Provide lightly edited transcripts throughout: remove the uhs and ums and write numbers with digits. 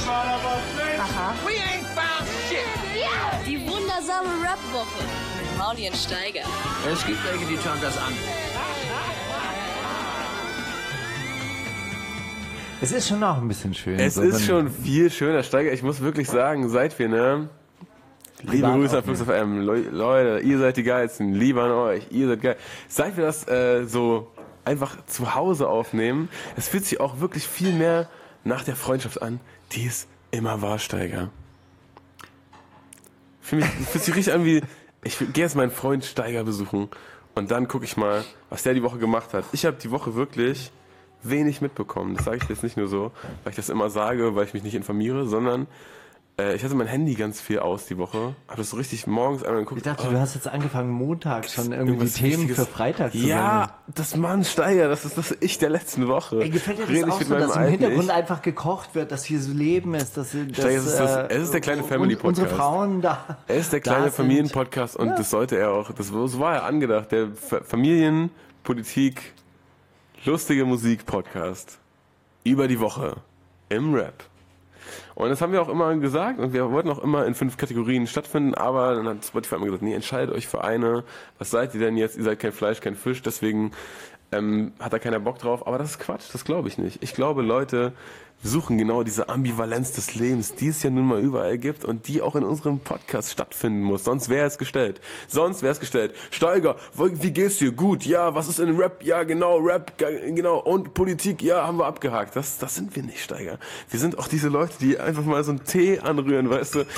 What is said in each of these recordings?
Aha. We ain't found shit. Die wundersame Rap-Woche mit Mauli und Steiger. Es gibt welche, die schauen das an. Es ist schon auch ein bisschen schön. Es ist schon viel schöner, Steiger. Ich muss wirklich sagen, seit wir, ne? Liebe Grüße an 5FM. Leute, ihr seid die Geilsten. Liebe an euch. Ihr seid geil. Seit wir das so einfach zu Hause aufnehmen, es fühlt sich auch wirklich viel mehr nach der Freundschaft an, die es immer war, Steiger. Fühlt sich richtig an wie, ich gehe jetzt meinen Freund Steiger besuchen und dann gucke ich mal, was der die Woche gemacht hat. Ich habe die Woche wirklich wenig mitbekommen. Das sage ich jetzt nicht nur so, weil ich das immer sage, weil ich mich nicht informiere, sondern ich hatte mein Handy ganz viel aus die Woche. Habe das so richtig morgens einmal geguckt. Ich dachte, du hast jetzt angefangen, Montag schon irgendwie Themen für Freitag zu sammeln. Ja, das Mann Steiger, das ist das Ich der letzten Woche. Ey, gefällt dir das auch so, dass im Hintergrund einfach gekocht wird, dass hier so Leben ist, dass Steiger, es ist der kleine Family-Podcast. Unsere Frauen da. Er ist der kleine Familien-Podcast und das sollte er auch, so war er angedacht, der Familien, Politik, lustige Musik-Podcast. Über die Woche. Im Rap. Und das haben wir auch immer gesagt und wir wollten auch immer in 5 Kategorien stattfinden, aber dann hat Spotify immer gesagt, nee, entscheidet euch für eine. Was seid ihr denn jetzt? Ihr seid kein Fleisch, kein Fisch, deswegen hat da keiner Bock drauf. Aber das ist Quatsch, das glaube ich nicht. Ich glaube, Leute suchen genau diese Ambivalenz des Lebens, die es ja nun mal überall gibt und die auch in unserem Podcast stattfinden muss. Sonst wäre es gestellt. Steiger, wie geht's dir? Gut, ja, was ist in Rap? Ja, genau, Rap, genau. Und Politik, ja, haben wir abgehakt. Das sind wir nicht, Steiger. Wir sind auch diese Leute, die einfach mal so einen Tee anrühren, weißt du.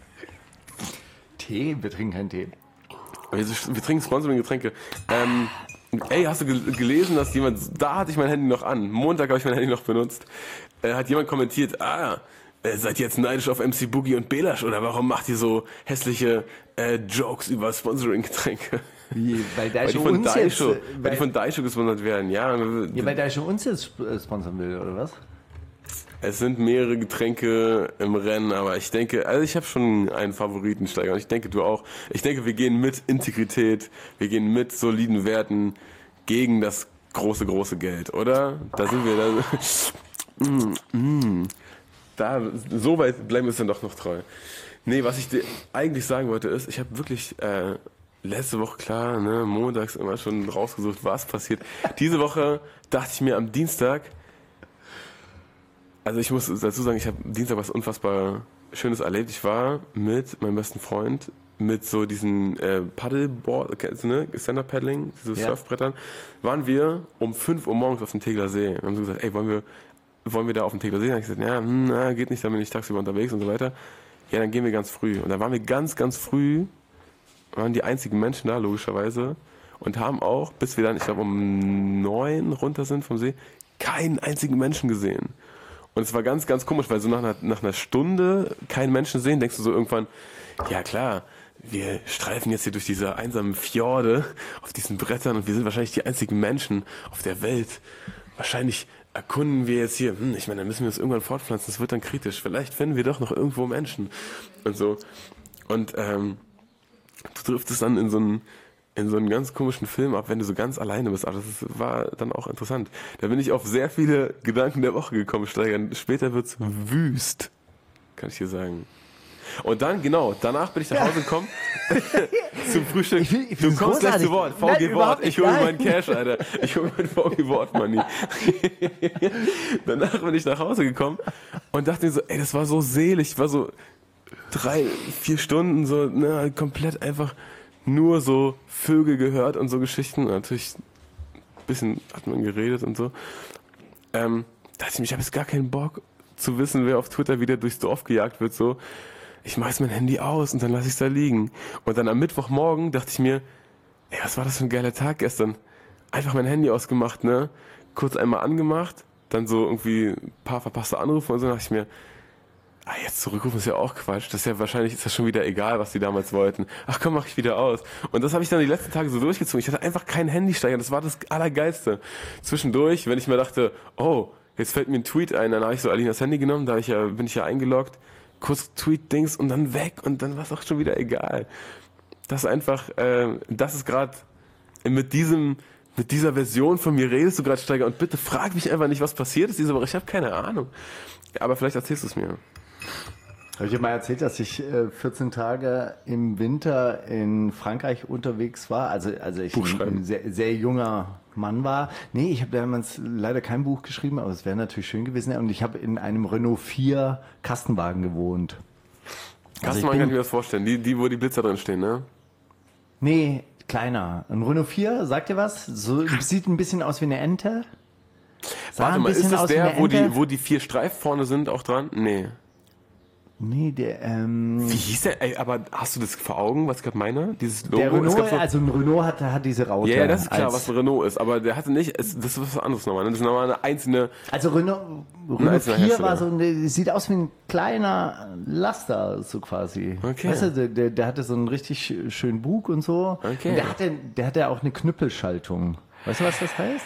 Tee? Wir trinken keinen Tee. Wir trinken Sponsoring-Getränke. Ey, hast du gelesen, dass jemand, da hatte ich mein Handy noch an, Montag habe ich mein Handy noch benutzt, hat jemand kommentiert, seid ihr jetzt neidisch auf MC Boogie und Belasch oder warum macht ihr so hässliche Jokes über Sponsoring-Getränke? Wie, weil die von Daisho gesponsert werden, ja. Ja, weil Daisho uns jetzt sponsern will, oder was? Es sind mehrere Getränke im Rennen, aber ich denke, also ich habe schon einen Favoritensteiger und ich denke, du auch. Ich denke, wir gehen mit Integrität, wir gehen mit soliden Werten gegen das große, große Geld, oder? Da sind wir dann. So weit bleiben wir uns dann doch noch treu. Nee, was ich dir eigentlich sagen wollte ist, ich habe wirklich letzte Woche, klar, ne, montags immer schon rausgesucht, was passiert. Diese Woche dachte ich mir am Dienstag, also ich muss dazu sagen, ich habe Dienstag was unfassbar Schönes erlebt. Ich war mit meinem besten Freund mit so diesen Paddleboard, ne, Stand-Up-Paddling, diese Surfbrettern, waren wir um 5 Uhr morgens auf dem Tegeler See. Und haben so gesagt, ey, wollen wir da auf dem Tegeler See? Und dann habe ich gesagt, ja, geht nicht, da bin ich tagsüber unterwegs und so weiter. Ja, dann gehen wir ganz früh. Und da waren wir ganz, ganz früh, waren die einzigen Menschen da, logischerweise, und haben auch, bis wir dann, ich glaube, um 9 runter sind vom See, keinen einzigen Menschen gesehen. Und es war ganz, ganz komisch, weil so nach einer Stunde keinen Menschen sehen, denkst du so irgendwann, ja klar, wir streifen jetzt hier durch diese einsamen Fjorde auf diesen Brettern und wir sind wahrscheinlich die einzigen Menschen auf der Welt. Wahrscheinlich erkunden wir jetzt hier, ich meine, dann müssen wir uns irgendwann fortpflanzen, das wird dann kritisch. Vielleicht finden wir doch noch irgendwo Menschen und so. Und du driftest dann in so einen ganz komischen Film ab, wenn du so ganz alleine bist. Aber das war dann auch interessant. Da bin ich auf sehr viele Gedanken der Woche gekommen, Steiger. Später wird's wüst, kann ich dir sagen. Und dann, genau, danach bin ich nach Hause gekommen zum Frühstück. Du kommst gleich zu Wort. VG Wort. Ich hole mir meinen Cash, Alter. Ich hole mir mein VG Wort Money. Danach bin ich nach Hause gekommen und dachte mir so, ey, das war so selig. Ich war so 3-4 Stunden so, ne, komplett einfach nur so Vögel gehört und so Geschichten. Und natürlich ein bisschen hat man geredet und so. Dachte ich mir, ich habe jetzt gar keinen Bock zu wissen, wer auf Twitter wieder durchs Dorf gejagt wird. So, ich mach jetzt mein Handy aus und dann lasse ich es da liegen. Und dann am Mittwochmorgen dachte ich mir, ey, was war das für ein geiler Tag gestern? Einfach mein Handy ausgemacht, ne? Kurz einmal angemacht, dann so irgendwie ein paar verpasste Anrufe und so. Dachte ich mir, jetzt zurückrufen ist ja auch Quatsch. Das ist ja wahrscheinlich, ist das schon wieder egal, was die damals wollten. Ach komm, mach ich wieder aus. Und das habe ich dann die letzten Tage so durchgezogen. Ich hatte einfach kein Handy-Steiger. Das war das Allergeilste. Zwischendurch, wenn ich mir dachte, oh, jetzt fällt mir ein Tweet ein, dann habe ich so Alinas Handy genommen, bin ich ja eingeloggt, kurz Tweet-Dings und dann weg und dann war es auch schon wieder egal. Das ist einfach, das ist gerade mit diesem Mit dieser Version von mir redest du gerade, Steiger, und bitte frag mich einfach nicht, was passiert ist diese Woche. Ich habe keine Ahnung. Aber vielleicht erzählst du es mir. Habe ich dir mal erzählt, dass ich 14 Tage im Winter in Frankreich unterwegs war? Also ich ein sehr, sehr junger Mann war. Nee, ich habe damals leider kein Buch geschrieben, aber es wäre natürlich schön gewesen. Und ich habe in einem Renault 4 Kastenwagen gewohnt. Kastenwagen kann ich mir das vorstellen. Die, wo die Blitzer drin stehen, ne? Nee, kleiner. Ein Renault 4, sagt ihr was? So, sieht ein bisschen aus wie eine Ente. Warte mal, ist das der, wo die 4 Streifen vorne sind, auch dran? Nee. Nee, der, Wie hieß der? Ey, aber hast du das vor Augen, was ich gerade meine? Dieses Logo? Der Renault, also ein Renault hat diese Raute. Ja, das ist klar, was ein Renault ist, aber der hatte nicht, das ist was anderes nochmal. Das ist nochmal eine einzelne. Also Renault 4 war so, sieht aus wie ein kleiner Laster, so quasi. Okay. Weißt du, der hatte so einen richtig schönen Bug und so. Okay. Und der hatte auch eine Knüppelschaltung. Weißt du, was das heißt?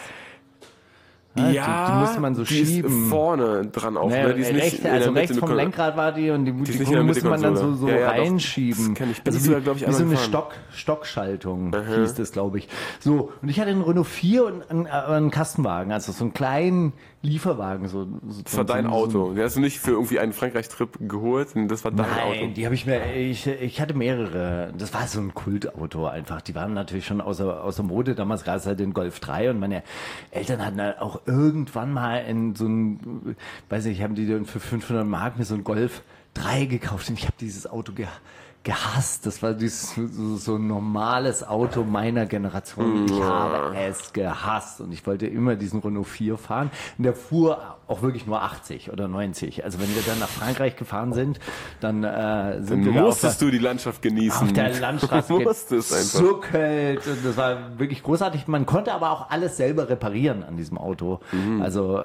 Ja, die musste man so die schieben. Ist vorne dran auch. Naja, Ne? Die ist nicht rechts vom Lenkrad war die und die musste man dann so reinschieben. Das kenn ich. Also wie so eine gefahren. Stockschaltung hieß das, glaube ich. So, und ich hatte einen Renault 4 und einen Kastenwagen, also so einen kleinen Lieferwagen. Das war dein Auto. Den hast du nicht für irgendwie einen Frankreich-Trip geholt, das war dein Auto. Nein, die habe ich hatte mehrere. Das war so ein Kultauto einfach. Die waren natürlich schon außer Mode. Damals gab es halt den Golf 3 und meine Eltern hatten halt auch irgendwann mal in so ein, weiß nicht, haben die dann für 500 Mark mir so ein Golf 3 gekauft und ich habe dieses Auto gehasst. Das war so ein normales Auto meiner Generation. Ich habe es gehasst und ich wollte immer diesen Renault 4 fahren. Und der fuhr auch wirklich nur 80 oder 90. Also wenn wir dann nach Frankreich gefahren sind, dann sind wir musstest du die Landschaft genießen. Auf der Landstraße gezuckelt. Das war wirklich großartig. Man konnte aber auch alles selber reparieren an diesem Auto. Also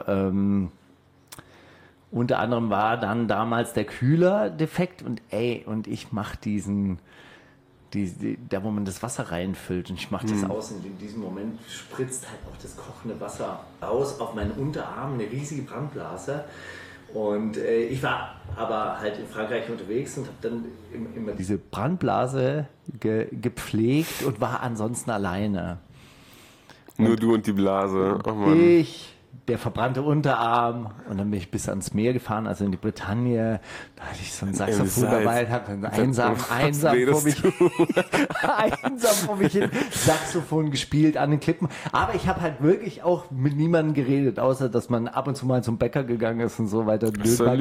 unter anderem war dann damals der Kühler defekt und ich mache da wo man das Wasser reinfüllt und ich mache das aus und in diesem Moment spritzt halt auch das kochende Wasser aus auf meinen Unterarm, eine riesige Brandblase. Und ich war aber halt in Frankreich unterwegs und habe dann immer diese Brandblase gepflegt und war ansonsten alleine. Nur du und die Blase. Oh Mann. Ich, der verbrannte Unterarm und dann bin ich bis ans Meer gefahren, also in die Bretagne. Da hatte ich so ein Saxophon dabei, habe dann einsam vor mich hin Saxophon gespielt an den Klippen. Aber ich habe halt wirklich auch mit niemandem geredet, außer dass man ab und zu mal zum Bäcker gegangen ist und so weiter.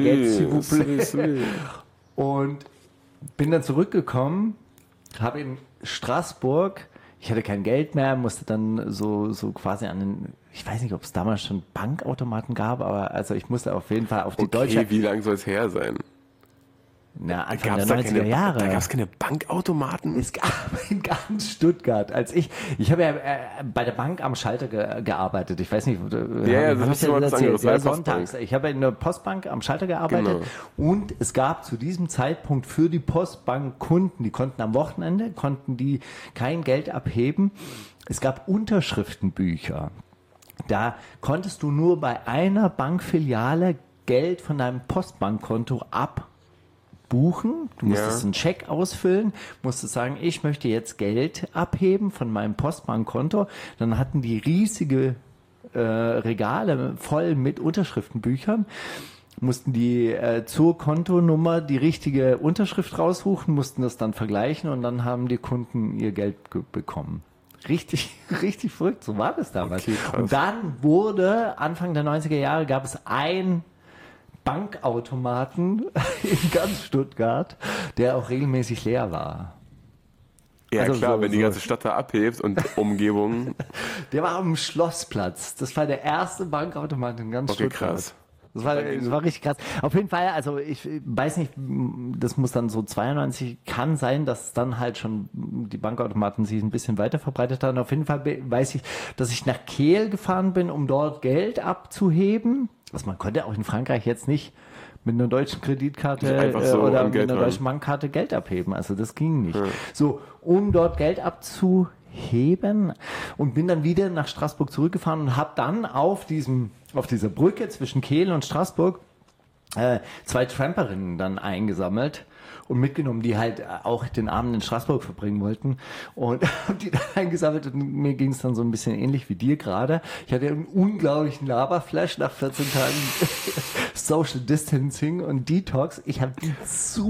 Und bin dann zurückgekommen, habe in Straßburg, ich hatte kein Geld mehr, musste dann so quasi an den, ich weiß nicht, ob es damals schon Bankautomaten gab, aber also ich musste auf jeden Fall auf die deutsche. Wie lange soll es her sein? Na, Anfang der 90er Jahre. Da gab es keine Bankautomaten? Es gab in ganz Stuttgart. Ich habe ja bei der Bank am Schalter gearbeitet. Ich weiß nicht, das hast du mal erzählt. Ja, sonntags. Ich habe in der Postbank am Schalter gearbeitet und es gab zu diesem Zeitpunkt für die Postbank Kunden, die konnten am Wochenende, kein Geld abheben. Es gab Unterschriftenbücher. Da konntest du nur bei einer Bankfiliale Geld von deinem Postbankkonto abbuchen. Du musstest einen Scheck ausfüllen, musstest sagen, ich möchte jetzt Geld abheben von meinem Postbankkonto. Dann hatten die riesige Regale voll mit Unterschriftenbüchern, mussten die zur Kontonummer die richtige Unterschrift raussuchen, mussten das dann vergleichen und dann haben die Kunden ihr Geld bekommen. Richtig, richtig verrückt, so war das damals. Okay, und dann wurde, Anfang der 90er Jahre, gab es ein Bankautomaten in ganz Stuttgart, der auch regelmäßig leer war. Ja, also klar, wenn die ganze Stadt da abhebt und Umgebung. Der war am Schlossplatz. Das war der erste Bankautomat in ganz Stuttgart. Krass. Das war richtig krass. Auf jeden Fall, also ich weiß nicht, das muss dann so 92, kann sein, dass dann halt schon die Bankautomaten sich ein bisschen weiter verbreitet haben. Auf jeden Fall weiß ich, dass ich nach Kehl gefahren bin, um dort Geld abzuheben. Also man konnte auch in Frankreich jetzt nicht mit einer deutschen Kreditkarte so oder mit einer deutschen Bankkarte Geld abheben. Also das ging nicht. Ja. So, um dort Geld abzuheben und bin dann wieder nach Straßburg zurückgefahren und habe dann auf dieser Brücke zwischen Kehl und Straßburg 2 Tramperinnen dann eingesammelt und mitgenommen, die halt auch den Abend in Straßburg verbringen wollten und haben die dann eingesammelt und mir ging es dann so ein bisschen ähnlich wie dir gerade. Ich hatte einen unglaublichen Laberflash nach 14 Tagen Social Distancing und Detox. Ich habe die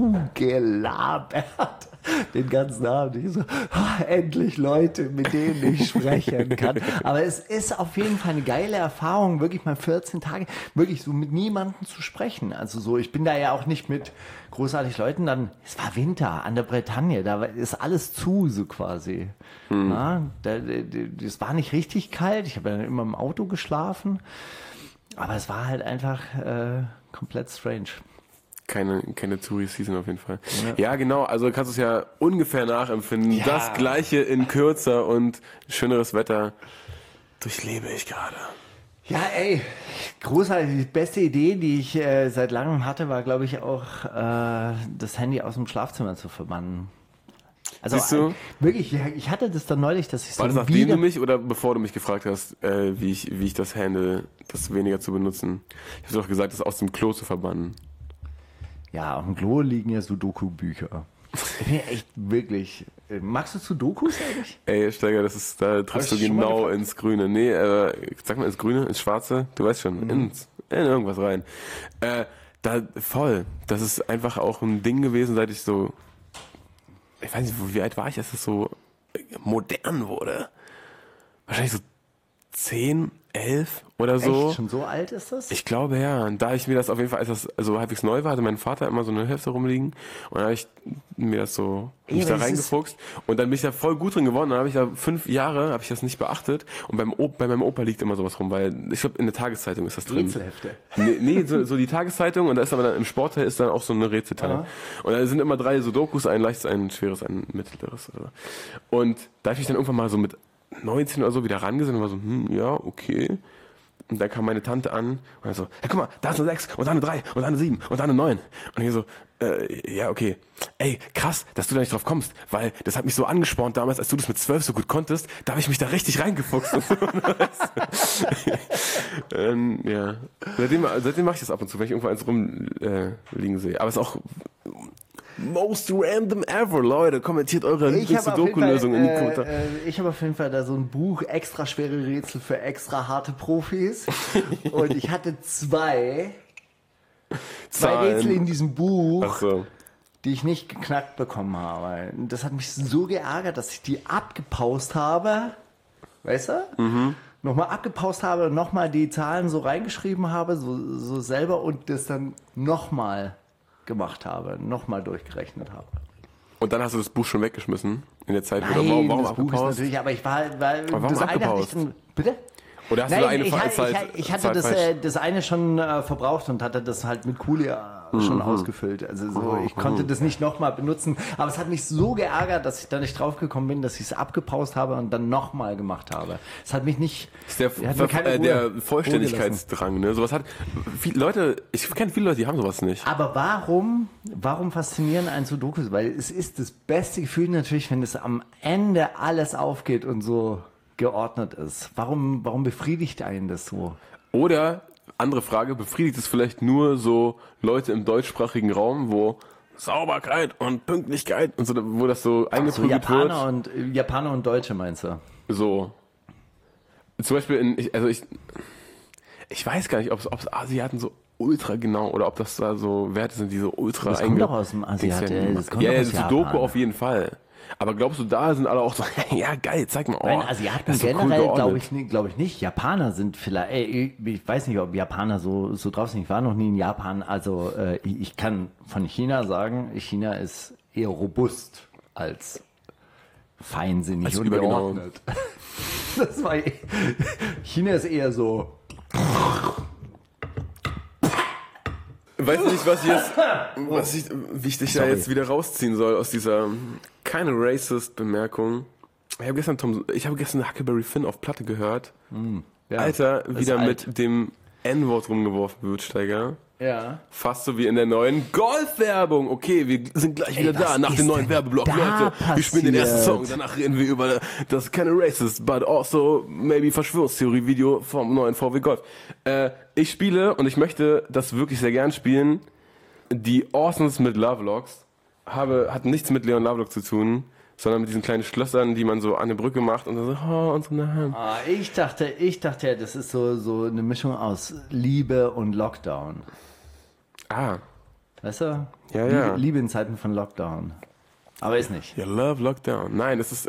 zugelabert. Den ganzen Abend. Ich so, endlich Leute, mit denen ich sprechen kann. Aber es ist auf jeden Fall eine geile Erfahrung, wirklich mal 14 Tage, wirklich so mit niemandem zu sprechen. Also so, ich bin da ja auch nicht mit großartig Leuten, dann, es war Winter an der Bretagne, da ist alles zu, so quasi. Ja, das war nicht richtig kalt, ich habe ja immer im Auto geschlafen, aber es war halt einfach komplett strange. Keine Touri-Season auf jeden Fall. Ja, genau, also kannst du es ja ungefähr nachempfinden. Ja. Das Gleiche in kürzer und schöneres Wetter durchlebe ich gerade. Ja, ey, großartig. Die beste Idee, die ich seit langem hatte, war, glaube ich, auch das Handy aus dem Schlafzimmer zu verbannen. Also siehst du? Wirklich, ich hatte das dann neulich, dass ich so war das nachdem du mich oder bevor du mich gefragt hast, wie ich das handle, das weniger zu benutzen? Ich habe doch gesagt, das aus dem Klo zu verbannen. Ja, auf dem Klo liegen ja Sudoku-Bücher. Echt, wirklich. Magst du Sudokus eigentlich? Ey, Steiger, da triffst du genau ins Grüne. Nee, sag mal ins Grüne, ins Schwarze, du weißt schon, in irgendwas rein. Voll. Das ist einfach auch ein Ding gewesen, seit ich so, ich weiß nicht, wie alt war ich, als es so modern wurde. Wahrscheinlich so 10, 11 oder so. Echt? Schon so alt ist das? Ich glaube, ja. Und da ich mir das auf jeden Fall, als das so halbwegs neu war, hatte mein Vater immer so eine Hälfte rumliegen. Und dann habe ich mir das so, mich da reingefuchst. Und dann bin ich da voll gut drin geworden. Dann habe ich da 5 Jahre, habe ich das nicht beachtet. Und bei meinem Opa liegt immer sowas rum, weil ich glaube, in der Tageszeitung ist das drin. Rätselhefte. Nee, so die Tageszeitung. Und da ist aber dann im Sportteil ist dann auch so eine Rätselteil. Und da sind immer 3 Sudokus, ein leichtes, ein schweres, ein mittleres. Und da habe ich mich dann irgendwann mal so mit 19 oder so wieder rangesehen und war so, ja, okay. Und dann kam meine Tante an und dann so, ja, guck mal, da ist eine 6 und da eine 3 und da eine 7 und da eine 9. Und ich so, ja, okay. Ey, krass, dass du da nicht drauf kommst, weil das hat mich so angespornt damals, als du das mit 12 so gut konntest, da habe ich mich da richtig reingefuchst. Und so. Ja. Seitdem mache ich das ab und zu, wenn ich irgendwo eins rumliegen sehe. Aber es ist auch most random ever, Leute. Kommentiert eure Lieblings-Sudoku-Lösung in die Kommentare. Ich habe auf jeden Fall da so ein Buch, extra schwere Rätsel für extra harte Profis. Und ich hatte zwei Rätsel in diesem Buch, ach so, die ich nicht geknackt bekommen habe. Und das hat mich so geärgert, dass ich die abgepaust habe. Weißt du? Mhm. Nochmal abgepaust habe und nochmal die Zahlen so reingeschrieben habe, so selber und das dann nochmal gemacht habe, nochmal durchgerechnet habe. Und dann hast du das Buch schon weggeschmissen in der Zeit? Nein, oder warum das Buch ist natürlich, aber ich war warum das eine hatte ich dann, bitte? Oder hast du eine ich hatte das eine schon verbraucht und hatte das halt mit Kulia schon ausgefüllt. Also so, ich konnte das nicht nochmal benutzen. Aber es hat mich so geärgert, dass ich da nicht drauf gekommen bin, dass ich es abgepaust habe und dann nochmal gemacht habe. Es hat mich nicht... Das ist der Vollständigkeitsdrang. Ne? Sowas hat Leute, ich kenne viele Leute, die haben sowas nicht. Aber warum faszinieren einen Sudokus? Weil es ist das beste Gefühl natürlich, wenn es am Ende alles aufgeht und so geordnet ist. Warum befriedigt einen das so? Oder, andere Frage, befriedigt es vielleicht nur so Leute im deutschsprachigen Raum, wo Sauberkeit und Pünktlichkeit und so, wo das so eingeprügelt wird? Japaner und Deutsche meinst du? So. Zum Beispiel, ich weiß gar nicht, ob es Asiaten so ultra genau oder ob das da so Werte sind, die so ultra das kommt doch aus dem Asiaten. Ja, Sudoku auf jeden Fall. Aber glaubst du, da sind alle auch so, ja geil, zeig mal. Nein, Asiaten generell cool glaube ich nicht. Japaner sind vielleicht, ich weiß nicht, ob Japaner so drauf sind. Ich war noch nie in Japan. Also ich kann von China sagen, China ist eher robust als feinsinnig als und geordnet. China ist eher so... Weißt du nicht, wie ich dich da jetzt wieder rausziehen soll aus dieser keine racist Bemerkung. Ich habe gestern Huckleberry Finn auf Platte gehört. Ja, Alter, wieder mit dem N-Wort rumgeworfen wird, Steiger. Ja. Fast so wie in der neuen Golf-Werbung. Okay, wir sind gleich wieder da nach dem neuen Werbeblock. Leute, wir spielen den ersten Song. Danach reden wir über das keine Racist, but also maybe Verschwörungstheorie-Video vom neuen VW Golf. Ich spiele und ich möchte das wirklich sehr gern spielen. Die Awesomes mit Lovelocks hat nichts mit Leon Lovelock zu tun, sondern mit diesen kleinen Schlössern, die man so an der Brücke macht und dann so, oh, unsere Hand. Ich dachte, ja, das ist so eine Mischung aus Liebe und Lockdown. Weißt du? Ja. Liebe in Zeiten von Lockdown. Aber ist nicht. Ja, Love Lockdown. Nein, es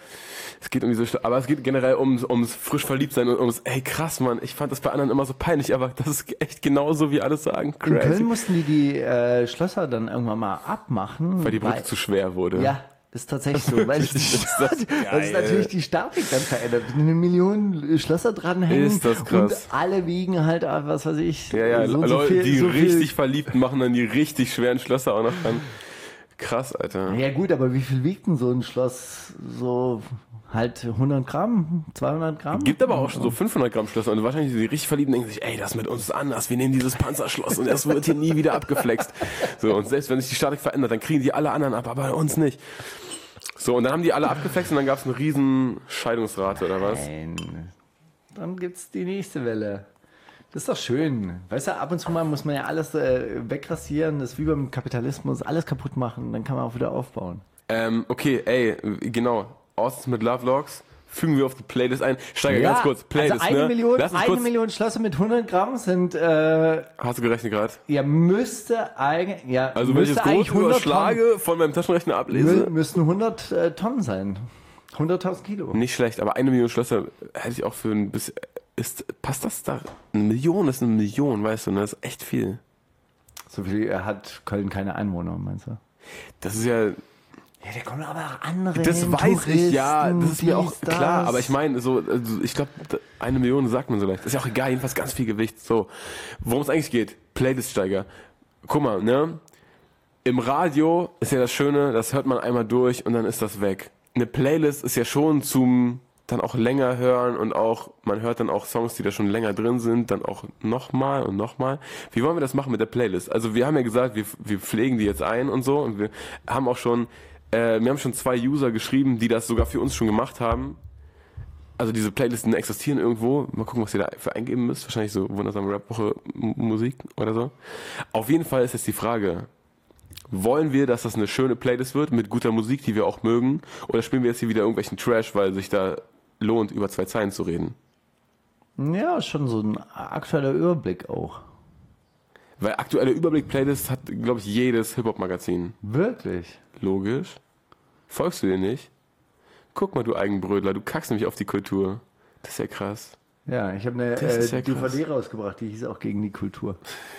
geht um diese, aber es geht generell ums frisch verliebt sein und ums, ey krass, Mann, ich fand das bei anderen immer so peinlich, aber das ist echt genauso, wie alle sagen. Crazy. In Köln mussten die Schlösser dann irgendwann mal abmachen. Weil die Brücke zu schwer wurde. Ja, ist tatsächlich so. Weil das ist natürlich die Statik dann verändert. Wenn eine Million Schlösser dranhängen ist das krass. Und alle wiegen halt, was weiß ich. Ja, so Leute, viel, die so richtig Verliebten machen dann die richtig schweren Schlösser auch noch dran. Krass, Alter. Ja gut, aber wie viel wiegt denn so ein Schloss? So halt 100 Gramm, 200 Gramm? Gibt aber auch schon so 500 Gramm Schlösser und wahrscheinlich die richtig Verliebten denken sich, ey, das mit uns ist anders, wir nehmen dieses Panzerschloss und das wird hier nie wieder abgeflext. So, und selbst wenn sich die Statik verändert, dann kriegen die alle anderen ab, aber uns nicht. So, und dann haben die alle abgeflext und dann gab es eine riesen Scheidungsrate, oder was? Nein. Dann gibt's die nächste Welle. Das ist doch schön. Weißt du, ab und zu mal muss man ja alles wegrasieren, das ist wie beim Kapitalismus, alles kaputt machen, dann kann man auch wieder aufbauen. Okay, ey, genau. Awesomes mit Lovelocks fügen wir auf die Playlist ein. Steiger ganz kurz, Playlist, also eine ne? Million Schlösser mit 100 Gramm sind, Hast du gerechnet gerade? ja, müsste eigentlich, ja, Also wenn ich müsste das eigentlich groß überschlage, von meinem Taschenrechner ablese? müssten 100 Tonnen sein. 100.000 Kilo. Nicht schlecht, aber 1 Million Schlösser hätte ich auch für ein bisschen, passt das da? 1 Million ist 1 Million, weißt du, ne? Das ist echt viel. So viel hat Köln keine Einwohner, meinst du? Das ist ja, Ja, da kommen aber auch andere das hin, weiß ich, ja, das ist mir auch dies, das. klar, aber ich meine, so, also ich glaube, 1 Million sagt man so leicht. Ist ja auch egal, jedenfalls ganz viel Gewicht. So, worum es eigentlich geht, Playlist-Steiger. Guck mal, ne? Im Radio ist ja das Schöne, das hört man einmal durch und dann ist das weg. Eine Playlist ist ja schon zum dann auch länger hören und auch, man hört dann auch Songs, die da schon länger drin sind, dann auch nochmal und nochmal. Wie wollen wir das machen mit der Playlist? Also wir haben ja gesagt, wir pflegen die jetzt ein und so und wir haben auch schon, wir haben schon 2 User geschrieben, die das sogar für uns schon gemacht haben. Also diese Playlisten existieren irgendwo. Mal gucken, was ihr da für eingeben müsst. Wahrscheinlich so wundersame Rap-Woche Musik oder so. Auf jeden Fall ist jetzt die Frage, wollen wir, dass das eine schöne Playlist wird mit guter Musik, die wir auch mögen? Oder spielen wir jetzt hier wieder irgendwelchen Trash, weil sich da lohnt, über 2 Zeilen zu reden? Ja, schon so ein aktueller Überblick auch. Weil aktuelle Überblick-Playlist hat, glaube ich, jedes Hip-Hop-Magazin. Wirklich? Logisch. Folgst du dir nicht? Guck mal, du Eigenbrödler, du kackst nämlich auf die Kultur. Das ist ja krass. Ja, ich habe eine Das ist ja DVD rausgebracht, die hieß auch gegen die Kultur.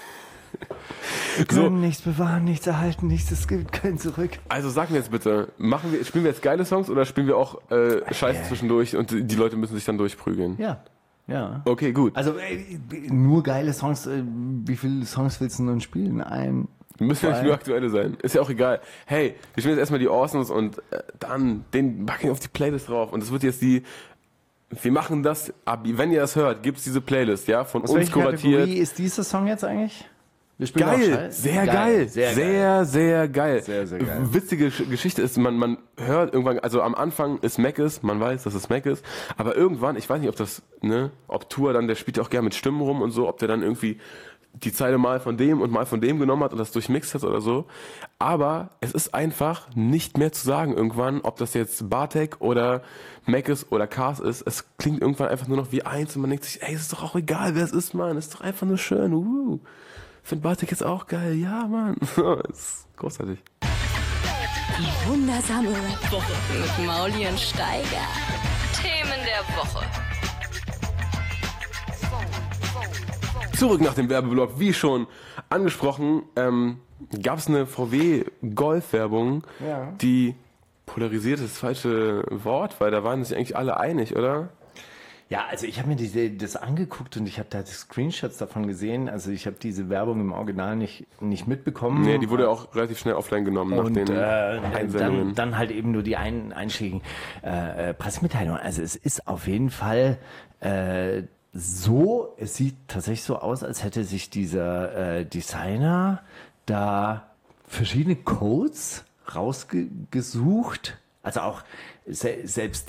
Wir können nichts bewahren, nichts erhalten, nichts, es gibt kein Zurück. Also sag mir jetzt bitte, spielen wir jetzt geile Songs oder spielen wir auch Scheiße zwischendurch und die Leute müssen sich dann durchprügeln? Ja. Okay, gut. Also nur geile Songs, wie viele Songs willst du nun spielen? Müssen ja nicht nur aktuelle sein. Ist ja auch egal. Hey, wir spielen jetzt erstmal die Awesomes und dann den packen wir auf die Playlist drauf. Und das wird jetzt wir machen das, wenn ihr das hört, gibt's diese Playlist, ja, von uns kuratiert. Wie ist dieser Song jetzt eigentlich? Wir spielen Geil, sehr geil, sehr geil. Sehr geil. Witzige Geschichte ist, man hört irgendwann, also am Anfang ist Mackes, man weiß, dass es Mac ist, aber irgendwann, ich weiß nicht, ob Tour dann, der spielt ja auch gerne mit Stimmen rum und so, ob der dann irgendwie die Zeile mal von dem und mal von dem genommen hat und das durchmixt hat oder so. Aber es ist einfach nicht mehr zu sagen irgendwann, ob das jetzt Bartek oder Mackes oder Cars ist. Es klingt irgendwann einfach nur noch wie eins und man denkt sich, ey, ist doch auch egal, wer es ist, Mann. Ist doch einfach nur schön. Find Bartek jetzt auch geil. Ja, Mann. Ist großartig. Die wundersame Rap-Woche mit Mauli und Steiger. Themen der Woche. Zurück nach dem Werbeblock, wie schon angesprochen, gab es eine VW-Golf-Werbung, die polarisiert ist das falsche Wort, weil da waren sich eigentlich alle einig, oder? Ja, also ich habe mir das angeguckt und ich habe da Screenshots davon gesehen. Also ich habe diese Werbung im Original nicht mitbekommen. Nee, die wurde auch relativ schnell offline genommen nach den Einsendungen. Dann halt eben nur die einschlägigen Pressemitteilungen. Also es ist auf jeden Fall es sieht tatsächlich so aus, als hätte sich dieser Designer da verschiedene Codes rausgesucht. Also auch selbst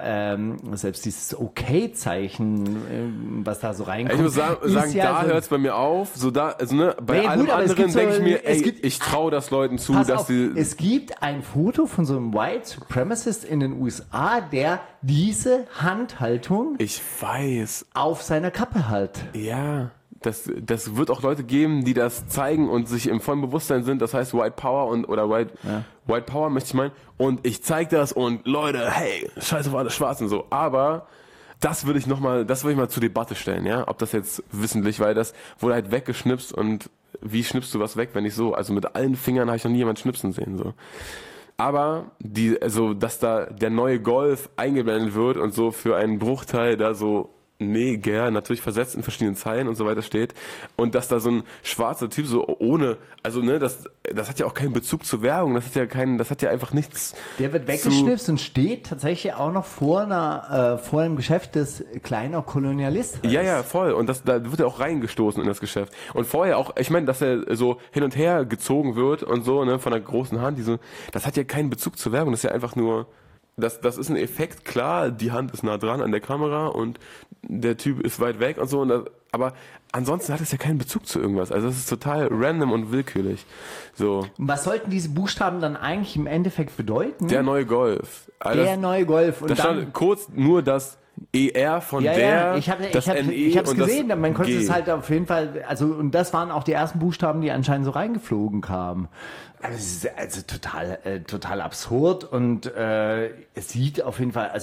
dieses Okay-Zeichen, was da so reinkommt. Ich muss sagen, da so, hört es bei mir auf. So da, also ne, bei allem anderen denke ich mir, ich traue das Leuten zu, dass sie... Es gibt ein Foto von so einem White Supremacist in den USA, der diese Handhaltung auf seiner Kappe hat. Ja, das wird auch Leute geben, die das zeigen und sich im vollen Bewusstsein sind. Das heißt White Power oder White Power möchte ich meinen. Und ich zeige das und Leute, hey, scheiß auf alle Schwarzen so. Aber das würde ich mal zur Debatte stellen, ja, ob das jetzt wissentlich, weil das wurde halt weggeschnipst und wie schnippst du was weg, wenn nicht so? Also mit allen Fingern habe ich noch nie jemand schnipsen sehen so. Aber dass da der neue Golf eingeblendet wird und so für einen Bruchteil da so mega, natürlich versetzt in verschiedenen Zeilen und so weiter steht und dass da so ein schwarzer Typ so ohne, also ne, das hat ja auch keinen Bezug zur Werbung, das hat ja einfach nichts. Der wird weggeschnipst und steht tatsächlich auch noch vor einem Geschäft des kleiner Kolonialist. Ja, voll. Und da wird er auch reingestoßen in das Geschäft. Und vorher auch, ich meine, dass er so hin und her gezogen wird und so, ne, von der großen Hand, das hat ja keinen Bezug zur Werbung, das ist ja einfach nur, das ist ein Effekt, klar, die Hand ist nah dran an der Kamera und der Typ ist weit weg und so, aber ansonsten hat es ja keinen Bezug zu irgendwas. Also das ist total random und willkürlich. So. Was sollten diese Buchstaben dann eigentlich im Endeffekt bedeuten? Der neue Golf. Also neue Golf. Und da stand kurz nur das ER von ich habe es gesehen, man konnte es halt auf jeden Fall, also und das waren auch die ersten Buchstaben, die anscheinend so reingeflogen kamen. Also es ist also total absurd und es sieht auf jeden Fall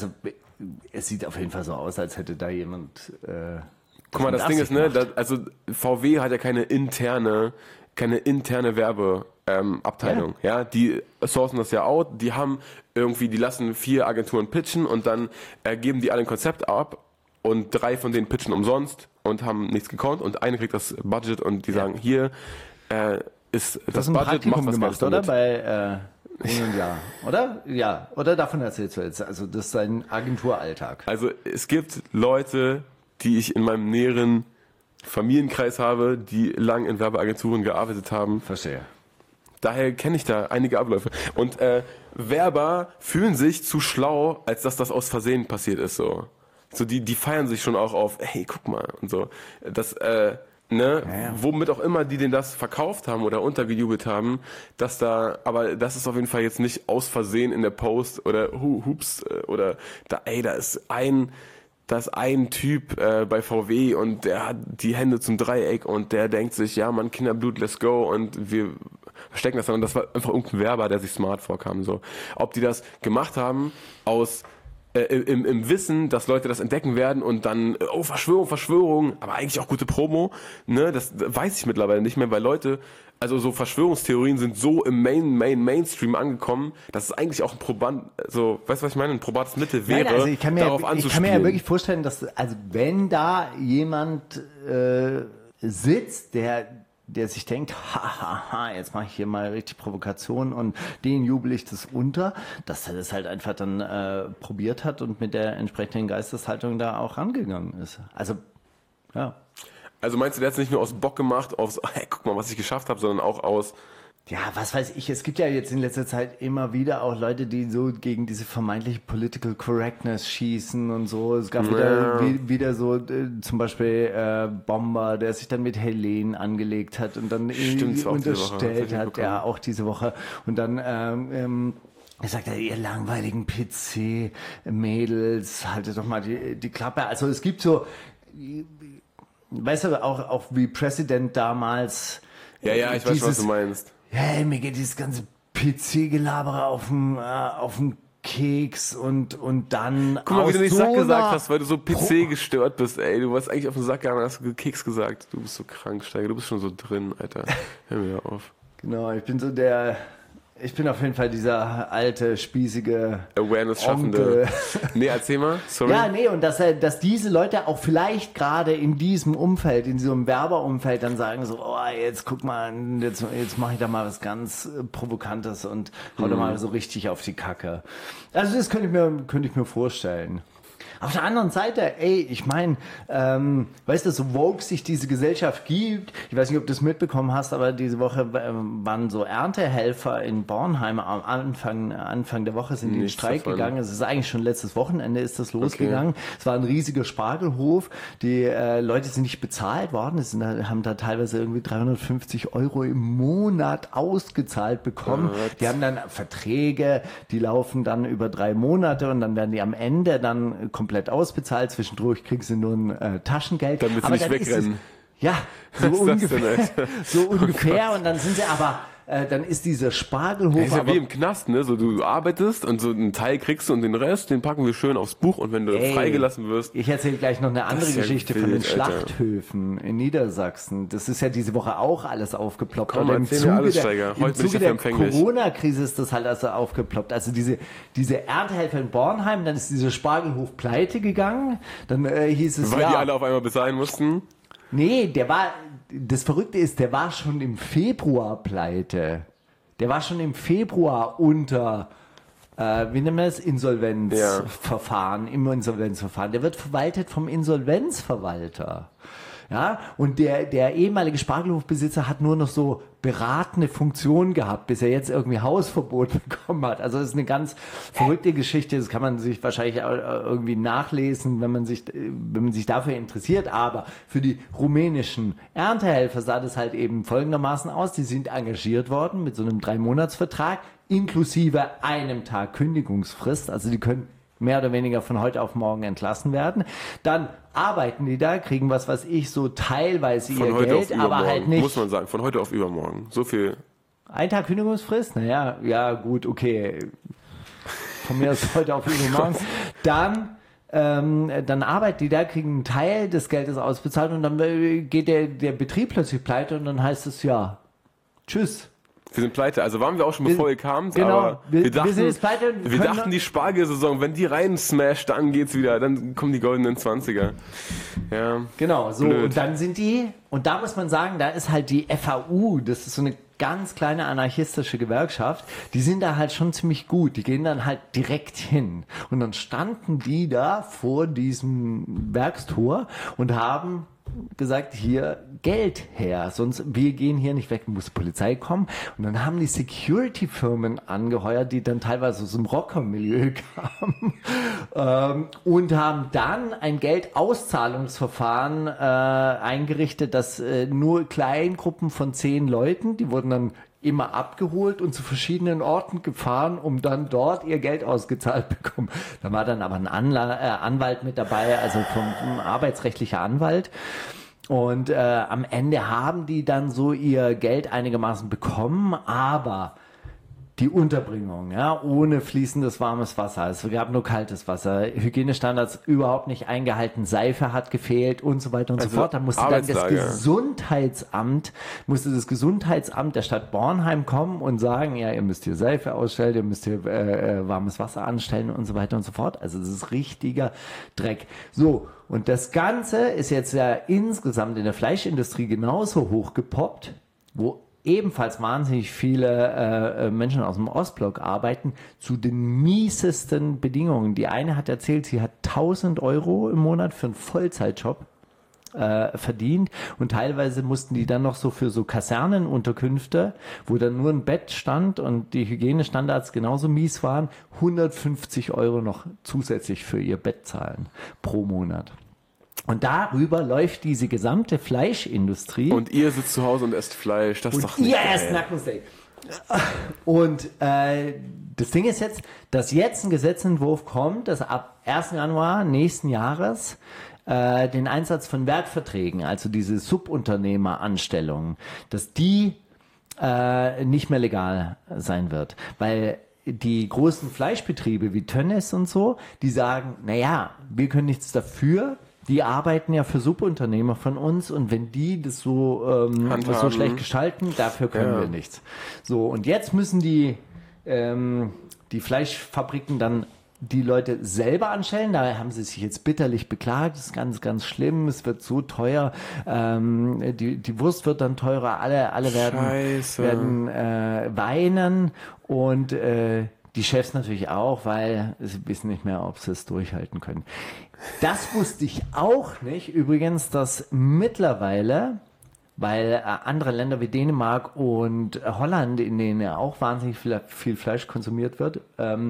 so aus, als hätte da jemand guck mal, das Ding ist, ne, also VW hat ja keine interne Werbeabteilung, ja, die sourcen das ja out, die lassen 4 Agenturen pitchen und dann geben die alle ein Konzept ab und 3 von denen pitchen umsonst und haben nichts gekonnt und eine kriegt das Budget und die sagen, hier ist das Budget, macht was gemacht, oder? Bei ja, oder? Ja, oder davon erzählst du jetzt, also das ist dein Agenturalltag. Also es gibt Leute, die ich in meinem näheren Familienkreis habe, die lang in Werbeagenturen gearbeitet haben. Verstehe. Daher kenne ich da einige Abläufe. Und Werber fühlen sich zu schlau, als dass das aus Versehen passiert ist. So die feiern sich schon auch auf, hey, guck mal und so. Das, womit auch immer die denen das verkauft haben oder untergejubelt haben, aber das ist auf jeden Fall jetzt nicht aus Versehen in der Post oder hups oder da ist ein Typ bei VW und der hat die Hände zum Dreieck und der denkt sich, ja Mann, Kinderblut, let's go und wir verstecken das dann. Und das war einfach irgendein Werber, der sich smart vorkam. So. Ob die das gemacht haben aus im Wissen, dass Leute das entdecken werden und dann, Verschwörung, aber eigentlich auch gute Promo, ne, das weiß ich mittlerweile nicht mehr, weil Leute, also so Verschwörungstheorien sind so im Mainstream angekommen, dass es eigentlich auch ein probates Mittel wäre, also ich kann mir anzuspielen. Ja wirklich vorstellen, dass, also wenn da jemand sitzt, der sich denkt, jetzt mache ich hier mal richtig Provokation und den jubel ich das unter, dass er das halt einfach dann probiert hat und mit der entsprechenden Geisteshaltung da auch rangegangen ist. Also, ja. Also meinst du, der hat es nicht nur aus Bock gemacht, hey, guck mal, was ich geschafft habe, sondern auch aus... Ja, was weiß ich, es gibt ja jetzt in letzter Zeit immer wieder auch Leute, die so gegen diese vermeintliche Political Correctness schießen und so. Es gab wieder so zum Beispiel Bomber, der sich dann mit Helene angelegt hat und dann unterstellt hat, ja, auch diese Woche. Und dann er sagt ja, ihr langweiligen PC-Mädels, haltet doch mal die Klappe. Also es gibt so, weißt du, auch wie President damals... Ja, ich weiß, was du meinst. Hey, mir geht dieses ganze PC-Gelabere auf den Keks und dann. Guck mal, wie du nicht Sack gesagt hast, weil du so PC gestört bist, ey. Du warst eigentlich auf den Sack gegangen und hast Keks gesagt. Du bist so krank, Steiger. Du bist schon so drin, Alter. Hör mir auf. Genau, ich bin auf jeden Fall dieser alte, spießige Awareness-Schaffende. Nee, erzähl mal. Sorry. Ja, nee, und dass diese Leute auch vielleicht gerade in diesem Umfeld, in diesem Werberumfeld dann sagen so, jetzt guck mal, jetzt mache ich da mal was ganz Provokantes und hau da mal so richtig auf die Kacke. Also das könnte ich mir vorstellen. Auf der anderen Seite, ich meine, weißt du, so woke sich diese Gesellschaft gibt, ich weiß nicht, ob du das mitbekommen hast, aber diese Woche waren so Erntehelfer in Bornheim am Anfang der Woche sind die in Streik gegangen. Es ist eigentlich schon letztes Wochenende ist das losgegangen. Okay. Es war ein riesiger Spargelhof. Die Leute sind nicht bezahlt worden. Haben da teilweise irgendwie 350 € im Monat ausgezahlt bekommen. Die haben dann Verträge, die laufen dann über 3 Monate und dann werden die am Ende dann komplett ausbezahlt. Zwischendurch kriegst du nur ein Taschengeld. Damit sie nicht wegrennen. Ja, so ungefähr. So ungefähr. Und dann sind sie aber, dann ist dieser Spargelhof. Das ist ja wie im Knast, ne? So, du arbeitest und so einen Teil kriegst du und den Rest, den packen wir schön aufs Buch und wenn du freigelassen wirst. Ich erzähle gleich noch eine andere Geschichte von den Schlachthöfen in Niedersachsen. Das ist ja diese Woche auch alles aufgeploppt. Komm, im Zuge der Corona-Krise ist das halt also aufgeploppt. Also diese Erntehelfer in Bornheim, dann ist dieser Spargelhof pleite gegangen. Dann hieß es Weil die alle auf einmal bezahlen mussten? Nee, das Verrückte ist, der war schon im Februar pleite. Der war schon im Februar unter, wie nennen wir das, Insolvenzverfahren, im Insolvenzverfahren. Der wird verwaltet vom Insolvenzverwalter. Ja, und der ehemalige Spargelhofbesitzer hat nur noch so beratende Funktion gehabt, bis er jetzt irgendwie Hausverbot bekommen hat. Also das ist eine ganz verrückte Geschichte. Das kann man sich wahrscheinlich irgendwie nachlesen, wenn man sich dafür interessiert. Aber für die rumänischen Erntehelfer sah das halt eben folgendermaßen aus. Die sind engagiert worden mit so einem 3-Monatsvertrag inklusive einem Tag Kündigungsfrist. Also die können mehr oder weniger von heute auf morgen entlassen werden. Dann arbeiten die da, kriegen was weiß ich, so teilweise von ihr Geld, aber halt nicht. Muss man sagen, von heute auf übermorgen. So viel. Ein Tag Kündigungsfrist? Naja, ja gut, okay. Von mir aus heute auf übermorgen. Dann arbeiten die da, kriegen einen Teil des Geldes ausbezahlt und dann geht der Betrieb plötzlich pleite und dann heißt es ja, tschüss. Wir sind pleite, also waren wir auch schon bevor ihr kamt, genau, aber wir dachten, sind jetzt pleite, wir dachten die Spargelsaison, wenn die rein smasht, dann geht's wieder, dann kommen die goldenen 20er. Ja. Genau, so blöd. Und dann sind die, und da muss man sagen, da ist halt die FAU, das ist so eine ganz kleine anarchistische Gewerkschaft, die sind da halt schon ziemlich gut, die gehen dann halt direkt hin. Und dann standen die da vor diesem Werkstor und haben gesagt, hier Geld her, sonst wir gehen hier nicht weg, muss die Polizei kommen. Und dann haben die Security-Firmen angeheuert, die dann teilweise aus dem Rockermilieu kamen und haben dann ein Geldauszahlungsverfahren eingerichtet, das nur Kleingruppen von 10 Leuten, die wurden dann immer abgeholt und zu verschiedenen Orten gefahren, um dann dort ihr Geld ausgezahlt bekommen. Da war dann aber ein Anwalt mit dabei, also vom arbeitsrechtlicher Anwalt. Und am Ende haben die dann so ihr Geld einigermaßen bekommen, aber die Unterbringung, ja, ohne fließendes warmes Wasser. Es gab nur kaltes Wasser. Hygienestandards überhaupt nicht eingehalten. Seife hat gefehlt und so weiter und so fort. Da musste dann das Gesundheitsamt der Stadt Bornheim kommen und sagen, ja, ihr müsst hier Seife ausstellen, ihr müsst hier warmes Wasser anstellen und so weiter und so fort. Also das ist richtiger Dreck. So, und das Ganze ist jetzt ja insgesamt in der Fleischindustrie genauso hochgepoppt, wo ebenfalls wahnsinnig viele Menschen aus dem Ostblock arbeiten, zu den miesesten Bedingungen. Die eine hat erzählt, sie hat 1.000 € im Monat für einen Vollzeitjob verdient und teilweise mussten die dann noch so für so Kasernenunterkünfte, wo dann nur ein Bett stand und die Hygienestandards genauso mies waren, 150 € noch zusätzlich für ihr Bett zahlen pro Monat. Und darüber läuft diese gesamte Fleischindustrie. Und ihr sitzt zu Hause und esst Fleisch, das ist doch nicht geil. Ihr esst Nackensteak. Und das Ding ist jetzt, dass jetzt ein Gesetzentwurf kommt, dass ab 1. Januar nächsten Jahres den Einsatz von Werkverträgen, also diese Subunternehmeranstellungen, dass die nicht mehr legal sein wird. Weil die großen Fleischbetriebe wie Tönnes und so, die sagen, naja, wir können nichts dafür, die arbeiten ja für Subunternehmer von uns und wenn die das so schlecht gestalten, dafür können wir nichts. So, und jetzt müssen die Fleischfabriken dann die Leute selber anstellen. Da haben sie sich jetzt bitterlich beklagt. Das ist ganz, ganz schlimm. Es wird so teuer. Die Wurst wird dann teurer. Alle werden weinen. Und Die Chefs natürlich auch, weil sie wissen nicht mehr, ob sie es durchhalten können. Das wusste ich auch nicht. Übrigens, dass mittlerweile, weil andere Länder wie Dänemark und Holland, in denen ja auch wahnsinnig viel Fleisch konsumiert wird,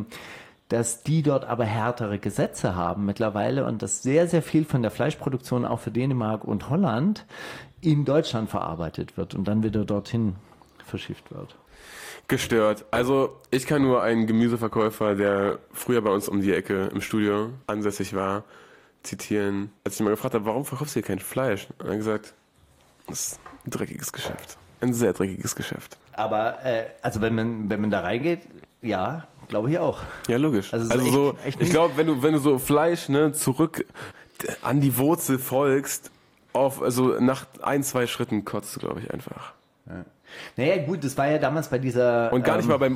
dass die dort aber härtere Gesetze haben mittlerweile und dass sehr, sehr viel von der Fleischproduktion auch für Dänemark und Holland in Deutschland verarbeitet wird und dann wieder dorthin verschifft wird. Gestört. Also ich kann nur einen Gemüseverkäufer, der früher bei uns um die Ecke im Studio ansässig war, zitieren. Als ich ihn mal gefragt habe, warum verkaufst du hier kein Fleisch? Und er hat gesagt, das ist ein dreckiges Geschäft. Ein sehr dreckiges Geschäft. Aber also wenn man da reingeht, ja, glaube ich auch. Ja, logisch. Also echt, so, echt ich glaube, wenn du so Fleisch zurück an die Wurzel folgst, also nach 1-2 Schritten kotzt du, glaube ich, einfach. Ja. Naja, gut, das war ja damals bei dieser... Und gar nicht mal beim,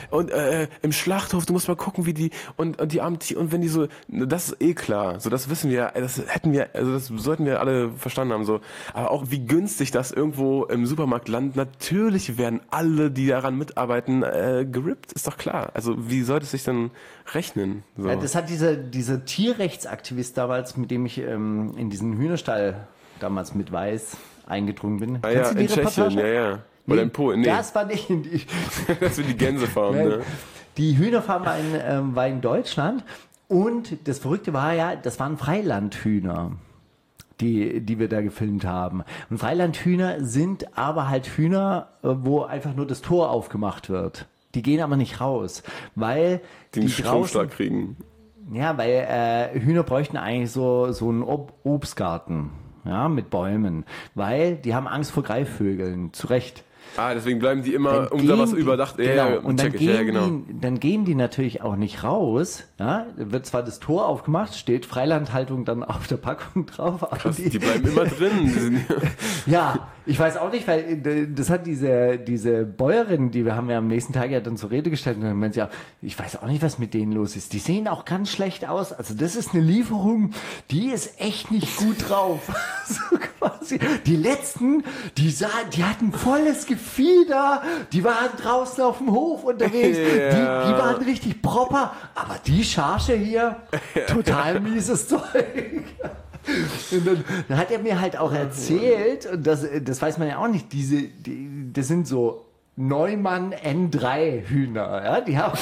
im Schlachthof, du musst mal gucken, wie die, und die armen Tiere, und wenn die so, das ist klar, so, das wissen wir, das sollten wir alle verstanden haben, so. Aber auch wie günstig das irgendwo im Supermarkt landet, natürlich werden alle, die daran mitarbeiten, gerippt, ist doch klar. Also, wie sollte es sich denn rechnen? So. Ja, das hat dieser Tierrechtsaktivist damals, mit dem ich in diesen Hühnerstall damals mit Weiß eingedrungen bin. Ah ja, in Tschechien, ja. Oder in Polen, nee. Das war nicht in die... Das sind die Gänsefarm, ne? Die Hühnerfarm war in Deutschland und das Verrückte war ja, das waren Freilandhühner, die wir da gefilmt haben. Und Freilandhühner sind aber halt Hühner, wo einfach nur das Tor aufgemacht wird. Die gehen aber nicht raus, weil die einen Stromschlag kriegen. Ja, weil Hühner bräuchten eigentlich so einen Obstgarten, ja, mit Bäumen, weil die haben Angst vor Greifvögeln, zu Recht. Ah, deswegen bleiben die immer unter was überdacht. Genau. Ja, und dann gehen die natürlich auch nicht raus. Ja? Wird zwar das Tor aufgemacht, steht Freilandhaltung dann auf der Packung drauf. Aber krass, die bleiben immer drin. Ja, ich weiß auch nicht, weil das hat diese Bäuerin, die wir haben ja am nächsten Tag ja dann zur Rede gestellt und dann meint sie ja, ich weiß auch nicht, was mit denen los ist. Die sehen auch ganz schlecht aus. Also das ist eine Lieferung, die ist echt nicht gut drauf. So quasi. Die letzten, die hatten volles Gefieder, die waren draußen auf dem Hof unterwegs, die waren richtig proper, aber die Charge hier, total mieses Zeug. Und dann hat er mir halt auch erzählt, und das weiß man ja auch nicht, das sind so Neumann N3 Hühner, ja, die haben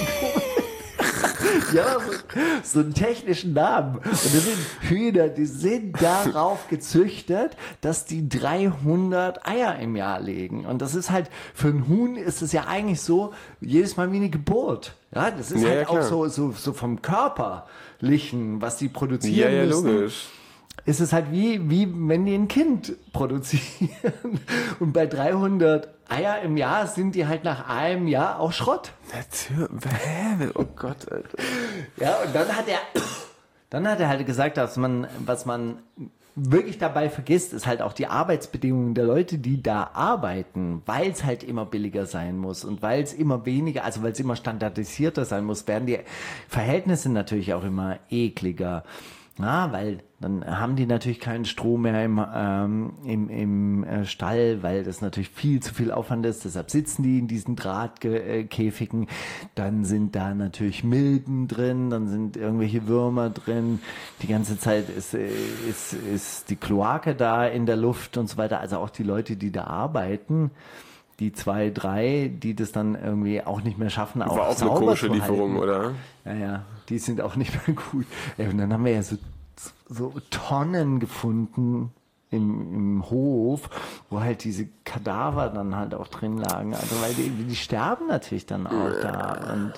ja, so einen technischen Namen. Und das sind Hühner, die sind darauf gezüchtet, dass die 300 Eier im Jahr legen. Und das ist halt, für ein Huhn ist es ja eigentlich so, jedes Mal wie eine Geburt. Ja, das ist halt auch so vom Körperlichen, was die produzieren müssen. Ja, logisch. Ist es halt wie wenn die ein Kind produzieren. Und bei 300 Eier im Jahr sind die halt nach einem Jahr auch Schrott. Natürlich. Oh Gott, Alter. Ja, und dann hat er halt gesagt, was man wirklich dabei vergisst, ist halt auch die Arbeitsbedingungen der Leute, die da arbeiten, weil es halt immer billiger sein muss und weil es immer weniger, also weil es immer standardisierter sein muss, werden die Verhältnisse natürlich auch immer ekliger. Ja, weil dann haben die natürlich keinen Strom mehr im Stall, weil das natürlich viel zu viel Aufwand ist. Deshalb sitzen die in diesen Drahtkäfigen. Dann sind da natürlich Milben drin, dann sind irgendwelche Würmer drin. Die ganze Zeit ist die Kloake da in der Luft und so weiter. Also auch die Leute, die da arbeiten, die 2, 3, die das dann irgendwie auch nicht mehr schaffen, auch war auch eine komische Lieferung, oder? Ja, die sind auch nicht mehr gut. Und dann haben wir ja so Tonnen gefunden im Hof, wo halt diese Kadaver dann halt auch drin lagen. Also weil die sterben natürlich dann auch da. Und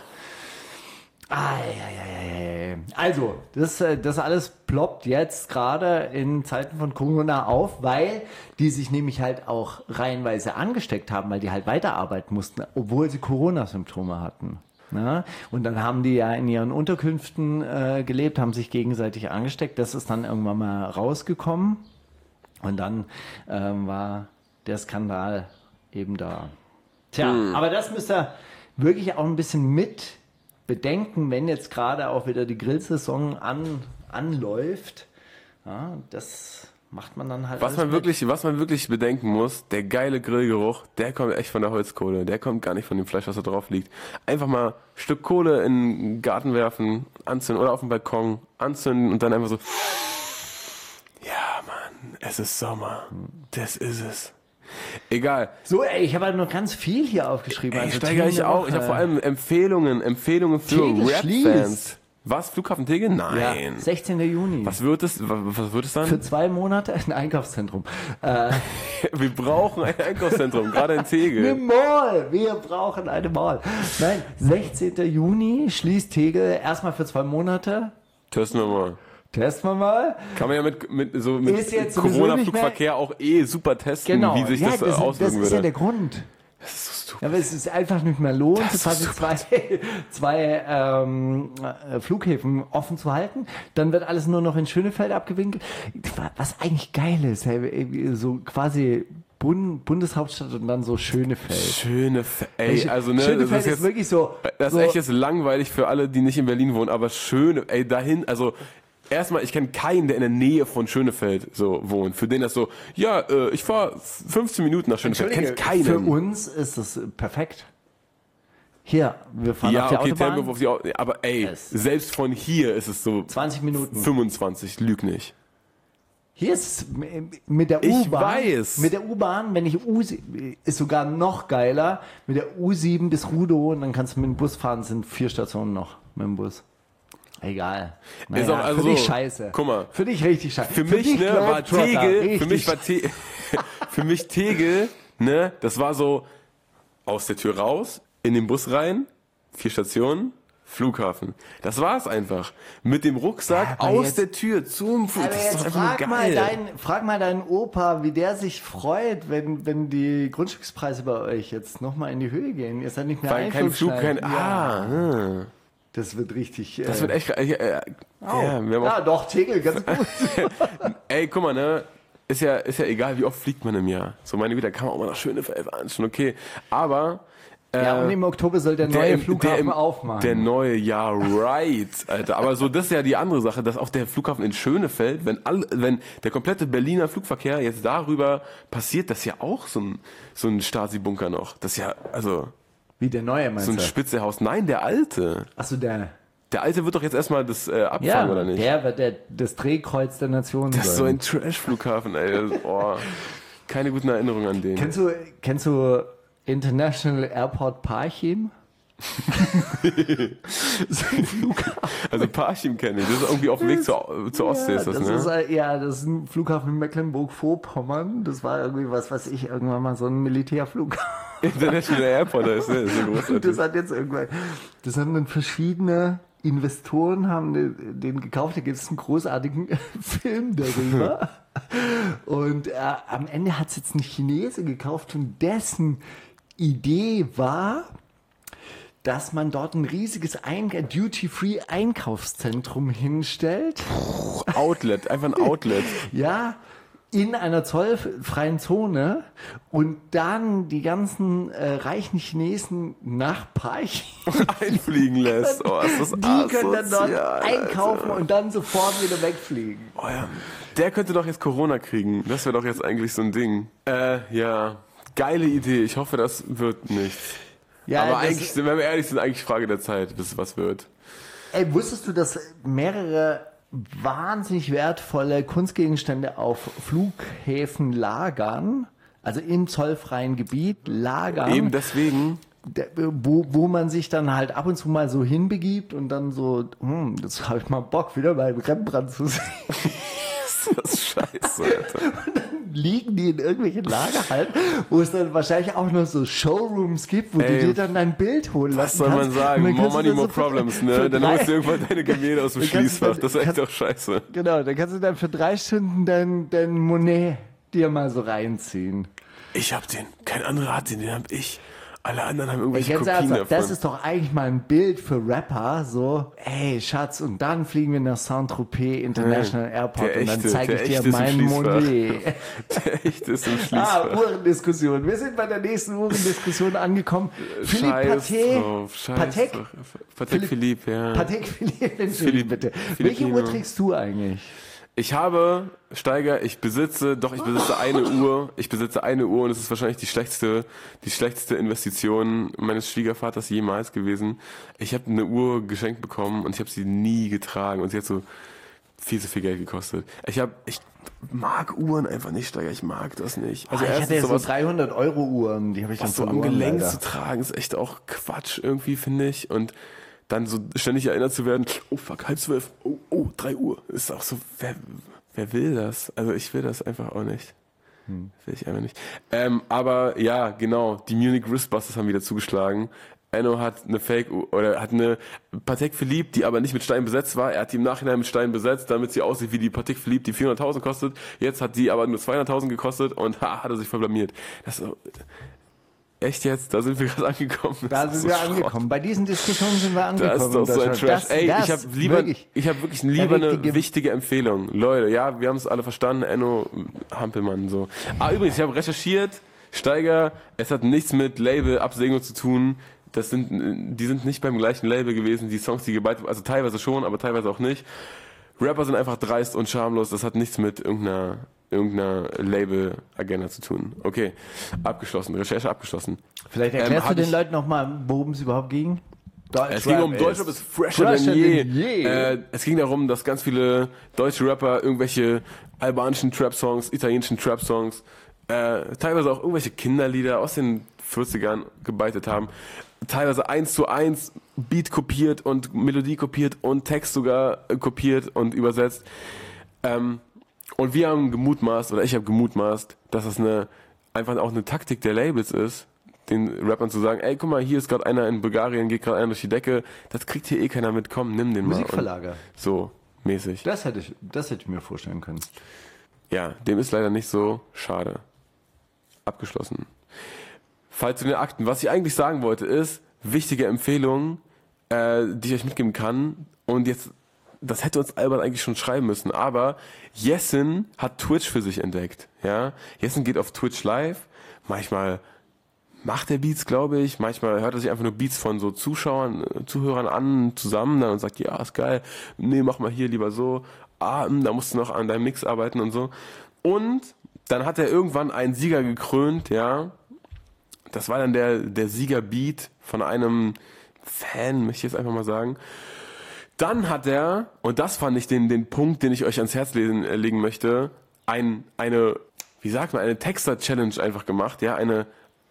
also, das alles ploppt jetzt gerade in Zeiten von Corona auf, weil die sich nämlich halt auch reihenweise angesteckt haben, weil die halt weiterarbeiten mussten, obwohl sie Corona-Symptome hatten. Ja, und dann haben die ja in ihren Unterkünften gelebt, haben sich gegenseitig angesteckt. Das ist dann irgendwann mal rausgekommen. Und dann war der Skandal eben da. Tja, aber das müsst ihr wirklich auch ein bisschen mit bedenken, wenn jetzt gerade auch wieder die Grillsaison anläuft. Ja, das macht man dann halt Was man wirklich bedenken muss, der geile Grillgeruch, der kommt echt von der Holzkohle. Der kommt gar nicht von dem Fleisch, was da drauf liegt. Einfach mal ein Stück Kohle in den Garten werfen, anzünden oder auf dem Balkon anzünden und dann einfach so. Ja, Mann, es ist Sommer. Das ist es. Egal. So, ey, ich habe halt noch ganz viel hier aufgeschrieben. Ich steige ich auch. Ich habe vor allem Empfehlungen für Rap-Fans. Was? Flughafen Tegel? Nein. Ja, 16. Juni. Was wird es dann? Für 2 Monate ein Einkaufszentrum. Wir brauchen ein Einkaufszentrum, gerade in Tegel. Eine Mall. Wir brauchen eine Mall. Nein, 16. Juni schließt Tegel erstmal für 2 Monate. Testen wir mal. Kann man ja mit Corona-Flugverkehr auch super testen, genau. wie sich das auswirken würde. Das ist ja der Grund. Das ist so stupid. Ja, aber es ist einfach nicht mehr lohnt, quasi zwei Flughäfen offen zu halten. Dann wird alles nur noch in Schönefeld abgewinkelt. Was eigentlich geil ist, so quasi Bundeshauptstadt und dann so Schönefeld. Ey, also ne, Schönefeld das ist jetzt wirklich so. Das ist echt jetzt langweilig für alle, die nicht in Berlin wohnen, aber dahin, also erstmal, ich kenne keinen, der in der Nähe von Schönefeld so wohnt. Für den das so, ja, ich fahre 15 Minuten nach Schönefeld. Kennst keinen. Für uns ist das perfekt. Hier, wir fahren auf die Autobahn. Tempo auf die Autobahn. Aber ey, selbst von hier ist es so 20 Minuten. 25, lüg nicht. Hier ist es mit der U-Bahn. Ich weiß. Mit der U-Bahn, wenn ich ist sogar noch geiler. Mit der U7 bis Rudow und dann kannst du mit dem Bus fahren, sind 4 Stationen noch mit dem Bus. Egal. Naja, ist auch, also für dich so, scheiße. Guck mal. Für dich richtig scheiße. Für mich Tegel, ne, das war so aus der Tür raus, in den Bus rein, 4 Stationen, Flughafen. Das war's einfach. Mit dem Rucksack aus der Tür zum Flughafen. Aber jetzt frag mal deinen Opa, wie der sich freut, wenn die Grundstückspreise bei euch jetzt nochmal in die Höhe gehen. Ihr seid nicht mehr kein Flug, Das wird richtig. Das wird echt. Doch, Tegel, ganz gut. Ey, guck mal, ne? Ist ja egal, wie oft fliegt man im Jahr. So, meine Güte, da kann man auch mal nach Schönefeld fahren, schon okay. Aber. Und im Oktober soll der neue Flughafen aufmachen. Der neue, ja, right, Alter. Aber so, das ist ja die andere Sache, dass auch der Flughafen in Schönefeld, wenn der komplette Berliner Flugverkehr jetzt darüber passiert, das ist ja auch so ein Stasi-Bunker noch. Das ist ja, also. Wie der neue, meinst du? So ein Spitzehaus. Nein, der alte. Achso, der alte wird doch jetzt erstmal das abfangen, oder nicht? Der wird das Drehkreuz der Nation sein. Das ist so ein Trash-Flughafen, ey. Keine guten Erinnerungen an den. Kennst du International Airport Parchim? So ein Flughafen. Also Parchim kenne ich. Das ist irgendwie auf dem Weg zur Ostsee, ist das, ne? Das ist ein Flughafen in Mecklenburg-Vorpommern. Das war irgendwie irgendwann mal so ein Militärflughafen. International Airport, das ist so großartig. Das haben dann verschiedene Investoren den gekauft. Da gibt es einen großartigen Film darüber. Und am Ende hat es jetzt ein Chinese gekauft und dessen Idee war, dass man dort ein riesiges Duty-Free-Einkaufszentrum hinstellt. Outlet, einfach ein Outlet. Ja, in einer zollfreien Zone und dann die ganzen reichen Chinesen nach Parchim einfliegen lässt. Oh, ist das die können dann dort einkaufen, Alter. Und dann sofort wieder wegfliegen. Oh ja. Der könnte doch jetzt Corona kriegen. Das wäre doch jetzt eigentlich so ein Ding. Ja, geile Idee. Ich hoffe, das wird nicht. Ja, aber eigentlich, wenn wir ehrlich sind, eigentlich Frage der Zeit, bis es was wird. Ey, wusstest du, dass mehrere wahnsinnig wertvolle Kunstgegenstände auf Flughäfen lagern? Also im zollfreien Gebiet lagern. Eben deswegen. Wo man sich dann halt ab und zu mal so hinbegibt und dann so, jetzt habe ich mal Bock, wieder beim Rembrandt zu sehen. Das ist scheiße, Alter. Und dann liegen die in irgendwelchen Lagerhallen, wo es dann wahrscheinlich auch noch so Showrooms gibt, wo du dir dann dein Bild holen lassen kannst. Was soll man sagen? More money, more so problems, ne? Dann holst du irgendwann deine Gemälde aus dem Schließfach. Das ist echt doch scheiße. Genau, dann kannst du dann für 3 Stunden dein Monet dir mal so reinziehen. Ich hab den. Kein anderer hat den hab ich. Alle anderen haben irgendwelche Kopien davon. Das ist doch eigentlich mal ein Bild für Rapper, so, ey, Schatz, und dann fliegen wir nach Saint-Tropez International Airport und dann zeige ich dir mein Monet. Der echte ist im Schließfach. Uhrendiskussion. Wir sind bei der nächsten Uhrendiskussion angekommen. Patek Philippe, ja. Patek Philippe, bitte. Welche Uhr trägst du eigentlich? Ich besitze eine Uhr. Ich besitze eine Uhr und es ist wahrscheinlich die schlechteste Investition meines Schwiegervaters jemals gewesen. Ich habe eine Uhr geschenkt bekommen und ich habe sie nie getragen und sie hat so viel zu viel Geld gekostet. Ich mag Uhren einfach nicht, Steiger. Ich mag das nicht. Also ich hatte ja so 300 Euro Uhren, die habe ich dann so am Gelenk zu tragen, ist echt auch Quatsch irgendwie, finde ich. Und dann so ständig erinnert zu werden, oh fuck, 11:30, oh 3 Uhr. Ist auch so, wer will das? Also ich will das einfach auch nicht. Will ich einfach nicht. Aber ja, genau, die Munich Wristbusters haben wieder zugeschlagen. Enno hat eine Patek Philippe, die aber nicht mit Stein besetzt war. Er hat die im Nachhinein mit Stein besetzt, damit sie aussieht wie die Patek Philippe, die 400.000 kostet. Jetzt hat die aber nur 200.000 gekostet und hat er sich voll blamiert. Das ist so, echt jetzt? Da sind wir gerade angekommen. Da sind wir angekommen. Bei diesen Diskussionen sind wir angekommen. Das ist doch so ein Trash. Ich habe wirklich lieber eine wichtige Empfehlung. Leute, ja, wir haben es alle verstanden. Enno Hampelmann, so. Übrigens, ich habe recherchiert. Steiger, es hat nichts mit Label-Absegnung zu tun. Die sind nicht beim gleichen Label gewesen, die Songs, die geballt, also teilweise schon, aber teilweise auch nicht. Rapper sind einfach dreist und schamlos, das hat nichts mit irgendeiner Label-Agenda zu tun. Okay, abgeschlossen, Recherche abgeschlossen. Vielleicht erklärst du den Leuten nochmal, worum es überhaupt ging? Es ging um Deutschrap ist fresher denn je. Es ging darum, dass ganz viele deutsche Rapper irgendwelche albanischen Trap-Songs, italienischen Trap-Songs, teilweise auch irgendwelche Kinderlieder aus den 40ern gebeitet haben. Teilweise 1:1 Beat kopiert und Melodie kopiert und Text sogar kopiert und übersetzt. Und wir haben gemutmaßt, oder ich habe gemutmaßt, dass das einfach auch eine Taktik der Labels ist, den Rappern zu sagen, ey, guck mal, hier ist gerade einer in Bulgarien, geht gerade einer durch die Decke, das kriegt hier keiner mit, komm, nimm den mal. Musikverlager. So, mäßig. Das hätte ich mir vorstellen können. Ja, dem ist leider nicht so, schade. Abgeschlossen. Fall zu den Akten. Was ich eigentlich sagen wollte ist, wichtige Empfehlung, die ich euch mitgeben kann. Und jetzt, das hätte uns Albert eigentlich schon schreiben müssen, aber Jessin hat Twitch für sich entdeckt. Ja? Jessin geht auf Twitch live. Manchmal macht er Beats, glaube ich. Manchmal hört er sich einfach nur Beats von so Zuhörern an, zusammen dann und sagt, ja, ist geil. Nee, mach mal hier lieber so. Da musst du noch an deinem Mix arbeiten und so. Und dann hat er irgendwann einen Sieger gekrönt, ja. Das war dann der Siegerbeat von einem Fan, möchte ich jetzt einfach mal sagen. Dann hat er, und das fand ich den Punkt, den ich euch ans Herz legen möchte, eine Texter-Challenge einfach gemacht, ja, eine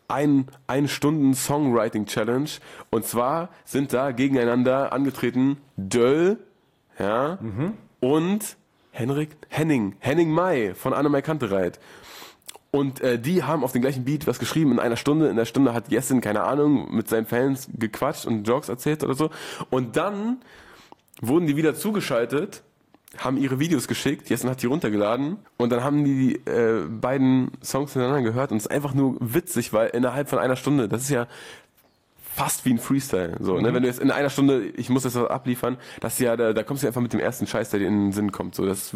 1 Stunden Songwriting-Challenge. Und zwar sind da gegeneinander angetreten Döll, ja, und Henning Mai von Annemai Kantereit. Und die haben auf den gleichen Beat was geschrieben in einer Stunde. In der Stunde hat Jessin, keine Ahnung, mit seinen Fans gequatscht und Jokes erzählt oder so. Und dann wurden die wieder zugeschaltet, haben ihre Videos geschickt, Jessin hat die runtergeladen und dann haben die beiden Songs hintereinander gehört und es ist einfach nur witzig, weil innerhalb von einer Stunde, das ist ja fast wie ein Freestyle. So, ne? Wenn du jetzt in einer Stunde, ich muss das abliefern, das ist ja, da kommst du einfach mit dem ersten Scheiß, der dir in den Sinn kommt. So, das ist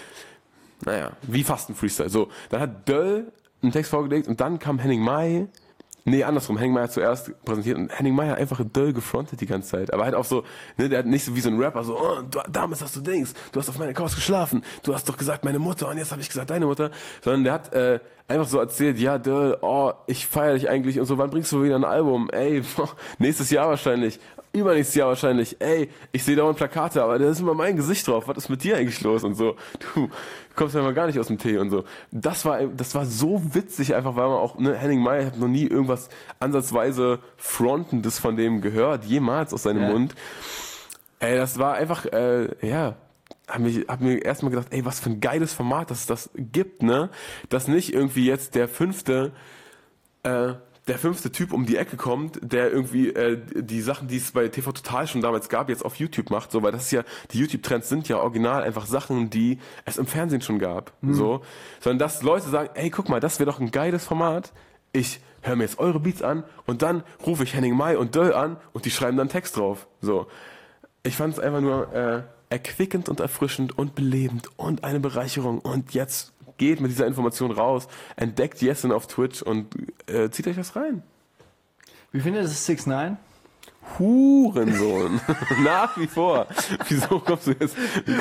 wie fast ein Freestyle. So, dann hat Döll einen Text vorgelegt und dann kam Henning Mai. Nee, andersrum. Henning Mai hat zuerst präsentiert und Henning Mai hat einfach Döll gefrontet die ganze Zeit. Aber halt auch so, ne, der hat nicht so wie so ein Rapper so, damals hast du Dings, du hast auf meiner Couch geschlafen, du hast doch gesagt meine Mutter und jetzt habe ich gesagt deine Mutter. Sondern der hat einfach so erzählt, ja Döll, ich feiere dich eigentlich und so, wann bringst du wieder ein Album? Ey, nächstes Jahr wahrscheinlich. Übernächstes Jahr wahrscheinlich, ey, ich sehe dauernd Plakate, aber da ist immer mein Gesicht drauf, was ist mit dir eigentlich los und so, du kommst ja mal gar nicht aus dem Tee und so. Das war so witzig einfach, weil man auch, ne, Henning Mai, ich habe noch nie irgendwas ansatzweise Frontendes von dem gehört, jemals aus seinem Mund. Ey, das war einfach, hab mir erstmal gedacht, ey, was für ein geiles Format, dass es das gibt, ne, dass nicht irgendwie jetzt der fünfte Typ um die Ecke kommt, der irgendwie die Sachen, die es bei TV Total schon damals gab, jetzt auf YouTube macht, so, weil das ist ja, die YouTube-Trends sind ja original einfach Sachen, die es im Fernsehen schon gab, so, sondern dass Leute sagen, ey, guck mal, das wäre doch ein geiles Format, ich höre mir jetzt eure Beats an und dann rufe ich Henning Mai und Döll an und die schreiben dann Text drauf, so. Ich fand es einfach nur erquickend und erfrischend und belebend und eine Bereicherung und jetzt geht mit dieser Information raus, entdeckt Jessin auf Twitch und zieht euch was rein. Wie findet es 6ix9ine? Hurensohn. Nach wie vor. Wieso kommst du jetzt?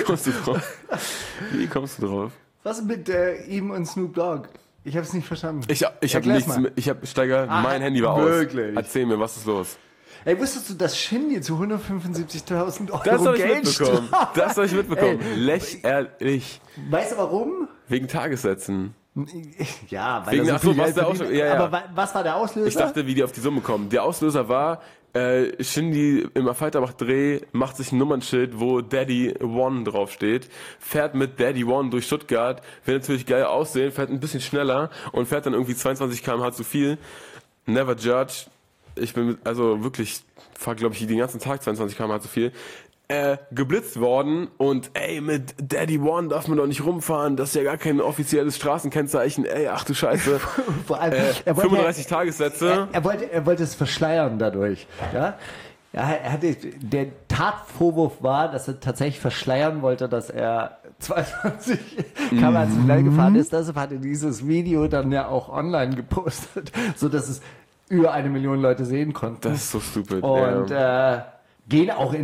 Wie kommst du drauf? Was mit ihm und Snoop Dogg? Ich habe es nicht verstanden. Ich habe nichts mit, Steiger, mein Handy war wirklich? aus. Erzähl mir, was ist los? Ey, wusstest du, dass Shindy zu 175.000 Euro Das habe ich Geld mitbekommen. Das habe ich mitbekommen. Lächerlich. Weißt du warum? Wegen Tagessätzen. Ja, weil Wegen, er so viel Geld der verdient. Auslöser? Ja. Aber was war der Auslöser? Ich dachte, wie die auf die Summe kommen. Der Auslöser war, Shindy im Fightermacht-Dreh macht sich ein Nummernschild, wo Daddy One draufsteht, fährt mit Daddy One durch Stuttgart, will natürlich geil aussehen, fährt ein bisschen schneller und fährt dann irgendwie 22 km/h zu viel. Never judge. Ich bin wirklich, fahr glaube ich den ganzen Tag 22 km/h zu viel. Geblitzt worden und mit Daddy One darf man doch nicht rumfahren, das ist ja gar kein offizielles Straßenkennzeichen, ach du Scheiße. Vor allem, 35 Tagessätze. Er wollte es verschleiern dadurch. Ja? Ja, der Tatvorwurf war, dass er tatsächlich verschleiern wollte, dass er 22 km/h zu schnell gefahren ist. Deshalb hat er dieses Video dann ja auch online gepostet, sodass es über 1 Million Leute sehen konnten. Das ist so stupid. Und gehen auch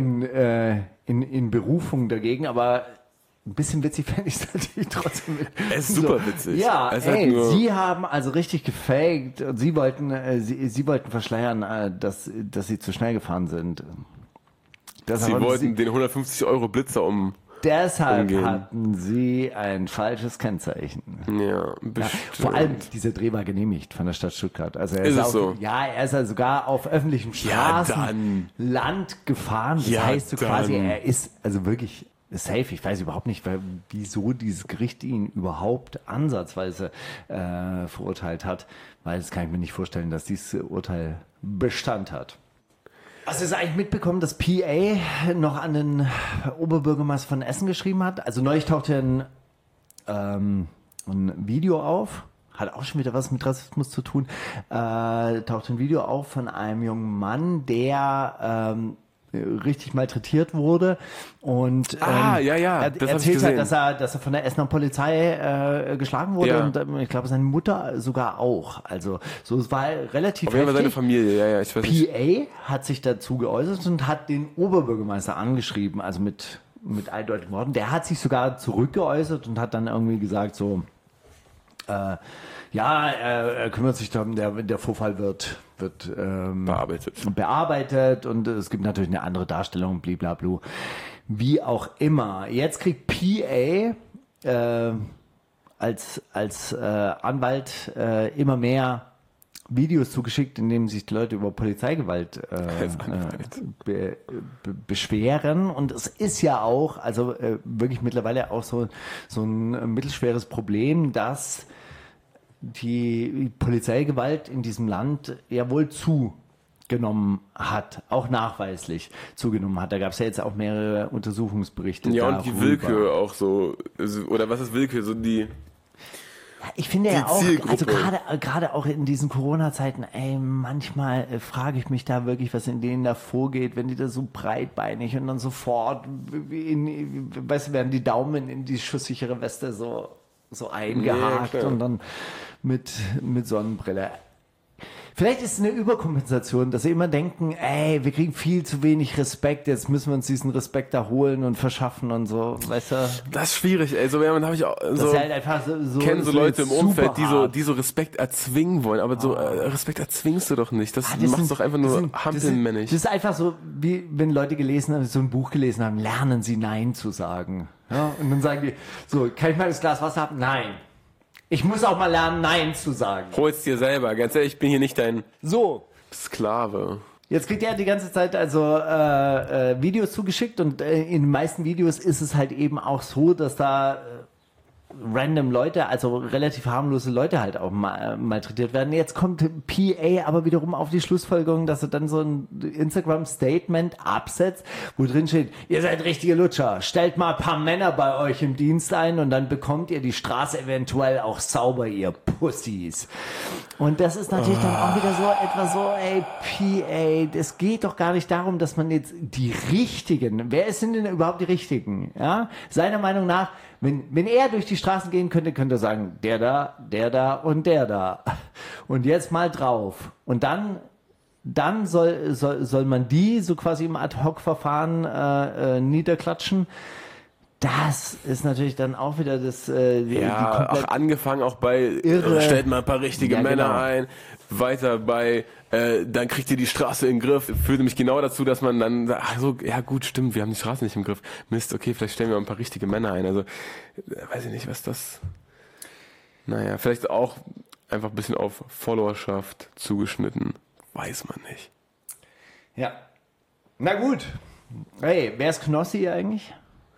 in Berufung dagegen, aber ein bisschen witzig fände ich es natürlich trotzdem. Es ist super witzig. Ja, sie haben also richtig gefaked und sie wollten verschleiern, dass sie zu schnell gefahren sind. Sie wollten den 150 Euro Blitzer Deshalb umgehen. hatten sie ein falsches Kennzeichen. Ja, vor allem dieser Dreh war genehmigt von der Stadt Stuttgart. Also er ist ja sogar auf öffentlichem Straßenland gefahren. Das heißt so quasi, er ist also wirklich safe. Ich weiß überhaupt nicht, wieso dieses Gericht ihn überhaupt ansatzweise verurteilt hat, weil das kann ich mir nicht vorstellen, dass dieses Urteil Bestand hat. Hast du es eigentlich mitbekommen, dass PA noch an den Oberbürgermeister von Essen geschrieben hat? Also neulich tauchte ein Video auf, hat auch schon wieder was mit Rassismus zu tun, tauchte ein Video auf von einem jungen Mann, der richtig malträtiert wurde und er erzählt hat, dass er von der Essener Polizei geschlagen wurde und ich glaube seine Mutter sogar auch. Also so, es war relativ heftig. Seine Familie, ich weiß nicht. PA hat sich dazu geäußert und hat den Oberbürgermeister angeschrieben, also mit eindeutigen Worten. Der hat sich sogar zurückgeäußert und hat dann irgendwie gesagt so, er kümmert sich darum, der Vorfall wird bearbeitet und es gibt natürlich eine andere Darstellung, blablabla. Wie auch immer. Jetzt kriegt PA als Anwalt immer mehr Videos zugeschickt, in denen sich die Leute über Polizeigewalt beschweren. Und es ist ja auch, also wirklich mittlerweile auch so ein mittelschweres Problem, dass die Polizeigewalt in diesem Land ja wohl zugenommen hat, auch nachweislich zugenommen hat. Da gab es ja jetzt auch mehrere Untersuchungsberichte. Ja, und die Willkür auch so, oder was ist Willkür? So ich finde ja auch, also gerade auch in diesen Corona-Zeiten, manchmal frage ich mich da wirklich, was in denen da vorgeht, wenn die da so breitbeinig und dann sofort, werden die Daumen in die schusssichere Weste so eingehakt und dann mit Sonnenbrille. Vielleicht ist es eine Überkompensation, dass sie immer denken, wir kriegen viel zu wenig Respekt, jetzt müssen wir uns diesen Respekt erholen und verschaffen und so, weißt du? Das ist schwierig, so habe ich auch so, halt einfach kenne so Leute im Umfeld, die so Respekt erzwingen wollen, aber so Respekt erzwingst du doch nicht, das macht doch einfach nur hampelmännisch. Das ist einfach so, wie wenn Leute so ein Buch gelesen haben, lernen sie Nein zu sagen. Ja, und dann sagen die, so, kann ich mal das Glas Wasser haben? Nein. Ich muss auch mal lernen, Nein zu sagen. Hol's dir selber, ganz ehrlich, ich bin hier nicht dein Sklave. Jetzt kriegt er die ganze Zeit also Videos zugeschickt und in den meisten Videos ist es halt eben auch so, dass da random Leute, also relativ harmlose Leute halt auch malträtiert werden. Jetzt kommt PA aber wiederum auf die Schlussfolgerung, dass er dann so ein Instagram-Statement absetzt, wo drin steht, ihr seid richtige Lutscher, stellt mal ein paar Männer bei euch im Dienst ein und dann bekommt ihr die Straße eventuell auch sauber, ihr Pussys. Und das ist natürlich dann auch wieder so etwas so, PA, das geht doch gar nicht darum, dass man jetzt die Richtigen, wer sind denn überhaupt die Richtigen? Ja? Seiner Meinung nach, wenn er durch die Straßen gehen könnte er sagen, der da und der da. Und jetzt mal drauf. Und dann dann soll man die so quasi im Ad-Hoc-Verfahren niederklatschen. Das ist natürlich dann auch wieder das... die auch angefangen auch bei, stellt mal ein paar richtige Männer ein, weiter bei, dann kriegt ihr die Straße in den Griff. Führte mich genau dazu, dass man dann sagt, ach so, ja gut, stimmt, wir haben die Straße nicht im Griff. Mist, okay, vielleicht stellen wir mal ein paar richtige Männer ein. Also, weiß ich nicht, was das... Naja, vielleicht auch einfach ein bisschen auf Followerschaft zugeschnitten. Weiß man nicht. Ja. Na gut. Hey, wer ist Knossi eigentlich?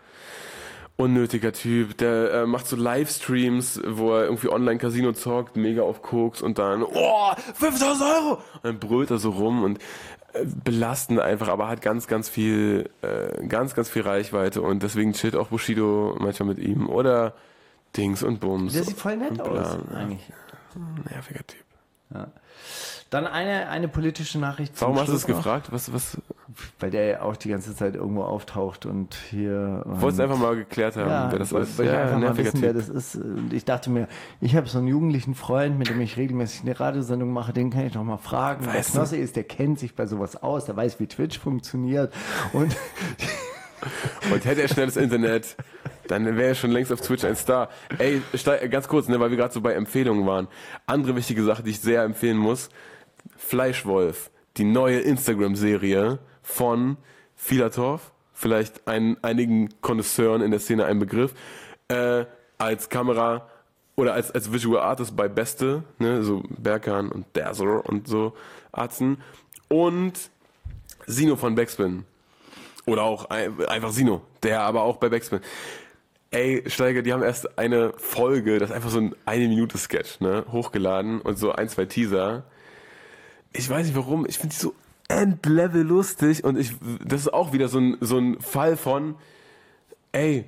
Unnötiger Typ, der macht so Livestreams, wo er irgendwie Online-Casino zockt, mega auf Koks und dann, 5.000 €! Und dann brüllt er so rum und belastend einfach, aber hat ganz viel Reichweite und deswegen chillt auch Bushido manchmal mit ihm oder Dings und Bums. Der sieht voll nett aus, eigentlich. Nerviger Typ. Ja. Dann eine politische Nachricht. Warum hast du es gefragt? Was? Weil der ja auch die ganze Zeit irgendwo auftaucht und hier... Wolltest du einfach mal geklärt haben, wer das ist? Weil ich einfach mal wissen, wer das ist. Und ich dachte mir, ich habe so einen jugendlichen Freund, mit dem ich regelmäßig eine Radiosendung mache, den kann ich noch mal fragen. Der Knossi ist, der kennt sich bei sowas aus, der weiß, wie Twitch funktioniert. Und hätte er schnell das Internet, dann wäre er schon längst auf Twitch ein Star. Ey, ganz kurz, weil wir gerade so bei Empfehlungen waren. Andere wichtige Sache, die ich sehr empfehlen muss. Fleischwolf, die neue Instagram-Serie von Filatov, vielleicht einigen Connoisseuren in der Szene ein Begriff, als Kamera oder als Visual Artist bei Beste, ne, so Berkan und Dazzler und so Arzen und Sino von Backspin. Oder auch einfach Sino, der aber auch bei Backspin. Ey, Steiger, die haben erst eine Folge, das ist einfach so ein 1-Minute-Sketch, ne, hochgeladen und so 1, 2 Teaser. Ich weiß nicht warum, ich finde die so endlevel lustig und das ist auch wieder so ein Fall von, ey,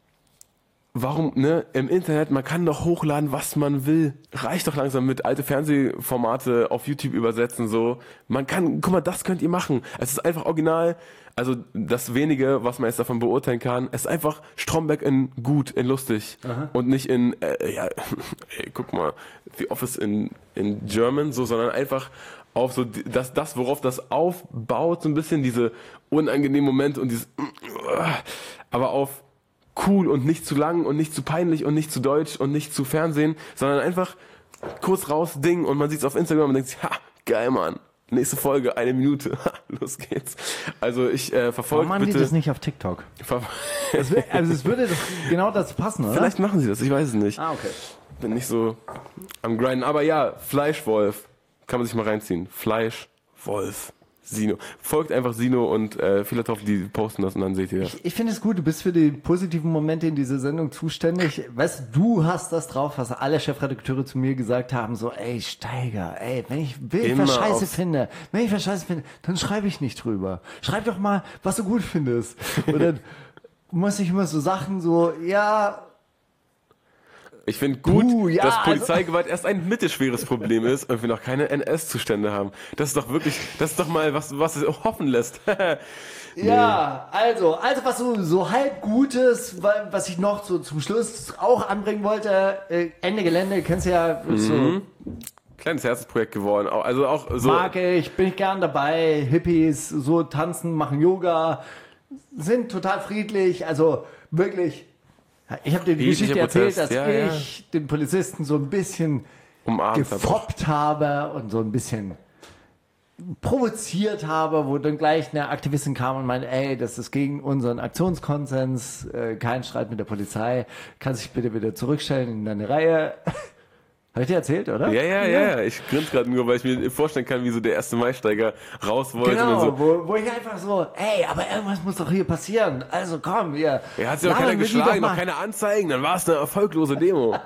warum, ne, im Internet, man kann doch hochladen, was man will. Reicht doch langsam mit alte Fernsehformate auf YouTube übersetzen, so. Man kann, guck mal, das könnt ihr machen. Es ist einfach original, also das Wenige, was man jetzt davon beurteilen kann, es ist einfach Stromberg in gut, in lustig. Aha. Und nicht in, ey, guck mal, The Office in German, so, sondern einfach auf so, das, worauf das aufbaut, so ein bisschen diese unangenehmen Momente und dieses, aber auf cool und nicht zu lang und nicht zu peinlich und nicht zu deutsch und nicht zu Fernsehen, sondern einfach kurz raus, Ding, und man sieht es auf Instagram und denkt sich, ha, geil, Mann. Nächste Folge, 1 Minute. Los geht's. Also ich verfolge Warum machen die das nicht auf TikTok? Also es würde doch genau dazu passen, oder? Vielleicht machen sie das, ich weiß es nicht. Ah, okay. Bin nicht so am Grinden. Aber ja, Fleischwolf. Kann man sich mal reinziehen. Fleischwolf. Sino. Folgt einfach Sino und Filatov, die posten das und dann seht ihr das. Ich finde es gut, du bist für die positiven Momente in dieser Sendung zuständig. Weißt du, hast das drauf, was alle Chefredakteure zu mir gesagt haben, so, ey, Steiger, ey, wenn ich was Scheiße finde, dann schreibe ich nicht drüber. Schreib doch mal, was du gut findest. Und dann muss ich immer so Sachen so, ja... Ich finde gut, ja, dass Polizeigewalt erst ein mittelschweres Problem ist und wir noch keine NS-Zustände haben. Das ist doch mal was es hoffen lässt. Nee. Ja, also was so halb Gutes, was ich noch so zum Schluss auch anbringen wollte, Ende Gelände, kennst du ja, so. Kleines Herzensprojekt geworden. Also auch so. Mag ich, bin ich gern dabei, Hippies, so tanzen, machen Yoga, sind total friedlich, also wirklich. Ich habe dir die Geschichte erzählt, dass ich den Polizisten so ein bisschen gefoppt habe und so ein bisschen provoziert habe, wo dann gleich eine Aktivistin kam und meinte, ey, das ist gegen unseren Aktionskonsens, kein Streit mit der Polizei, kannst dich bitte wieder zurückstellen in deine Reihe. Habe ich dir erzählt, oder? Ja. Ich grinse gerade nur, weil ich mir vorstellen kann, wie so der 1. Mai-Steiger raus wollte. Genau, und so. wo ich einfach so, ey, aber irgendwas muss doch hier passieren. Also komm, wir... Ja, hat sich doch keiner geschlagen, noch keine Anzeigen, dann war es eine erfolglose Demo.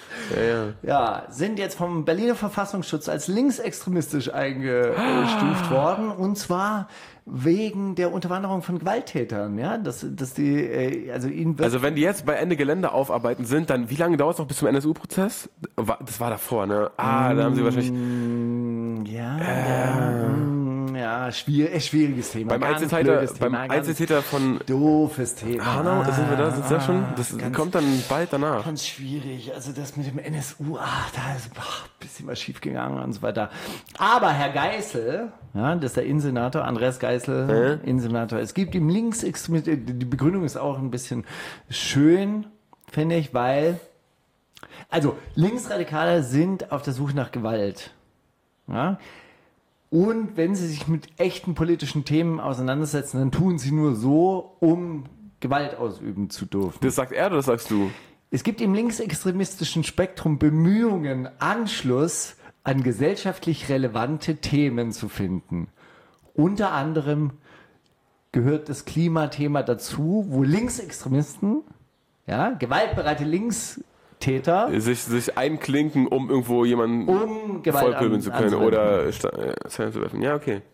Ja, sind jetzt vom Berliner Verfassungsschutz als linksextremistisch eingestuft worden, und zwar wegen der Unterwanderung von Gewalttätern, ja, dass die, also wenn die jetzt bei Ende Gelände aufarbeiten sind, dann wie lange dauert es noch bis zum NSU-Prozess? Das war davor, ne? Da haben sie wahrscheinlich... schwieriges Thema. Beim Einzeltäter von doofes Thema. Hanau, sind wir da? Sind wir da schon? Das kommt dann bald danach. Ganz schwierig. Also das mit dem NSU, da ist ein bisschen was schief gegangen und so weiter. Aber Herr Geisel, ja, das ist der Innensenator, Andreas Geisel, Innensenator. Es gibt ihm Linksextremisten, die Begründung ist auch ein bisschen schön, finde ich, weil, also Linksradikale sind auf der Suche nach Gewalt. Ja? Und wenn sie sich mit echten politischen Themen auseinandersetzen, dann tun sie nur so, um Gewalt ausüben zu dürfen. Das sagt er oder das sagst du? Es gibt im linksextremistischen Spektrum Bemühungen, Anschluss an gesellschaftlich relevante Themen zu finden. Unter anderem gehört das Klimathema dazu, wo Linksextremisten, ja, gewaltbereite Linkstäter sich einklinken, um irgendwo jemanden vollpöbeln zu können oder Steine zu werfen. Ja, okay.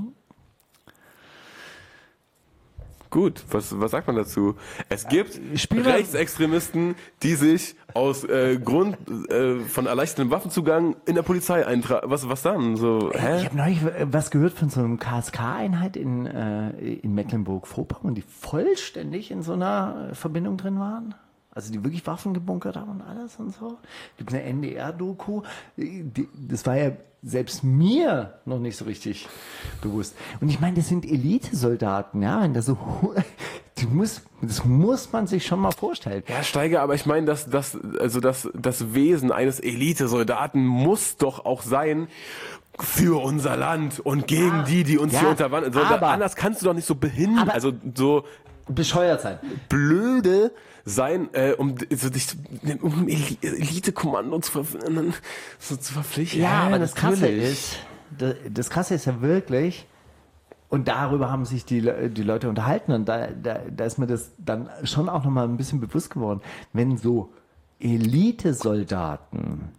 Gut, was sagt man dazu? Es gibt Rechtsextremisten, die sich aus Grund von erleichtertem Waffenzugang in der Polizei eintragen. Was dann? So, hä? Ich habe neulich was gehört von so einer KSK-Einheit in Mecklenburg-Vorpommern, die vollständig in so einer Verbindung drin waren. Also die wirklich Waffen gebunkert haben und alles und so. Gibt eine NDR-Doku. Das war ja selbst mir noch nicht so richtig bewusst. Und ich meine, das sind Elitesoldaten, ja. Wenn das so, das muss man sich schon mal vorstellen. Ja, Steiger, aber ich meine, das Wesen eines Elitesoldaten muss doch auch sein, für unser Land und gegen die uns hier unterwandern. So, anders kannst du doch nicht so behindert, also so bescheuert sein. Blöde sein, um Elite-Kommando zu verpflichten. Ja, aber das Krasse ist ja wirklich, und darüber haben sich die Leute unterhalten, und da ist mir das dann schon auch nochmal ein bisschen bewusst geworden, wenn so Elitesoldaten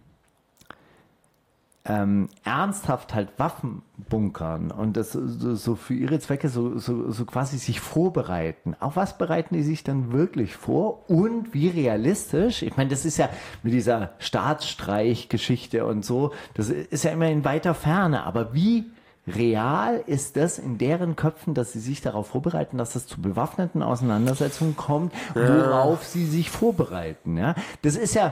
ernsthaft halt Waffen bunkern und das so für ihre Zwecke so quasi sich vorbereiten. Auf was bereiten die sich dann wirklich vor und wie realistisch? Ich meine, das ist ja mit dieser Staatsstreich-Geschichte und so, das ist ja immer in weiter Ferne, aber wie real ist das in deren Köpfen, dass sie sich darauf vorbereiten, dass es zu bewaffneten Auseinandersetzungen kommt, worauf sie sich vorbereiten? Ja? Das ist ja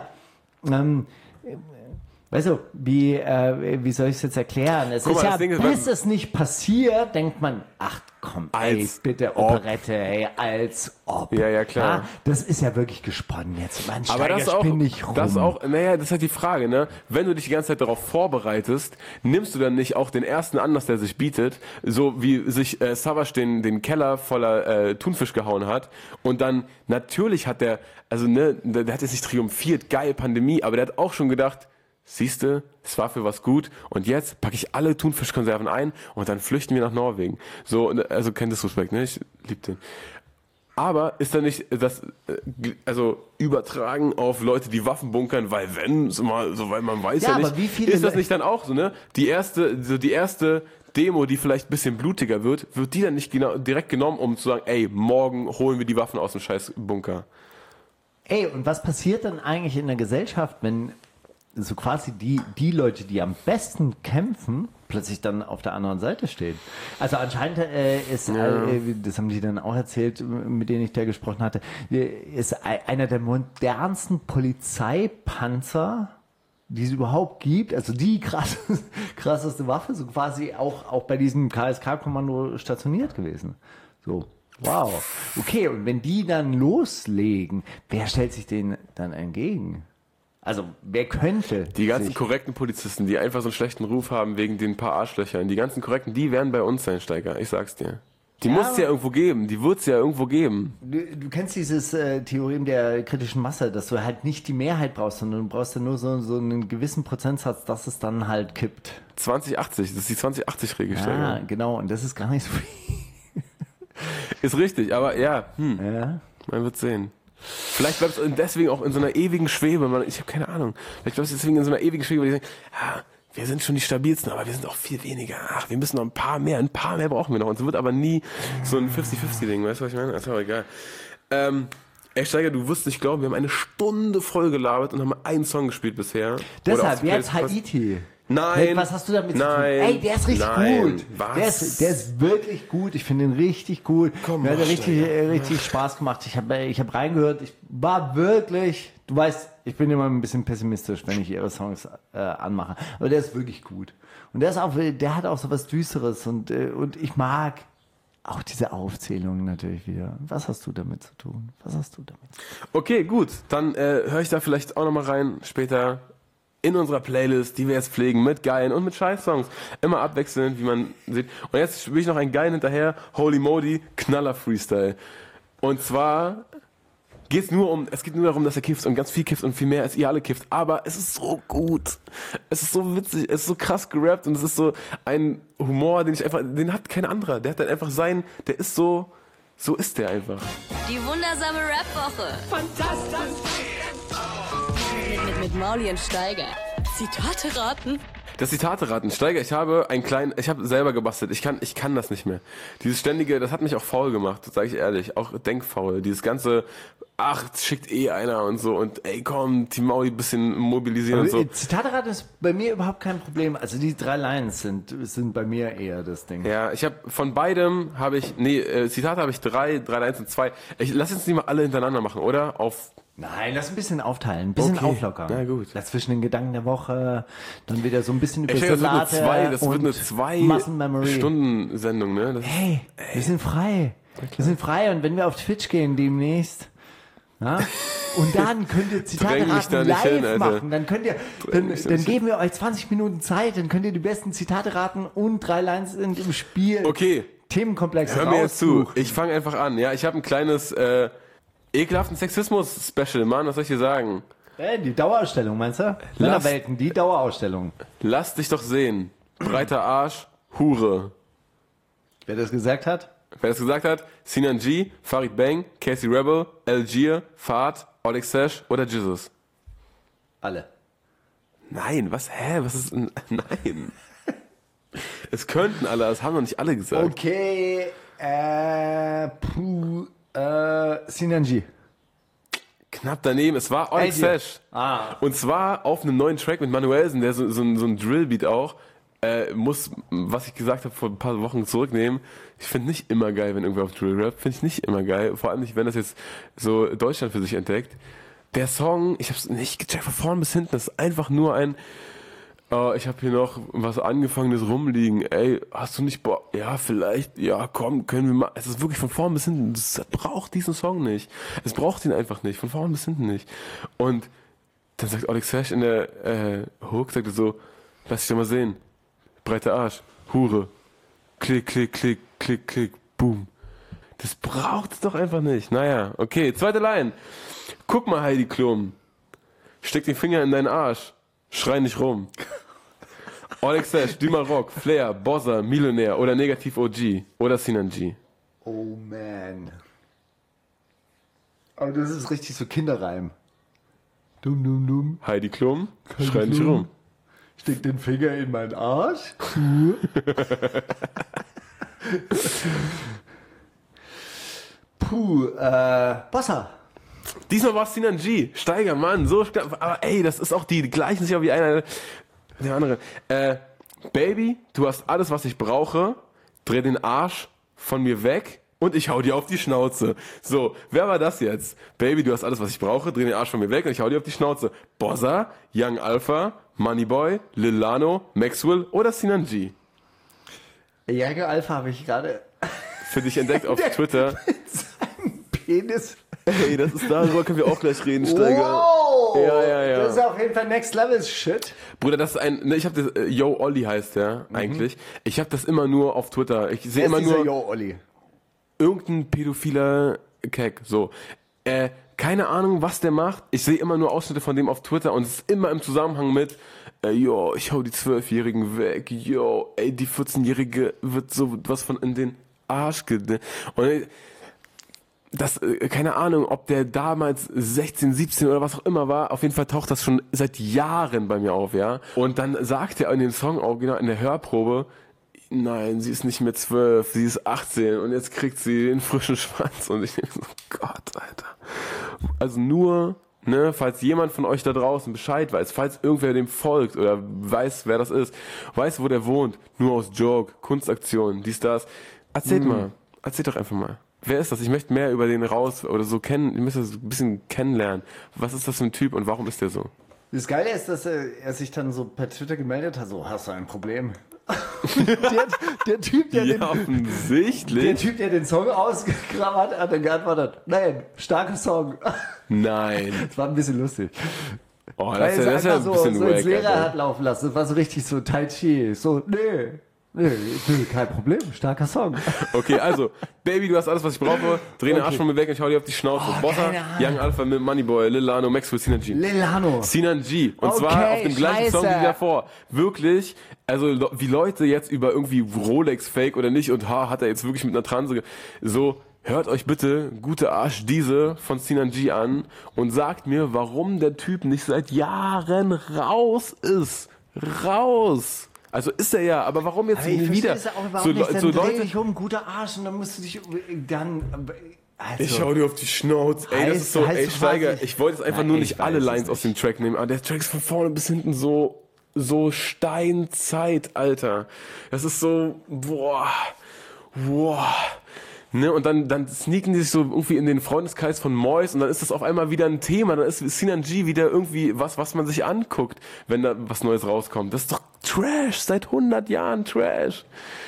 weißt du, wie soll ich es jetzt erklären? Es ist ja, bis es nicht passiert, denkt man, ach komm, bitte Operette, als ob. Ja, klar. Ja, das ist ja wirklich gesponnen jetzt. Man aber das auch, das ist halt die Frage, ne? Wenn du dich die ganze Zeit darauf vorbereitest, nimmst du dann nicht auch den ersten Anlass, der sich bietet, so wie sich Savas den Keller voller Thunfisch gehauen hat und dann, natürlich hat der hat jetzt nicht triumphiert, geil, Pandemie, aber der hat auch schon gedacht, siehste, es war für was gut und jetzt packe ich alle Thunfischkonserven ein und dann flüchten wir nach Norwegen. So, also kein Disrespekt, ne? Ich lieb den. Aber ist da nicht das, übertragen auf Leute, die Waffen bunkern, weil weil man weiß ja nicht, wie viele ist das nicht dann auch so, ne? Die erste Demo, die vielleicht ein bisschen blutiger wird die dann nicht direkt genommen, um zu sagen, ey, morgen holen wir die Waffen aus dem scheiß Bunker. Ey, und was passiert dann eigentlich in der Gesellschaft, wenn so quasi die Leute, die am besten kämpfen, plötzlich dann auf der anderen Seite stehen? Also anscheinend ist, das haben die dann auch erzählt, mit denen ich da gesprochen hatte, ist einer der modernsten Polizeipanzer, die es überhaupt gibt, also die krasseste Waffe, so quasi auch bei diesem KSK-Kommando stationiert gewesen. So, wow. Okay, und wenn die dann loslegen, wer stellt sich denen dann entgegen? Also, wer könnte? Die ganzen korrekten Polizisten, die einfach so einen schlechten Ruf haben wegen den paar Arschlöchern, die ganzen korrekten, die werden bei uns sein, Steiger, ich sag's dir. Die muss es ja irgendwo geben, die wird es ja irgendwo geben. Du kennst dieses Theorem der kritischen Masse, dass du halt nicht die Mehrheit brauchst, sondern du brauchst ja nur so einen gewissen Prozentsatz, dass es dann halt kippt. 2080, das ist die 2080-Regel. Ja, genau, und das ist gar nicht so viel. Ist richtig, aber ja, man wird sehen. Vielleicht bleibt es deswegen auch in so einer ewigen Schwebe. Ich habe keine Ahnung. Vielleicht bleibt es deswegen in so einer ewigen Schwebe, weil die sagen, wir sind schon die stabilsten, aber wir sind auch viel weniger. Ach, wir müssen noch ein paar mehr brauchen wir noch. Und es wird aber nie so ein 50-50-Ding, weißt du, was ich meine? Das ist aber egal. Ey, Steiger, du wirst nicht glauben, wir haben eine Stunde voll gelabert und haben einen Song gespielt bisher. Deshalb, jetzt Haiti. Nein. Was hast du damit zu tun? Nein. Ey, der ist richtig gut. Was? Der ist wirklich gut. Ich finde ihn richtig gut. Komm, mir hat mach richtig Spaß gemacht. Ich hab reingehört. Ich war wirklich, du weißt, ich bin immer ein bisschen pessimistisch, wenn ich ihre Songs anmache. Aber der ist wirklich gut. Und der hat auch so was Düsteres und ich mag auch diese Aufzählung natürlich wieder. Was hast du damit zu tun? Okay, gut. Dann höre ich da vielleicht auch nochmal rein später in unserer Playlist, die wir jetzt pflegen, mit geilen und mit Scheiß-Songs. Immer abwechselnd, wie man sieht. Und jetzt spiele ich noch einen geilen hinterher. Holy Modi, Knaller-Freestyle. Und zwar es geht nur darum, dass er kifft und ganz viel kifft und viel mehr als ihr alle kifft. Aber es ist so gut. Es ist so witzig, es ist so krass gerappt und es ist so ein Humor, den hat kein anderer. Der hat dann einfach der ist so ist der einfach. Die wundersame Rap-Woche. Fantastisch. Mit Mauli und Steiger. Zitate raten. Das Zitate raten. Steiger, ich habe selber gebastelt. Ich kann das nicht mehr. Dieses ständige, das hat mich auch faul gemacht, sage ich ehrlich. Auch denkfaul. Dieses ganze, schickt einer und so und ey komm, Team Mauli ein bisschen mobilisieren und so. Zitate raten ist bei mir überhaupt kein Problem. Also die 3 Lines sind bei mir eher das Ding. Ja, ich habe von beidem Zitate habe ich 3 Lines und 2. Lass uns nicht mal alle hintereinander machen, oder? Nein, lass ein bisschen aufteilen, ein bisschen auflockern. Na gut. Dazwischen den Gedanken der Woche, dann wieder so ein bisschen über Das Salate wird eine 2 Muscle-Memory. Stunden-Sendung, ne? Hey, wir sind frei. Wir sind frei und wenn wir auf Twitch gehen demnächst, ja, und dann könnt ihr Zitate raten live machen, dann geben wir euch 20 Minuten Zeit, dann könnt ihr die besten Zitate raten und 3 Lines sind im Spiel. Okay. Themenkomplex. Hör mir jetzt zu. Ich fange einfach an. Ja, ich habe ein kleines ekelhaften Sexismus-Special, Mann, was soll ich dir sagen? Die Dauerausstellung, meinst du? Männerwelten, die Dauerausstellung. Lass dich doch sehen. Breiter Arsch, Hure. Wer das gesagt hat? Sinan G, Farid Bang, Casey Rebel, Algier, Fahd, Oleg Sesh oder Jesus? Alle. Nein, was? Was ist denn? Nein. Es könnten alle, das haben noch nicht alle gesagt. Okay, Sinan G. Knapp daneben, es war Oleg Sesh. Und zwar auf einem neuen Track mit Manuelsen, der so ein Drillbeat auch, was ich gesagt habe vor ein paar Wochen zurücknehmen. Ich finde nicht immer geil, wenn irgendwer auf Drill rappt. Finde ich nicht immer geil. Vor allem nicht, wenn das jetzt so Deutschland für sich entdeckt. Der Song, ich habe es nicht gecheckt, von vorn bis hinten, das ist einfach nur ein ich habe hier noch was Angefangenes rumliegen. Ey, hast du nicht Bock? Ja, vielleicht. Ja, komm, können wir mal. Es ist wirklich von vorn bis hinten. Es braucht diesen Song nicht. Es braucht ihn einfach nicht. Von vorn bis hinten nicht. Und dann sagt Oleg Sesh in der Hook, sagt er so, lass dich doch mal sehen. Breiter Arsch. Hure. Klick, klick, klick, klick, klick. Boom. Das braucht es doch einfach nicht. Naja, okay. Zweite Line. Guck mal, Heidi Klum. Steck den Finger in deinen Arsch. Schrei nicht rum. Oleg Sesh, Dümer Rock, Flair, Bozza, Millionär oder Negativ OG oder Sinan G. Oh man. Aber das ist richtig so Kinderreim. Dum dum dum. Heidi Klum, schrei nicht rum. Steck den Finger in meinen Arsch. Bozza. Diesmal war es Sinan G. Steiger, Mann, so stark. Aber ey, das ist auch die gleichen sich auch wie einer der andere. Baby, du hast alles, was ich brauche. Dreh den Arsch von mir weg und ich hau dir auf die Schnauze. So, wer war das jetzt? Baby, du hast alles, was ich brauche. Dreh den Arsch von mir weg und ich hau dir auf die Schnauze. Bozza, Young Alpha, Moneyboy, Lil Lano, Maxwell oder Sinan G? Young Alpha habe ich gerade für dich entdeckt auf Twitter. Mit seinem Penis. Hey, darüber können wir auch gleich reden, Steiger. Wow! Ja. Das ist auf jeden Fall Next Level Shit. Bruder, das ist ich habe das, Yo Olli heißt der eigentlich. Ich habe das immer nur auf Twitter. Ich sehe immer nur Yo Olli. Irgendein pädophiler Keck, so. Keine Ahnung, was der macht. Ich sehe immer nur Ausschnitte von dem auf Twitter und es ist immer im Zusammenhang mit yo, ich hau die 12-Jährigen weg, yo, ey, die 14-Jährige wird so was von in den Arsch und das, keine Ahnung, ob der damals 16, 17 oder was auch immer war, auf jeden Fall taucht das schon seit Jahren bei mir auf, ja. Und dann sagt er in dem Song auch, genau, in der Hörprobe, nein, sie ist nicht mehr 12, sie ist 18 und jetzt kriegt sie den frischen Schwanz und ich denke so, Gott, Alter. Also nur ne, falls jemand von euch da draußen Bescheid weiß, falls irgendwer dem folgt oder weiß, wer das ist, weiß, wo der wohnt, nur aus Joke, Kunstaktion, dies, das, erzählt doch einfach mal. Wer ist das? Ich möchte mehr über den raus oder so kennen, ich möchte das ein bisschen kennenlernen. Was ist das für ein Typ und warum ist der so? Das Geile ist, dass er sich dann so per Twitter gemeldet hat, so, hast du ein Problem? der Typ, der den Song ausgegraben hat dann geantwortet, nein, starker Song. Nein. Das war ein bisschen lustig. Oh, das ist ja ein so, bisschen so wack, ins Leere Alter. hat laufen lassen. Das war so richtig so Tai Chi. So, nee, kein Problem, starker Song. Okay, also, Baby, du hast alles, was ich brauche. Dreh den Arsch von mir weg und ich hau dir auf die Schnauze. Bossa, keine Ahnung. Young Alpha mit Moneyboy, Lil Lano, Maxwell, Sinan G. Lil Lano. Sinan G. Und Okay, zwar auf dem gleichen Song scheiße. wie davor. Wirklich, also wie Leute jetzt über irgendwie Rolex Fake oder nicht und hat er jetzt wirklich mit einer Transe, so, hört euch bitte Gute Arsch diese von Sinan G an und sagt mir, warum der Typ nicht seit Jahren raus ist. Raus! Also ist er ja, aber warum jetzt nie wieder? Das auch überhaupt nicht. Dann so dreh Leute, dich um, guter Arsch, und dann musst du dich dann... Also, ich schau dir auf die Schnauze. Ey, das ist so, heißt ey, du Steiger, quasi- ich wollte jetzt einfach Nein, nur ich nicht alle weiß es Lines aus dem Track nehmen, aber der Track ist von vorne bis hinten so Steinzeit, Alter. Das ist so, boah. Ne, und dann sneaken die sich so irgendwie in den Freundeskreis von Mois und dann ist das auf einmal wieder ein Thema, dann ist Sinan G wieder irgendwie was man sich anguckt, wenn da was Neues rauskommt. Das ist doch Trash, seit 100 Jahren Trash.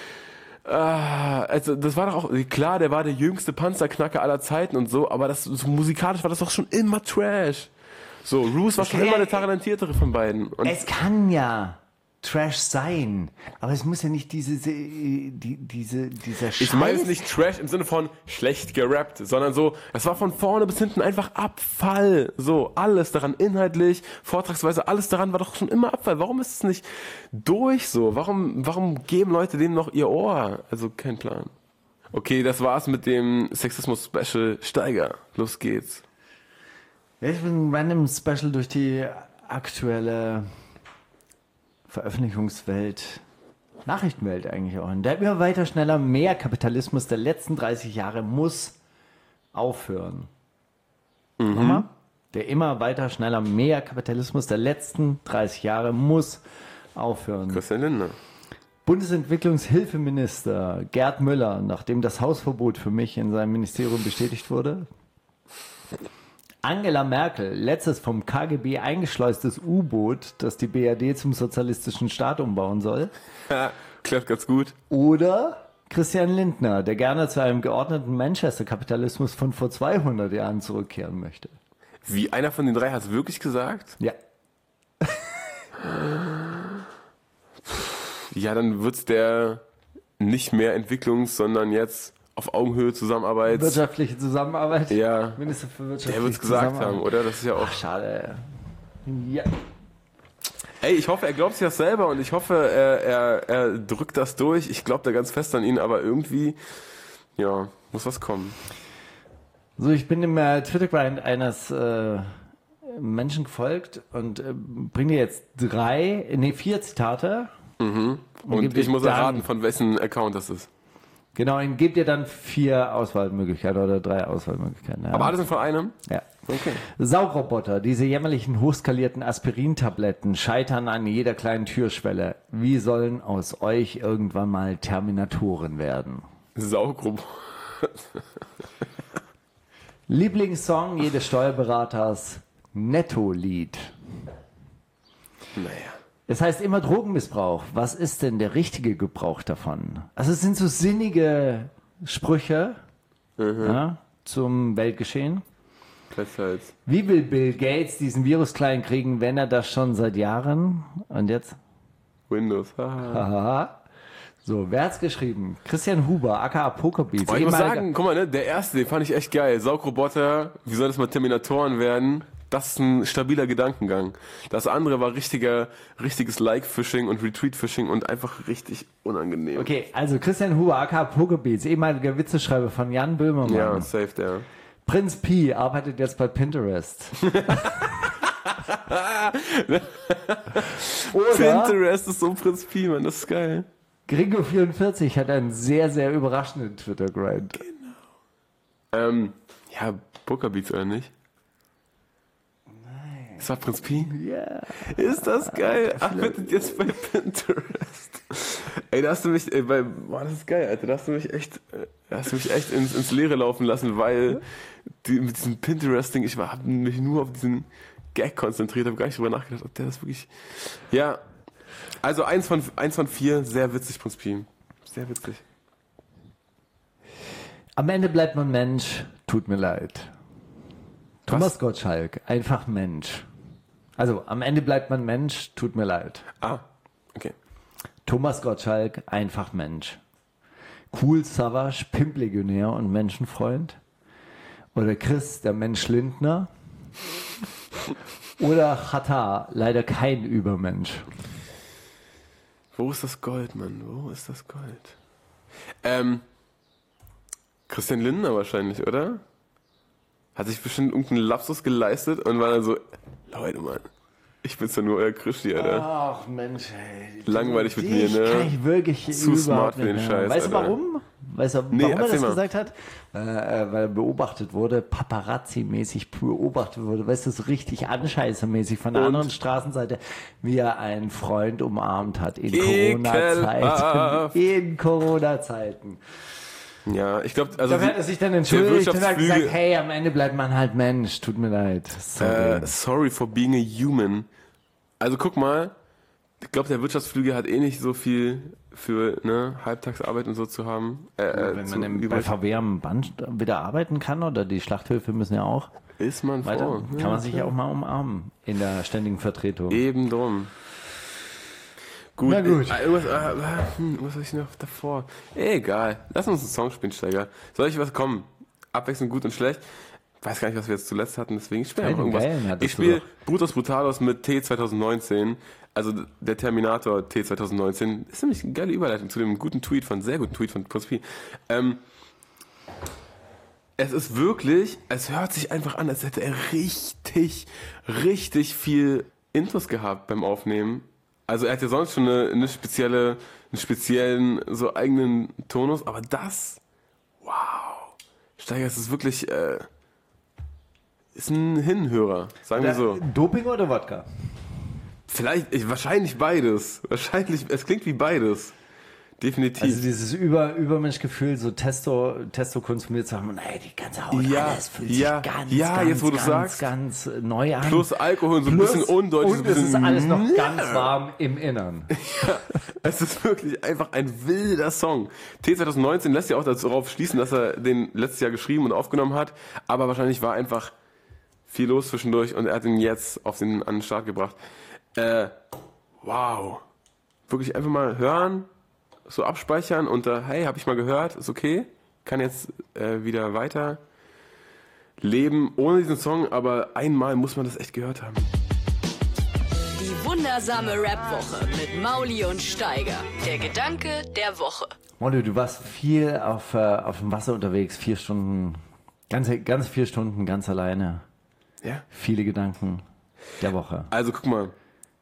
Also das war doch auch, klar, der war der jüngste Panzerknacker aller Zeiten und so, aber das so musikalisch war das doch schon immer Trash. So, Roos war schon immer der talentiertere von beiden. Und Es kann ja Trash sein, aber es muss ja nicht dieser Scheiß... ich meine es nicht Trash im Sinne von schlecht gerappt, sondern so, es war von vorne bis hinten einfach Abfall. So, alles daran inhaltlich, Vortragsweise, alles daran war doch schon immer Abfall. Warum ist es nicht durch so? Warum geben Leute dem noch ihr Ohr? Also kein Plan. Okay, das war's mit dem Sexismus-Special. Steiger, los geht's. Ja, ich bin ein random Special durch die aktuelle Veröffentlichungswelt, Nachrichtenwelt eigentlich auch. Und der immer weiter, schneller, mehr Kapitalismus der letzten 30 Jahre muss aufhören. Nochmal? Der immer weiter, schneller, mehr Kapitalismus der letzten 30 Jahre muss aufhören. Christian Lindner. Bundesentwicklungshilfeminister Gerd Müller, nachdem das Hausverbot für mich in seinem Ministerium bestätigt wurde. Angela Merkel, letztes vom KGB eingeschleustes U-Boot, das die BRD zum sozialistischen Staat umbauen soll. Ja, klappt ganz gut. Oder Christian Lindner, der gerne zu einem geordneten Manchester-Kapitalismus von vor 200 Jahren zurückkehren möchte. Wie, einer von den drei hat es wirklich gesagt? Ja. Ja, dann wird's der nicht mehr Entwicklungs-, sondern jetzt auf Augenhöhe Zusammenarbeit. Wirtschaftliche Zusammenarbeit. Ja, Minister für wirtschaftliche der wird's gesagt Zusammenarbeit. haben, oder? Das ist ja auch... Ach, schade. Ja. Ey, ich hoffe, er glaubt sich das selber und ich hoffe, er drückt das durch. Ich glaube da ganz fest an ihn, aber irgendwie, ja, muss was kommen. So, ich bin dem Twitter-Grind eines Menschen gefolgt und bringe dir jetzt 4 Zitate. Und ich muss erraten, von wessen Account das ist. Genau, und gebe dir dann 4 Auswahlmöglichkeiten oder 3 Auswahlmöglichkeiten. Ja. Aber alles sind von einem? Ja. Okay. Saugroboter, diese jämmerlichen hochskalierten Aspirintabletten scheitern an jeder kleinen Türschwelle. Wie sollen aus euch irgendwann mal Terminatoren werden? Saugroboter. Lieblingssong jedes Steuerberaters, Netto-Lied. Naja. Es heißt immer Drogenmissbrauch. Was ist denn der richtige Gebrauch davon? Also es sind so sinnige Sprüche ja, zum Weltgeschehen. Besser Wie will Bill Gates diesen Virus klein kriegen, wenn er das schon seit Jahren? Und jetzt? Windows. Haha. So, wer hat's geschrieben? Christian Huber, aka Pokerbeats. Aber ich muss sagen, guck mal, ne, der erste, den fand ich echt geil. Saugroboter, wie soll das mal Terminatoren werden? Das ist ein stabiler Gedankengang. Das andere war richtiges Like-Phishing und Retweet-Phishing und einfach richtig unangenehm. Okay, also Christian Huber, aka Pokerbeats, ehemaliger Witzeschreiber von Jan Böhmermann. Ja, safe der. Prinz Pi arbeitet jetzt bei Pinterest. Oder Pinterest ist so Prinz Pi, Mann, das ist geil. Gringo44 hat einen sehr, sehr überraschenden Twitter-Grind. Ja, Pokerbeats oder nicht? Das war Prinz Pi? Ja. Yeah. Ist das geil? Ach, bitte jetzt bei Pinterest. Ey, da hast du mich, boah, das ist geil, Alter. Da hast du mich echt ins Leere laufen lassen, weil mit diesem Pinterest-Ding, ich habe mich nur auf diesen Gag konzentriert, habe gar nicht drüber nachgedacht, ob der das wirklich, ja. Also 1 von 4, sehr witzig, Prinz Pi. Sehr witzig. Am Ende bleibt man Mensch, tut mir leid. Thomas Gottschalk, einfach Mensch. Also, am Ende bleibt man Mensch, tut mir leid. Ah, okay. Thomas Gottschalk, einfach Mensch. Cool Savage, Pimplegionär und Menschenfreund. Oder Chris, der Mensch Lindner. Oder Chata, leider kein Übermensch. Wo ist das Gold, Mann? Wo ist das Gold? Christian Lindner wahrscheinlich, oder? Hat sich bestimmt irgendeinen Lapsus geleistet und war dann so, Leute, Mann, ich bin's ja nur euer Christi, Alter. Ach Mensch, ey. Langweilig mit mir, ne? Kann ich wirklich zu smart für den mehr. Scheiß, Weißt du Alter. warum? Weißt du, Nee, warum er das erzähl mal. gesagt hat? Weil er beobachtet wurde, Paparazzi-mäßig beobachtet wurde, weißt du, so richtig anscheißermäßig von der anderen Straßenseite, wie er einen Freund umarmt hat in Corona-Zeiten. In Corona-Zeiten. Ja, ich glaube, also Da hat er sich dann entschuldigt und hat gesagt, hey, am Ende bleibt man halt Mensch, tut mir leid. sorry for being a human. Also guck mal, ich glaube, der Wirtschaftsflügel hat eh nicht so viel für Halbtagsarbeit und so zu haben. Wenn man bei VW am Band wieder arbeiten kann, oder die Schlachthöfe müssen ja auch ist man weiter, froh. kann man sich ja auch mal umarmen in der ständigen Vertretung. Eben drum. Gut, Na gut. Was habe ich noch davor? Egal, lass uns einen Song spielen, Steiger. Soll ich was kommen? Abwechselnd gut und schlecht. Weiß gar nicht, was wir jetzt zuletzt hatten, deswegen spiele ich einfach irgendwas. Ich spiele Brutus Brutalos mit T 2019, also der Terminator T 2019. Ist nämlich eine geile Überleitung zu dem sehr guten Tweet von Prinz Pi. Es ist wirklich, es hört sich einfach an, als hätte er richtig viel Intros gehabt beim Aufnehmen. Also er hat ja sonst schon einen speziellen, so eigenen Tonus, aber das, wow. Steiger, es ist wirklich, ist ein Hinhörer, sagen wir so. Doping oder Wodka? Wahrscheinlich beides. Es klingt wie beides. Definitiv. Also dieses Übermenschgefühl, so Testo konsumiert zu haben und ey, die ganze Haut, alles fühlt sich ganz neu an. Plus Alkohol, so ein bisschen undeutlich. Und es ist alles noch ganz warm im Innern. Ja, es ist wirklich einfach ein wilder Song. T 2019 lässt ja auch darauf schließen, dass er den letztes Jahr geschrieben und aufgenommen hat, aber wahrscheinlich war einfach viel los zwischendurch und er hat ihn jetzt an den Start gebracht. Wow. Wirklich einfach mal hören, so abspeichern und hey, hab ich mal gehört, ist okay, kann jetzt wieder weiter leben ohne diesen Song, aber einmal muss man das echt gehört haben. Die wundersame Rap-Woche mit Mauli und Steiger. Der Gedanke der Woche. Molly, du warst viel auf dem Wasser unterwegs, 4 Stunden, ganz 4 Stunden, ganz alleine. Ja. Viele Gedanken der Woche. Also guck mal.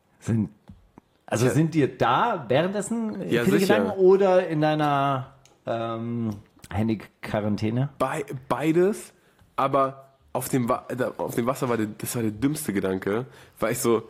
Sind dir da währenddessen Ja, viele sicher. Gedanken oder in deiner Handy-Quarantäne? Beides, aber auf dem Wasser war der dümmste Gedanke, weil ich so,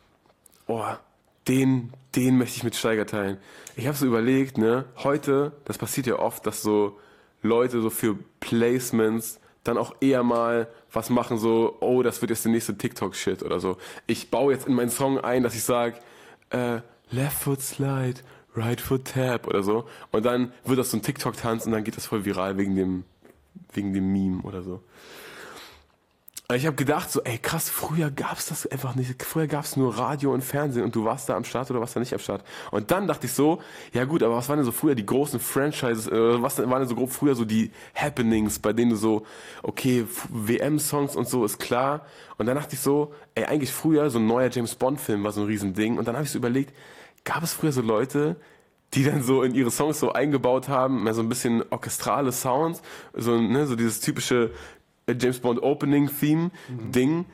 den möchte ich mit Steiger teilen. Ich habe so überlegt, heute, das passiert ja oft, dass so Leute so für Placements dann auch eher mal was machen, so, das wird jetzt der nächste TikTok-Shit oder so. Ich baue jetzt in meinen Song ein, dass ich sage, Left Foot Slide, Right Foot Tap oder so. Und dann wird das so ein TikTok-Tanz und dann geht das voll viral wegen dem Meme oder so. Ich habe gedacht so, ey krass, früher gab's das einfach nicht. Früher gab's nur Radio und Fernsehen und du warst da am Start oder warst da nicht am Start. Und dann dachte ich so, ja gut, aber was waren denn so früher die großen Franchises, was waren denn so grob früher so die Happenings, bei denen du so, okay, WM-Songs und so ist klar. Und dann dachte ich so, ey eigentlich früher, so ein neuer James-Bond-Film war so ein Riesending. Und dann habe ich so überlegt, gab es früher so Leute, die dann so in ihre Songs so eingebaut haben, mehr so ein bisschen orchestrale Sounds, so dieses typische James Bond Opening Theme Ding,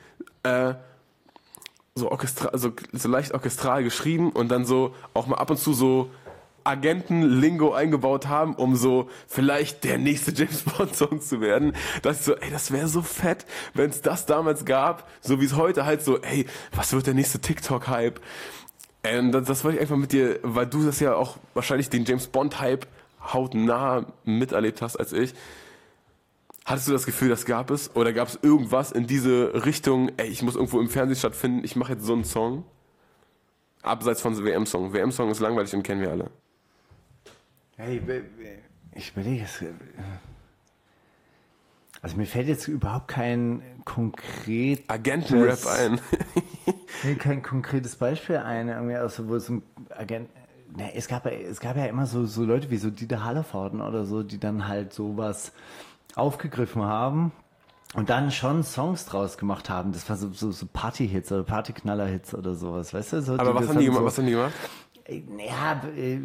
so leicht orchestral geschrieben und dann so auch mal ab und zu so Agenten-Lingo eingebaut haben, um so vielleicht der nächste James Bond-Song zu werden. Dass ich so, ey, das wäre so fett, wenn es das damals gab, so wie es heute halt so, ey, was wird der nächste TikTok-Hype? Das wollte ich einfach mit dir, weil du das ja auch wahrscheinlich den James Bond-Hype hautnah miterlebt hast als ich. Hattest du das Gefühl, das gab es? Oder gab es irgendwas in diese Richtung, ey, ich muss irgendwo im Fernsehen stattfinden, ich mache jetzt so einen Song? Abseits von WM-Song. WM-Song ist langweilig und kennen wir alle. Hey, ich überlege es. Also mir fällt jetzt überhaupt kein konkretes... Agenten-Rap ein. Nee, kein konkretes Beispiel ein, irgendwie, also wo es ein Agent... Ne, es gab ja immer so Leute wie so Dieter Hallervorden oder so, die dann halt sowas aufgegriffen haben und dann schon Songs draus gemacht haben. Das war so Party-Hits oder Partyknaller-Hits oder sowas, weißt du? So, aber was haben die gemacht? Ja,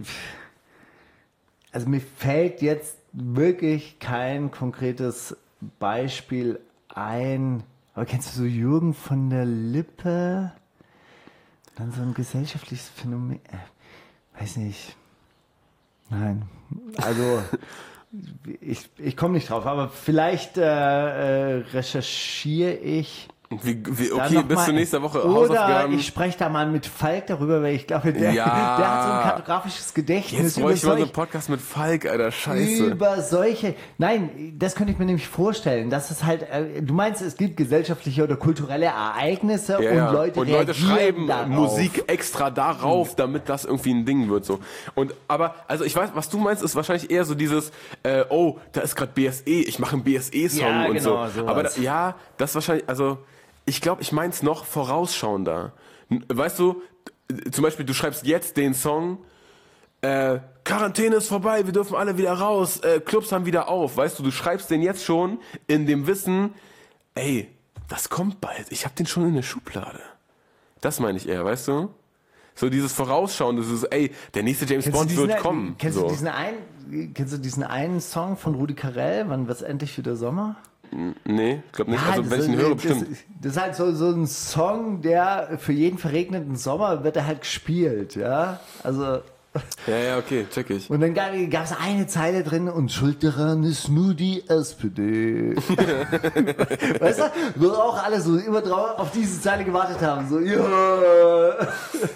also mir fällt jetzt wirklich kein konkretes Beispiel ein. Aber kennst du so Jürgen von der Lippe? Dann so ein gesellschaftliches Phänomen. Weiß nicht. Nein. Also ich komme nicht drauf, aber vielleicht recherchiere ich. Okay, bis zur nächsten Woche Hausaufgaben. Oder ich spreche da mal mit Falk darüber, weil ich glaube, der hat so ein kartografisches Gedächtnis. Jetzt bräuchte ich mal so einen Podcast mit Falk, Alter, scheiße. Über solche, nein, das könnte ich mir nämlich vorstellen, dass es halt, du meinst, es gibt gesellschaftliche oder kulturelle Ereignisse und Leute schreiben darauf. Musik extra darauf, damit das irgendwie ein Ding wird, so. Aber, also ich weiß, was du meinst, ist wahrscheinlich eher so dieses, oh, da ist gerade BSE, ich mache einen BSE-Song und so. Sowas. Aber das wahrscheinlich, also, ich glaube, ich meins noch vorausschauender. Weißt du, zum Beispiel, du schreibst jetzt den Song, Quarantäne ist vorbei, wir dürfen alle wieder raus, Clubs haben wieder auf. Weißt du schreibst den jetzt schon in dem Wissen, ey, das kommt bald, ich hab den schon in der Schublade. Das meine ich eher, weißt du? So dieses Vorausschauen, das ist, ey, der nächste James Bond wird kommen. Kennst du diesen einen Song von Rudi Carrell, wann wird's endlich wieder Sommer? Nee, ich glaube nicht. Ja, also wenn ich ihn höre, bestimmt. Das ist halt so ein Song, der für jeden verregneten Sommer wird er halt gespielt, ja. Also. Ja, okay, check ich. Und dann gab es eine Zeile drin und schuld daran ist nur die SPD. Weißt du, wo auch alle so immer drauf auf diese Zeile gewartet haben. So, ja.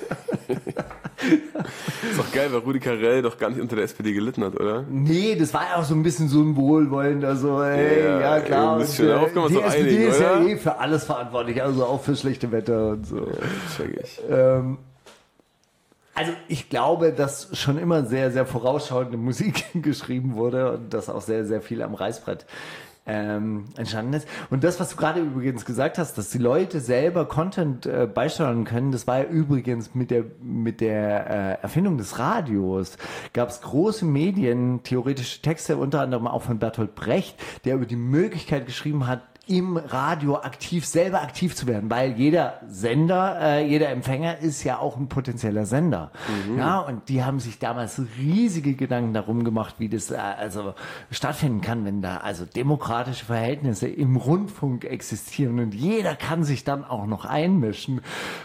Ist doch geil, weil Rudi Carrell doch gar nicht unter der SPD gelitten hat, oder? Nee, das war ja auch so ein bisschen so ein Wohlwollend, also ey, ja klar. Und, die SPD ist ja eh für alles verantwortlich, also auch für schlechte Wetter und so. Ja, check ich. Also ich glaube, dass schon immer sehr, sehr vorausschauende Musik geschrieben wurde und dass auch sehr, sehr viel am Reißbrett entstanden ist. Und das, was du gerade übrigens gesagt hast, dass die Leute selber Content beisteuern können, das war ja übrigens mit der Erfindung des Radios. Gab es große Medien, theoretische Texte, unter anderem auch von Bertolt Brecht, der über die Möglichkeit geschrieben hat, im Radio selber aktiv zu werden, weil jeder Sender, jeder Empfänger ist ja auch ein potenzieller Sender. Mhm. Ja, und die haben sich damals riesige Gedanken darum gemacht, wie das also stattfinden kann, wenn da also demokratische Verhältnisse im Rundfunk existieren und jeder kann sich dann auch noch einmischen.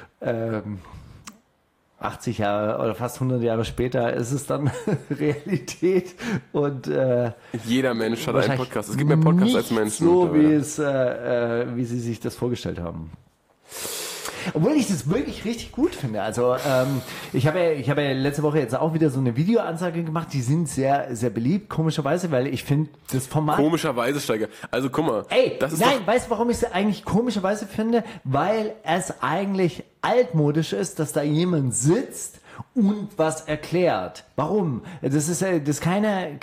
80 Jahre oder fast 100 Jahre später ist es dann Realität und jeder Mensch hat einen Podcast. Es gibt mehr Podcasts als Menschen. So wie sie sich das vorgestellt haben. Obwohl ich das wirklich richtig gut finde. Also ich habe ja letzte Woche jetzt auch wieder so eine Videoansage gemacht. Die sind sehr, sehr beliebt, komischerweise, weil ich finde das Format... Komischerweise, Steiger. Also guck mal. Ey, weißt du, warum ich es eigentlich komischerweise finde? Weil es eigentlich altmodisch ist, dass da jemand sitzt und was erklärt. Warum? Das ist keine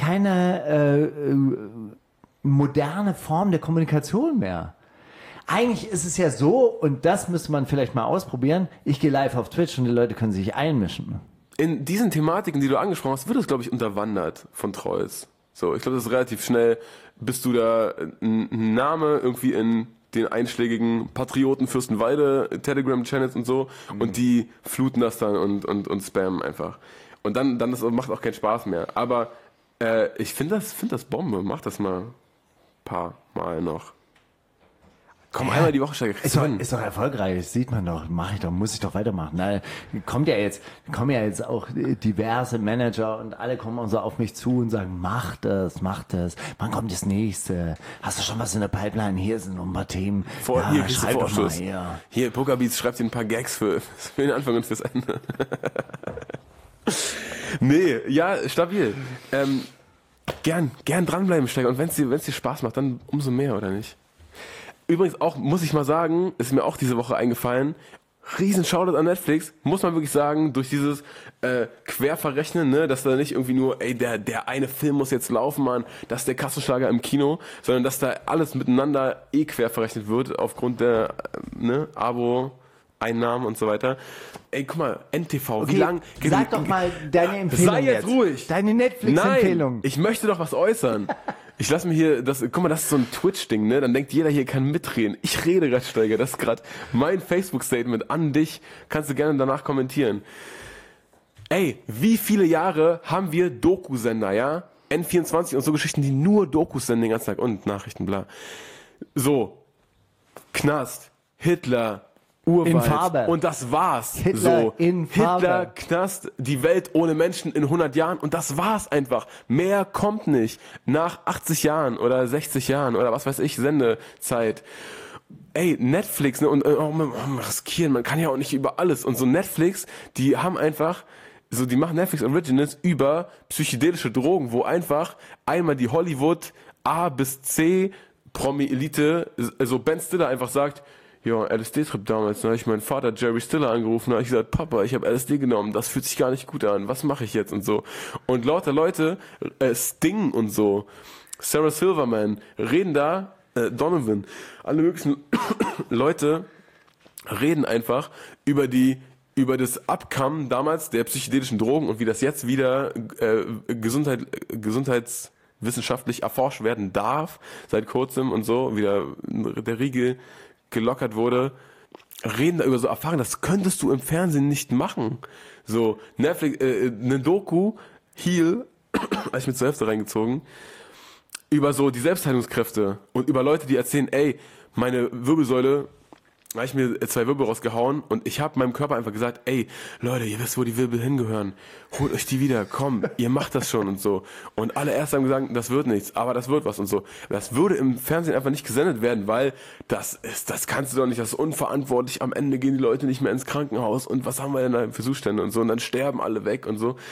moderne Form der Kommunikation mehr. Eigentlich ist es ja so, und das müsste man vielleicht mal ausprobieren, ich gehe live auf Twitch und die Leute können sich einmischen. In diesen Thematiken, die du angesprochen hast, wird es, glaube ich, unterwandert von Trolls. So, ich glaube, das ist relativ schnell, bist du da ein Name irgendwie in den einschlägigen Patrioten Fürstenwalde, Telegram-Channels und so, und die fluten das dann und spammen einfach. Und dann das macht auch keinen Spaß mehr. Aber ich finde das Bombe, mach das mal ein paar Mal noch. Komm, einmal die Woche Steiger. Ist doch erfolgreich, das sieht man doch, muss ich doch weitermachen. Na, kommen ja jetzt auch diverse Manager und alle kommen auch so auf mich zu und sagen, mach das. Wann kommt das nächste? Hast du schon was in der Pipeline? Hier sind noch ein paar Themen. Hier kriegst du schreib doch mal Vorschuss. her. Hier, Pokerbeats, schreibt dir ein paar Gags für den Anfang und fürs Ende. Nee, ja, stabil. Gern dranbleiben, Steiger. Und wenn es dir Spaß macht, dann umso mehr, oder nicht? Übrigens auch, muss ich mal sagen, ist mir auch diese Woche eingefallen, riesen Shoutout an Netflix, muss man wirklich sagen, durch dieses Querverrechnen, ne, dass da nicht irgendwie nur, der eine Film muss jetzt laufen, Mann, das ist der Kassenschlager im Kino, sondern dass da alles miteinander quer verrechnet wird aufgrund der Abo-Einnahmen und so weiter. Ey, guck mal, NTV, Okay, wie lang... sag doch mal deine Empfehlung. Sei jetzt ruhig. Deine Netflix-Empfehlung. Nein, ich möchte doch was äußern. Ich lasse mir hier, guck mal, das ist so ein Twitch-Ding, ne? Dann denkt jeder hier kann mitreden. Ich rede gerade, Steiger. Das ist gerade mein Facebook-Statement an dich. Kannst du gerne danach kommentieren. Ey, wie viele Jahre haben wir Doku-Sender, ja? N24 und so Geschichten, die nur Dokus senden den ganzen Tag und Nachrichten, bla. So, Knast, Hitler, Urwald. In Farbe. Und das war's. Hitler in Farbe. Hitler, Knast, die Welt ohne Menschen in 100 Jahren und das war's einfach. Mehr kommt nicht. Nach 80 Jahren oder 60 Jahren oder was weiß ich, Sendezeit. Ey, Netflix, ne, und riskieren, man kann ja auch nicht über alles. Und so Netflix, die haben einfach, die machen Netflix Originals über psychedelische Drogen, wo einfach einmal die Hollywood A bis C Promi-Elite, so Ben Stiller einfach sagt, ja, LSD-Trip damals, da habe ich meinen Vater Jerry Stiller angerufen, da habe ich gesagt, Papa, ich habe LSD genommen, das fühlt sich gar nicht gut an, was mache ich jetzt und so. Und lauter Leute, Sting und so, Sarah Silverman, reden da, Donovan, alle möglichen Leute reden einfach über das Abkommen damals der psychedelischen Drogen und wie das jetzt wieder gesundheitswissenschaftlich erforscht werden darf, seit kurzem und so, wieder der Riegel gelockert wurde, reden da über so Erfahrungen, das könntest du im Fernsehen nicht machen. So, Netflix, eine Doku, Heal, habe ich mir zur Hälfte reingezogen, über so die Selbstheilungskräfte und über Leute, die erzählen, ey, meine Wirbelsäule, da habe ich mir 2 Wirbel rausgehauen und ich habe meinem Körper einfach gesagt, ey, Leute, ihr wisst, wo die Wirbel hingehören. Holt euch die wieder, komm, ihr macht das schon und so. Und alle erst haben gesagt, das wird nichts, aber das wird was und so. Das würde im Fernsehen einfach nicht gesendet werden, weil das kannst du doch nicht, das ist unverantwortlich. Am Ende gehen die Leute nicht mehr ins Krankenhaus und was haben wir denn da für Zustände und so und dann sterben alle weg und so.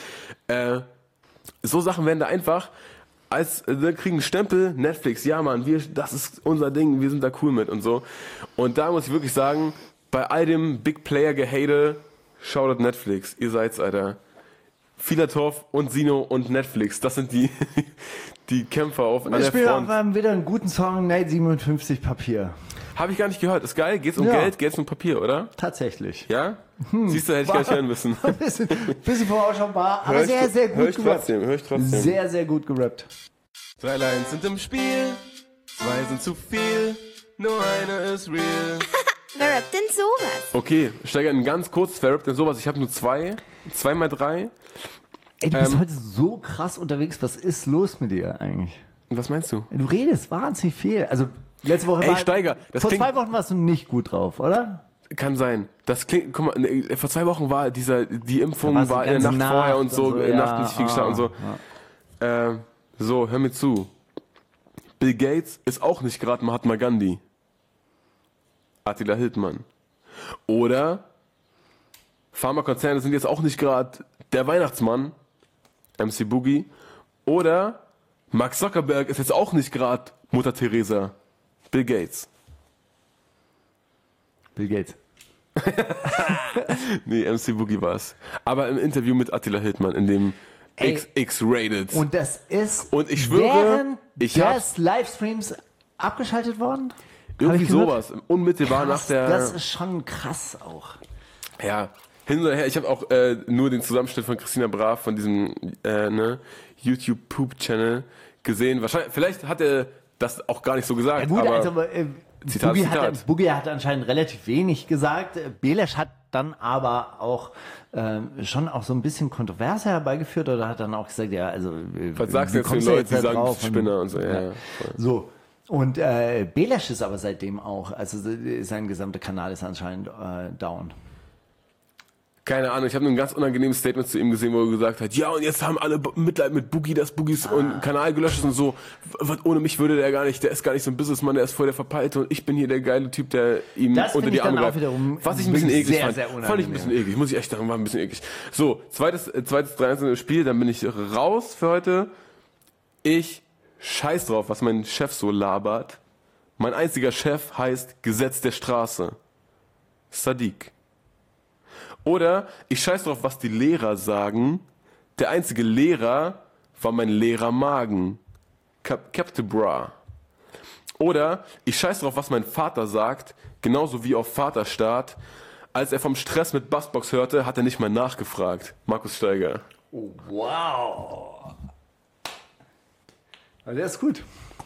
So Sachen werden da einfach wir kriegen einen Stempel, Netflix, ja Mann, das ist unser Ding, wir sind da cool mit und so. Und da muss ich wirklich sagen, bei all dem Big Player Gehate, Shoutout Netflix, ihr seid's, Alter. Filatov und Sino und Netflix, das sind die Kämpfer an der Front. Wir haben wieder einen guten Song, Night 57 Papier. Habe ich gar nicht gehört, ist geil, geht's um Geld, geht's um Papier, oder? Tatsächlich. Ja? Siehst du, hätte ich gar nicht hören müssen. Bisschen vorausschaubar, aber sehr, sehr gut gerappt. Hör ich trotzdem. Sehr, sehr gut gerappt. 3 Lines sind im Spiel, 2 sind zu viel, nur eine ist real. Wer rappt denn sowas? Okay, Steiger, ein ganz kurzes, wer rappt denn sowas? Ich habe nur 2 mal 3. Ey, du bist heute so krass unterwegs, was ist los mit dir eigentlich? Was meinst du? Du redest wahnsinnig viel. Also, letzte Woche Steiger, vor 2 Wochen warst du nicht gut drauf, oder? Kann sein. Das klingt, guck mal, vor 2 Wochen war die Impfung war in der Nacht vorher und so, Nacht nicht viel geschlafen und so. Ja. So, hör mir zu. Bill Gates ist auch nicht gerade Mahatma Gandhi. Attila Hildmann. Oder Pharmakonzerne sind jetzt auch nicht gerade der Weihnachtsmann, MC Boogie. Oder Mark Zuckerberg ist jetzt auch nicht gerade Mutter Teresa, Bill Gates. Bill Gates. Nee, MC Boogie war's. Aber im Interview mit Attila Hildmann, in dem X-Rated. Und das ist und ich schwöre, während des Livestreams abgeschaltet worden? Irgendwie sowas. Unmittelbar krass, nach der... Das ist schon krass auch. Ja, hin oder her. Ich habe auch nur den Zusammenschnitt von Christina Brav von diesem YouTube-Poop-Channel gesehen. Wahrscheinlich, vielleicht hat er das auch gar nicht so gesagt. Ja gut, aber also Zitat. Boogie hat anscheinend relativ wenig gesagt. Belesch hat dann aber auch schon auch so ein bisschen Kontroverse herbeigeführt oder hat dann auch gesagt, ja, also was sagst du jetzt den Leuten, die sagen, Spinner und so. Ja. So. Und Belash ist aber seitdem auch, also sein gesamter Kanal ist anscheinend down. Keine Ahnung, ich habe ein ganz unangenehmes Statement zu ihm gesehen, wo er gesagt hat, ja, und jetzt haben alle Mitleid mit Boogie, dass Boogies und Kanal gelöscht ist und so. Ohne mich würde der ist gar nicht so ein Businessmann, der ist voll der Verpeilte und ich bin hier der geile Typ, der ihm das unter die Arme greift. Was ich ein bisschen eklig fand. Sehr Fand ich ein bisschen eklig, muss ich echt sagen, war ein bisschen eklig. So, zweites 3-1 Spiel, dann bin ich raus für heute. Ich scheiß drauf, was mein Chef so labert. Mein einziger Chef heißt Gesetz der Straße. Sadiq. Oder ich scheiß drauf, was die Lehrer sagen. Der einzige Lehrer war mein Lehrermagen. Captain Bra. Oder ich scheiß drauf, was mein Vater sagt, genauso wie auf Vaterstaat. Als er vom Stress mit Bassbox hörte, hat er nicht mal nachgefragt. Markus Steiger. Oh, wow. Der ist gut.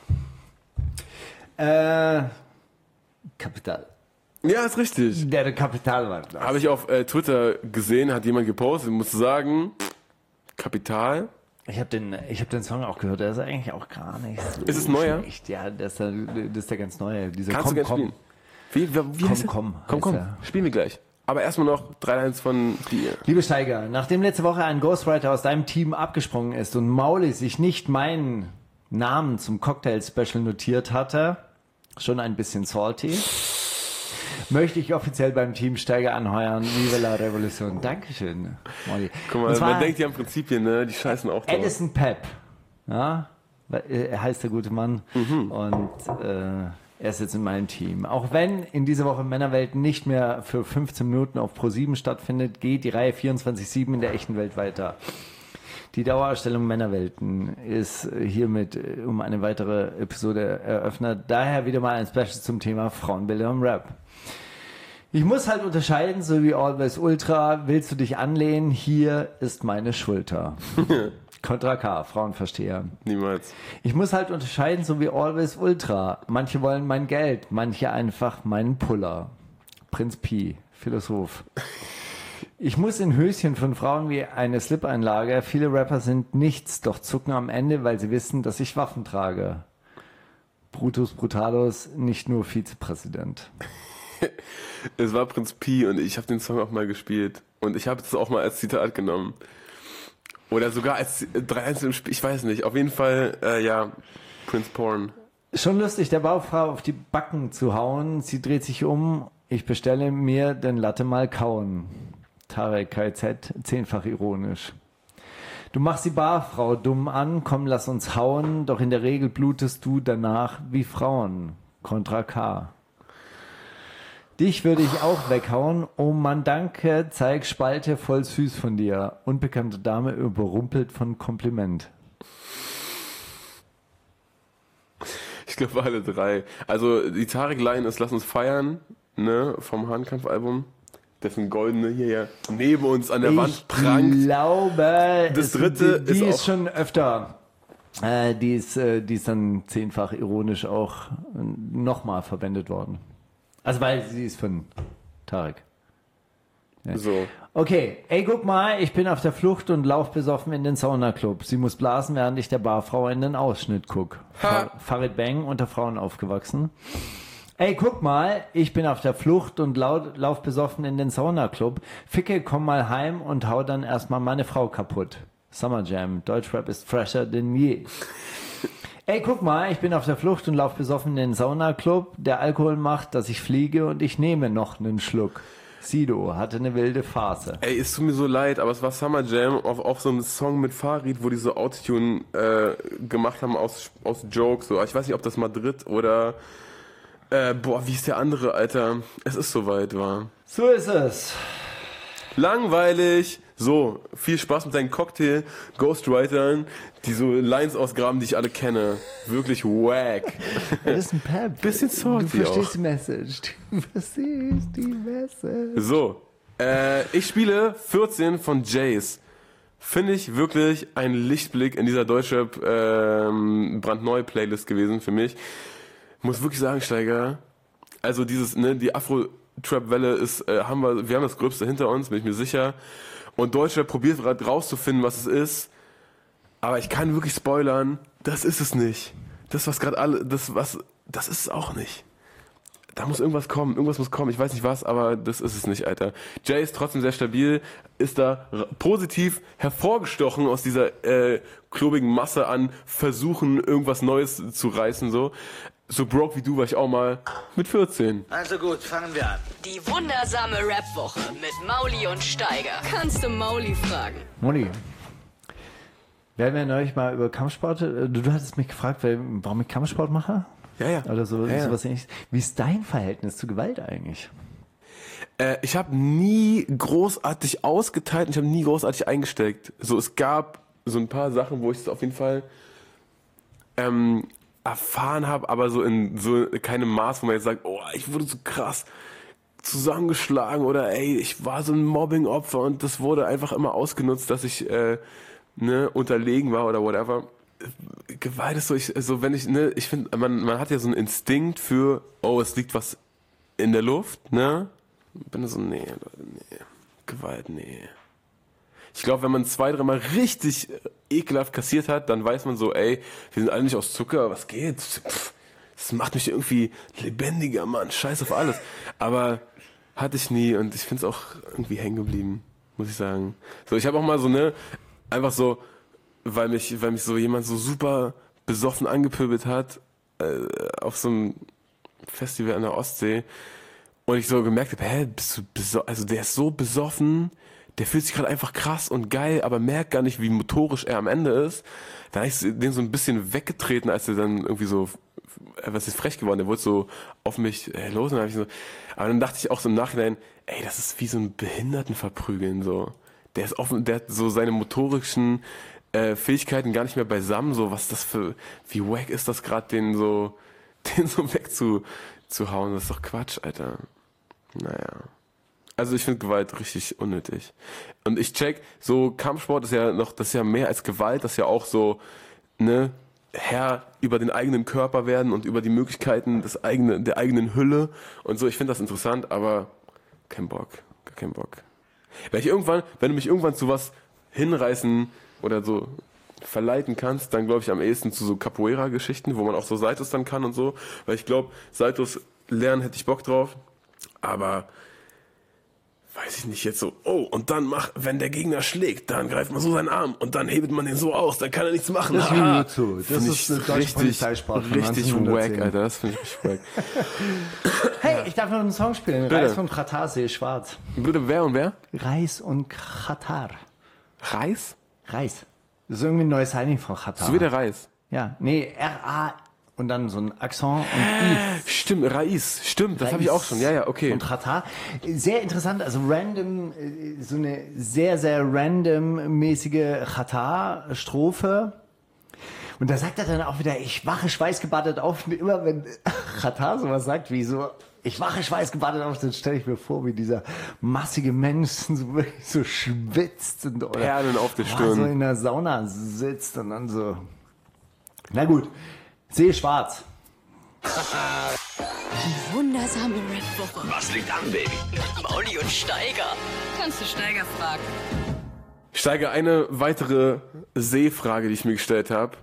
Kapital. Ja, ist richtig. Der Kapitalmarkt. Habe ich auf Twitter gesehen, hat jemand gepostet, muss sagen, Kapital. Ich hab den Song auch gehört, der ist eigentlich auch gar nicht so Ist es neuer? schlecht. Ja, das ist der ganz neue. Kannst du gerne spielen. Wie heißt Komm. Spielen wir gleich. Aber erstmal noch 3-1 von dir. Liebe Steiger, nachdem letzte Woche ein Ghostwriter aus deinem Team abgesprungen ist und Mauli sich nicht meinen Namen zum Cocktail-Special notiert hatte, schon ein bisschen salty, möchte ich offiziell beim Team Steiger anheuern. Viva la Revolution. Dankeschön, Molly. Guck mal, man denkt ja an Prinzipien, ne? Die scheißen auch drauf. Edison Pep. Ja, er heißt der gute Mann. Und er ist jetzt in meinem Team. Auch wenn in dieser Woche Männerwelt nicht mehr für 15 Minuten auf Pro7 stattfindet, geht die Reihe 24/7 in der echten Welt weiter. Die Dauerausstellung Männerwelten ist hiermit um eine weitere Episode eröffnet. Daher wieder mal ein Special zum Thema Frauenbilder im Rap. Ich muss halt unterscheiden, so wie Always Ultra, willst du dich anlehnen? Hier ist meine Schulter. Contra K, Frauenversteher. Niemals. Ich muss halt unterscheiden, so wie Always Ultra. Manche wollen mein Geld, manche einfach meinen Puller. Prinz Pi, Philosoph. Ich muss in Höschen von Frauen wie eine Slip-Einlage. Viele Rapper sind nichts, doch zucken am Ende, weil sie wissen, dass ich Waffen trage. Brutus Brutalos, nicht nur Vizepräsident. Es war Prinz Pi und ich habe den Song auch mal gespielt. Und ich habe es auch mal als Zitat genommen. Oder sogar als 3-1 im Spiel, ich weiß nicht. Auf jeden Fall, ja, Prinz Porn. Schon lustig, der Baufrau auf die Backen zu hauen. Sie dreht sich um, ich bestelle mir den Latte mal kauen. Tarek KZ, 10-fach ironisch. Du machst die Barfrau dumm an, komm, lass uns hauen, doch in der Regel blutest du danach wie Frauen. Contra K. Dich würde ich auch weghauen. Oh Mann, danke, zeig Spalte voll süß von dir. Unbekannte Dame überrumpelt von Kompliment. Ich glaube alle drei. Also die Tarek-Line ist Lass uns feiern, ne, vom Hahnkampf-Album. Dessen goldene hier ja neben uns an der Wand prangt. Ich glaube, das dritte die ist schon öfter. Die ist dann 10-fach ironisch auch nochmal verwendet worden. Also weil sie ist von Tarek. Ja. So. Okay, ey, guck mal, ich bin auf der Flucht und lauf besoffen in den Saunaclub. Sie muss blasen, während ich der Barfrau in den Ausschnitt guck. Farid Bang, unter Frauen aufgewachsen. Ey, guck mal, ich bin auf der Flucht und lauf besoffen in den Saunaclub. Ficke, komm mal heim und hau dann erstmal meine Frau kaputt. Summer Jam, Deutschrap ist fresher denn je. Ey, guck mal, ich bin auf der Flucht und lauf besoffen in den Saunaclub. Der Alkohol macht, dass ich fliege und ich nehme noch einen Schluck. Sido hatte eine wilde Phase. Ey, es tut mir so leid, aber es war Summer Jam auf so einem Song mit Farid, wo die so Autotune gemacht haben aus Jokes. So. Ich weiß nicht, ob das Madrid oder wie ist der andere, Alter? Es ist soweit, war. So ist es. Langweilig. So, viel Spaß mit deinen Cocktail-Ghostwritern, die so Lines ausgraben, die ich alle kenne. Wirklich wack. Das ist ein Pep. Bisschen salty. Du verstehst die Message. Du verstehst die Message. So, ich spiele 14 von Jace. Finde ich wirklich ein Lichtblick in dieser Deutschrap brandneue Playlist gewesen für mich. Muss wirklich sagen, Steiger, also dieses, ne, die Afro-Trap-Welle ist, wir haben das Gröbste hinter uns, bin ich mir sicher. Und Deutschrap probiert gerade rauszufinden, was es ist. Aber ich kann wirklich spoilern, das ist es nicht. Das, was gerade was das ist es auch nicht. Da muss irgendwas kommen, ich weiß nicht was, aber das ist es nicht, Alter. Jay ist trotzdem sehr stabil, ist da positiv hervorgestochen aus dieser klobigen Masse an Versuchen, irgendwas Neues zu reißen, so. So broke wie du war ich auch mal mit 14. Also gut, fangen wir an. Die wundersame Rap-Woche mit Mauli und Steiger. Kannst du Mauli fragen? Moni, wir haben ja neulich mal über Kampfsport, du hattest mich gefragt, warum ich Kampfsport mache? Ja. Oder so, Ja. sowas ähnliches. Wie ist dein Verhältnis zu Gewalt eigentlich? Ich habe nie großartig ausgeteilt und ich habe nie großartig eingesteckt. So, es gab so ein paar Sachen, wo ich es auf jeden Fall erfahren habe, aber so in so keinem Maß, wo man jetzt sagt, oh, ich wurde so krass zusammengeschlagen oder ey, ich war so ein Mobbing-Opfer und das wurde einfach immer ausgenutzt, dass ich unterlegen war oder whatever. Gewalt ist so, ich finde, man hat ja so einen Instinkt für, oh, es liegt was in der Luft, ne? Bin so, nee, Leute, nee. Gewalt, nee. Ich glaube, wenn man 2-3 Mal richtig ekelhaft kassiert hat, dann weiß man so, ey, wir sind alle nicht aus Zucker, was geht? Das macht mich irgendwie lebendiger, Mann, scheiß auf alles. Aber hatte ich nie und ich finde es auch irgendwie hängen geblieben, muss ich sagen. So, ich habe auch mal so, einfach so, weil mich so jemand so super besoffen angepöbelt hat, auf so einem Festival an der Ostsee und ich so gemerkt habe, also der ist so besoffen, der fühlt sich gerade einfach krass und geil, aber merkt gar nicht, wie motorisch er am Ende ist. Dann habe ich den so ein bisschen weggetreten, als er dann irgendwie so, was ist frech geworden, der wurde so auf mich los und dann habe ich so, aber dann dachte ich auch so im Nachhinein, ey, das ist wie so ein Behinderten verprügeln, so. Der ist offen, der hat so seine motorischen Fähigkeiten gar nicht mehr beisammen, so was das wie wack ist das gerade, den so wegzuhauen, das ist doch Quatsch, Alter. Naja. Also ich finde Gewalt richtig unnötig. Und ich check, so Kampfsport das ist ja mehr als Gewalt, das ist ja auch so, Herr über den eigenen Körper werden und über die Möglichkeiten der eigenen Hülle und so. Ich finde das interessant, aber kein Bock, gar kein Bock. Wenn du mich irgendwann zu was hinreißen oder so verleiten kannst, dann glaube ich am ehesten zu so Capoeira-Geschichten, wo man auch so Saitos dann kann und so. Weil ich glaube, Saitos lernen hätte ich Bock drauf, aber weiß ich nicht jetzt so, oh, und dann wenn der Gegner schlägt, dann greift man so seinen Arm und dann hebelt man den so aus, dann kann er nichts machen. Das ist Jiu-Jitsu. Das ist eine deutsche richtig Polizeisport von wack, 1910. Alter, das finde ich richtig wack. Hey, ich darf noch einen Song spielen. Bitte. Reis und Katar, sehe schwarz. Bitte, wer und wer? Reis und Katar. Reis? Reis. Das ist irgendwie ein neues Signing von Katar. So wie der Reis. Ja, nee, R-A und dann so ein Akzent und I. Stimmt, Reis. Stimmt, das habe ich auch schon. Ja, okay. Und Katar. Sehr interessant, also random, so eine sehr, sehr random-mäßige Katar-Strophe. Und da sagt er dann auch wieder, ich wache schweißgebadet auf. Immer wenn Katar sowas sagt, wie so, ich wache schweißgebadet auf, dann stelle ich mir vor, wie dieser massige Mensch so wirklich so schwitzt und oder Perlen auf der Stirn. so in der Sauna sitzt und dann so. Na gut, sehe schwarz. Die wundersame Rap-Woche Was liegt an, Baby? mit Mauli und Steiger. Kannst du Steiger fragen? Steiger, eine weitere Seefrage, die ich mir gestellt habe.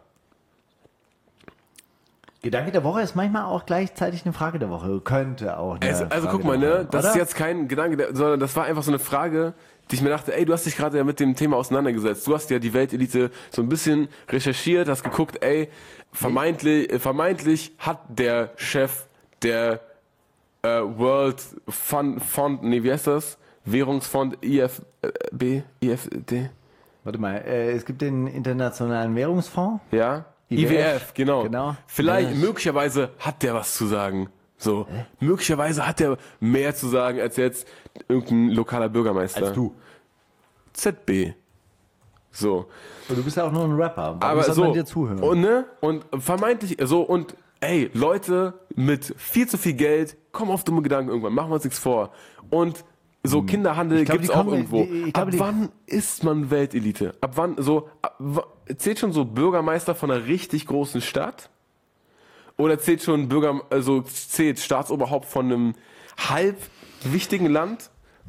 Gedanke der Woche ist manchmal auch gleichzeitig eine Frage der Woche. Könnte auch. Also guck mal, das ist jetzt kein Gedanke, sondern das war einfach so eine Frage, die ich mir dachte, ey, du hast dich gerade ja mit dem Thema auseinandergesetzt. Du hast ja die Weltelite so ein bisschen recherchiert, hast geguckt, ey, vermeintlich hat der Chef der World Fund, wie heißt das? Währungsfonds IFD? Warte mal, es gibt den Internationalen Währungsfonds. Ja? IWF, genau. Vielleicht, Ja. möglicherweise hat der was zu sagen. So. Möglicherweise hat der mehr zu sagen als jetzt irgendein lokaler Bürgermeister. Als du. ZB. So. Und du bist ja auch nur ein Rapper. Warum Aber soll so. man dir zuhören? Und vermeintlich, so, und ey, Leute mit viel zu viel Geld kommen auf dumme Gedanken irgendwann, machen wir uns nichts vor. Und so Kinderhandel Ich glaub, gibt's die auch kommen- irgendwo. ich glaub, Ab die- wann ist man Weltelite? Ab wann, zählt schon so Bürgermeister von einer richtig großen Stadt? Oder zählt schon zählt Staatsoberhaupt von einem halb wichtigen Land?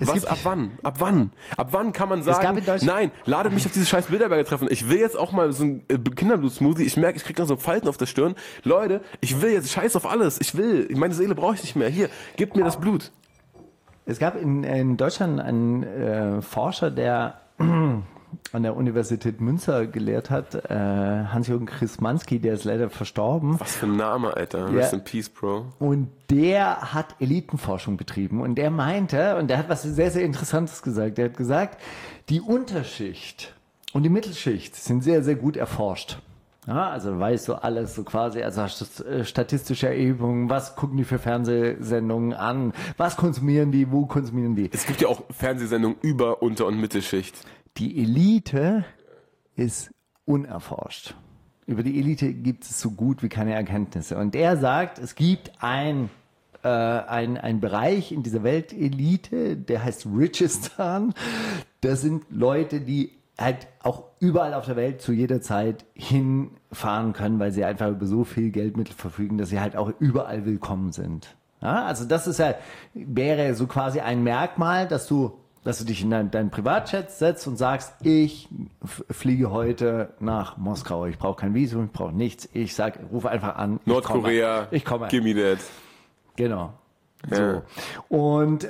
Ab wann? Ab wann kann man sagen, nein, lade mich auf diese scheiß Bilderberger treffen. Ich will jetzt auch mal so ein Kinderblut-Smoothie. Ich merke, ich kriege da so Falten auf der Stirn. Leute, ich will jetzt scheiß auf alles. Meine Seele brauche ich nicht mehr. Hier, gebt mir das Blut. Es gab in Deutschland einen Forscher, der an der Universität Münster gelehrt hat, Hans-Jürgen Chrismanski, der ist leider verstorben. Was für ein Name, Alter. Ja. Rest in peace, Bro. Und der hat Elitenforschung betrieben und der meinte, und der hat was sehr, sehr Interessantes gesagt, der hat gesagt, die Unterschicht und die Mittelschicht sind sehr, sehr gut erforscht. Ja, also weißt du alles so quasi, also statistische Erhebungen, was gucken die für Fernsehsendungen an, was konsumieren die, wo konsumieren die. Es gibt ja auch Fernsehsendungen über Unter- und Mittelschicht. Die Elite ist unerforscht. Über die Elite gibt es so gut wie keine Erkenntnisse. Und er sagt, es gibt ein Bereich in dieser Weltelite, der heißt Richistan. Das sind Leute, die halt auch überall auf der Welt zu jeder Zeit hinfahren können, weil sie einfach über so viel Geldmittel verfügen, dass sie halt auch überall willkommen sind. Ja, also das ist wäre so quasi ein Merkmal, dass du dich in deinen Privatchat setzt und sagst, ich fliege heute nach Moskau, ich brauche kein Visum, ich brauche nichts, rufe einfach an. Nordkorea, ich komme. Give me that. Genau. Ja. So. Und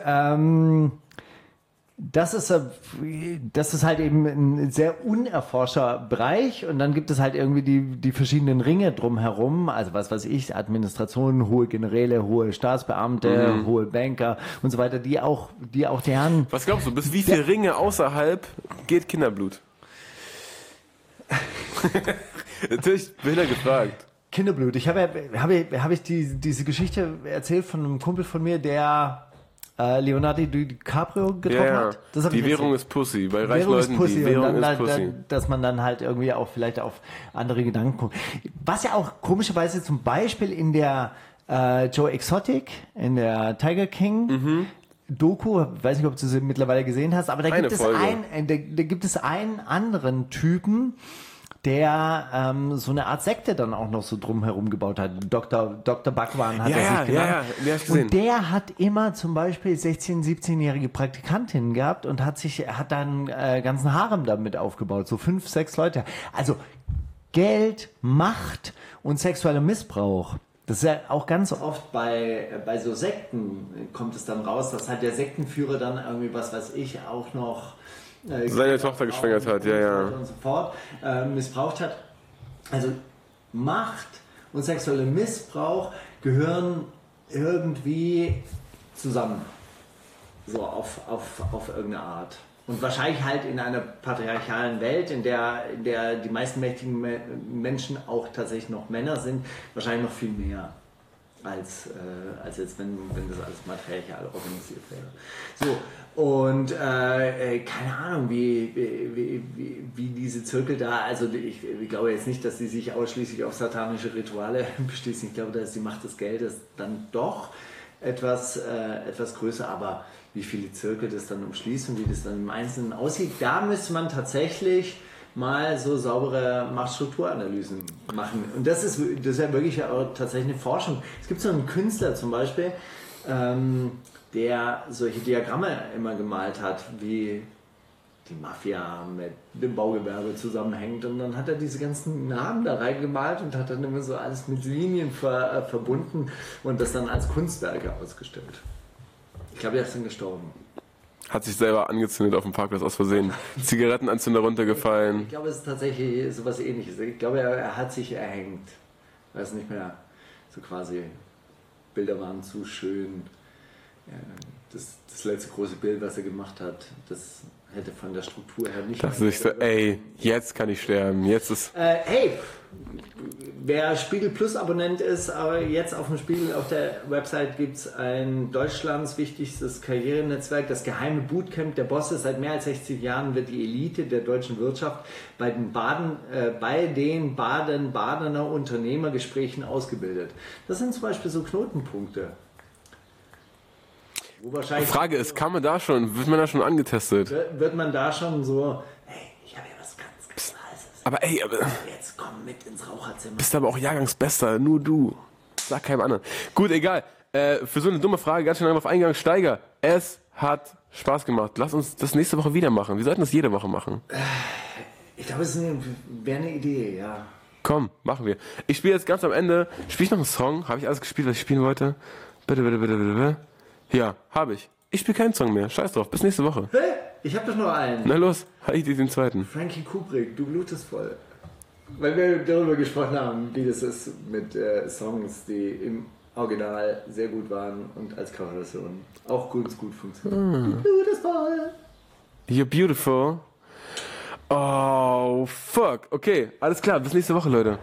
das ist halt eben ein sehr unerforschter Bereich und dann gibt es halt irgendwie die verschiedenen Ringe drumherum, also was weiß ich, Administration, hohe Generäle, hohe Staatsbeamte, hohe Banker und so weiter, die auch deren... Was glaubst du, bis wie viele Ringe außerhalb geht Kinderblut? Natürlich bin ich gefragt. Kinderblut. Ich habe diese Geschichte erzählt von einem Kumpel von mir, der Leonardo DiCaprio getroffen hat. Das die Währung ist Pussy. Bei reichen Leuten, die Währung ist Pussy. Dass man dann halt irgendwie auch vielleicht auf andere Gedanken guckt. Was ja auch komischerweise zum Beispiel in der Joe Exotic, in der Tiger King Doku, weiß nicht, ob du sie mittlerweile gesehen hast, aber da gibt es einen anderen Typen, der so eine Art Sekte dann auch noch so drumherum gebaut hat. Dr. Bhagwan hat er sich genannt. Ja, und der hat immer zum Beispiel 16-, 17-jährige Praktikantinnen gehabt und hat dann ganzen Harem damit aufgebaut. So 5, 6 Leute. Also Geld, Macht und sexueller Missbrauch. Das ist ja auch ganz oft bei so Sekten kommt es dann raus, dass halt der Sektenführer dann irgendwie, was weiß ich, auch noch seine Tochter geschwängert hat, und so fort, missbraucht hat. Also Macht und sexueller Missbrauch gehören irgendwie zusammen. So auf irgendeine Art. Und wahrscheinlich halt in einer patriarchalen Welt, in der die meisten mächtigen Menschen auch tatsächlich noch Männer sind, wahrscheinlich noch viel mehr. Als jetzt, wenn das alles matriarchal organisiert wäre. So, und keine Ahnung, wie diese Zirkel da, also ich glaube jetzt nicht, dass sie sich ausschließlich auf satanische Rituale bestießen. Ich glaube, da ist die Macht des Geldes dann doch etwas größer, aber wie viele Zirkel das dann umschließen, wie das dann im Einzelnen aussieht, da müsste man tatsächlich mal so saubere Machtstrukturanalysen machen. Und das ist ja wirklich auch tatsächlich eine Forschung. Es gibt so einen Künstler zum Beispiel, der solche Diagramme immer gemalt hat, wie die Mafia mit dem Baugewerbe zusammenhängt. Und dann hat er diese ganzen Namen da reingemalt und hat dann immer so alles mit Linien verbunden und das dann als Kunstwerke ausgestellt. Ich glaube, er ist dann gestorben. Hat sich selber angezündet auf dem Parkplatz aus Versehen. Zigarettenanzünder runtergefallen. Ich glaube, es ist tatsächlich sowas Ähnliches. Ich glaube, er hat sich erhängt. Weil es nicht mehr so quasi, Bilder waren zu schön. Das letzte große Bild, was er gemacht hat, das hätte von der Struktur her nicht... Das ist so, ey, jetzt kann ich sterben. Jetzt ist... Hey, wer Spiegel Plus Abonnent ist, aber jetzt auf dem Spiegel, auf der Website gibt es ein Deutschlands wichtigstes Karrierenetzwerk, das geheime Bootcamp der Bosse. Seit mehr als 60 Jahren wird die Elite der deutschen Wirtschaft bei den Baden-Badener Unternehmergesprächen ausgebildet. Das sind zum Beispiel so Knotenpunkte. Die Frage ist, wird man da schon angetestet? Wird man da schon so, hey, ich habe hier was ganz Heißes. Aber ey, jetzt komm mit ins Raucherzimmer. Bist aber auch Jahrgangsbester, nur du. Sag keinem anderen. Gut, egal. Für so eine dumme Frage ganz schnell auf Eingang Steiger. hat Spaß gemacht. Lass uns das nächste Woche wieder machen. Wir sollten das jede Woche machen. Spaß gemacht. Lass uns das nächste Woche wieder machen. Wir sollten das jede Woche machen. Ich glaube, es wäre eine Idee, ja. Komm, machen wir. Ich spiele jetzt ganz am Ende. Spiele ich noch einen Song? Habe ich alles gespielt, was ich spielen wollte? Bitte. Ja, habe ich. Ich spiele keinen Song mehr. Scheiß drauf. Bis nächste Woche. Hey, ich habe doch noch einen. Na los, halt den zweiten. Frankie Kubrick, du blutest voll. Weil wir darüber gesprochen haben, wie das ist mit Songs, die im Original sehr gut waren und als Coverversion auch gut funktionieren. Du blutest voll. You're beautiful. Oh, fuck. Okay, alles klar. Bis nächste Woche, Leute.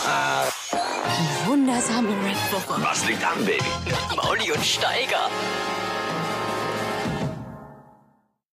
Die wundersame Rap-Woche. Was liegt an, Baby? Mit Mauli und Steiger.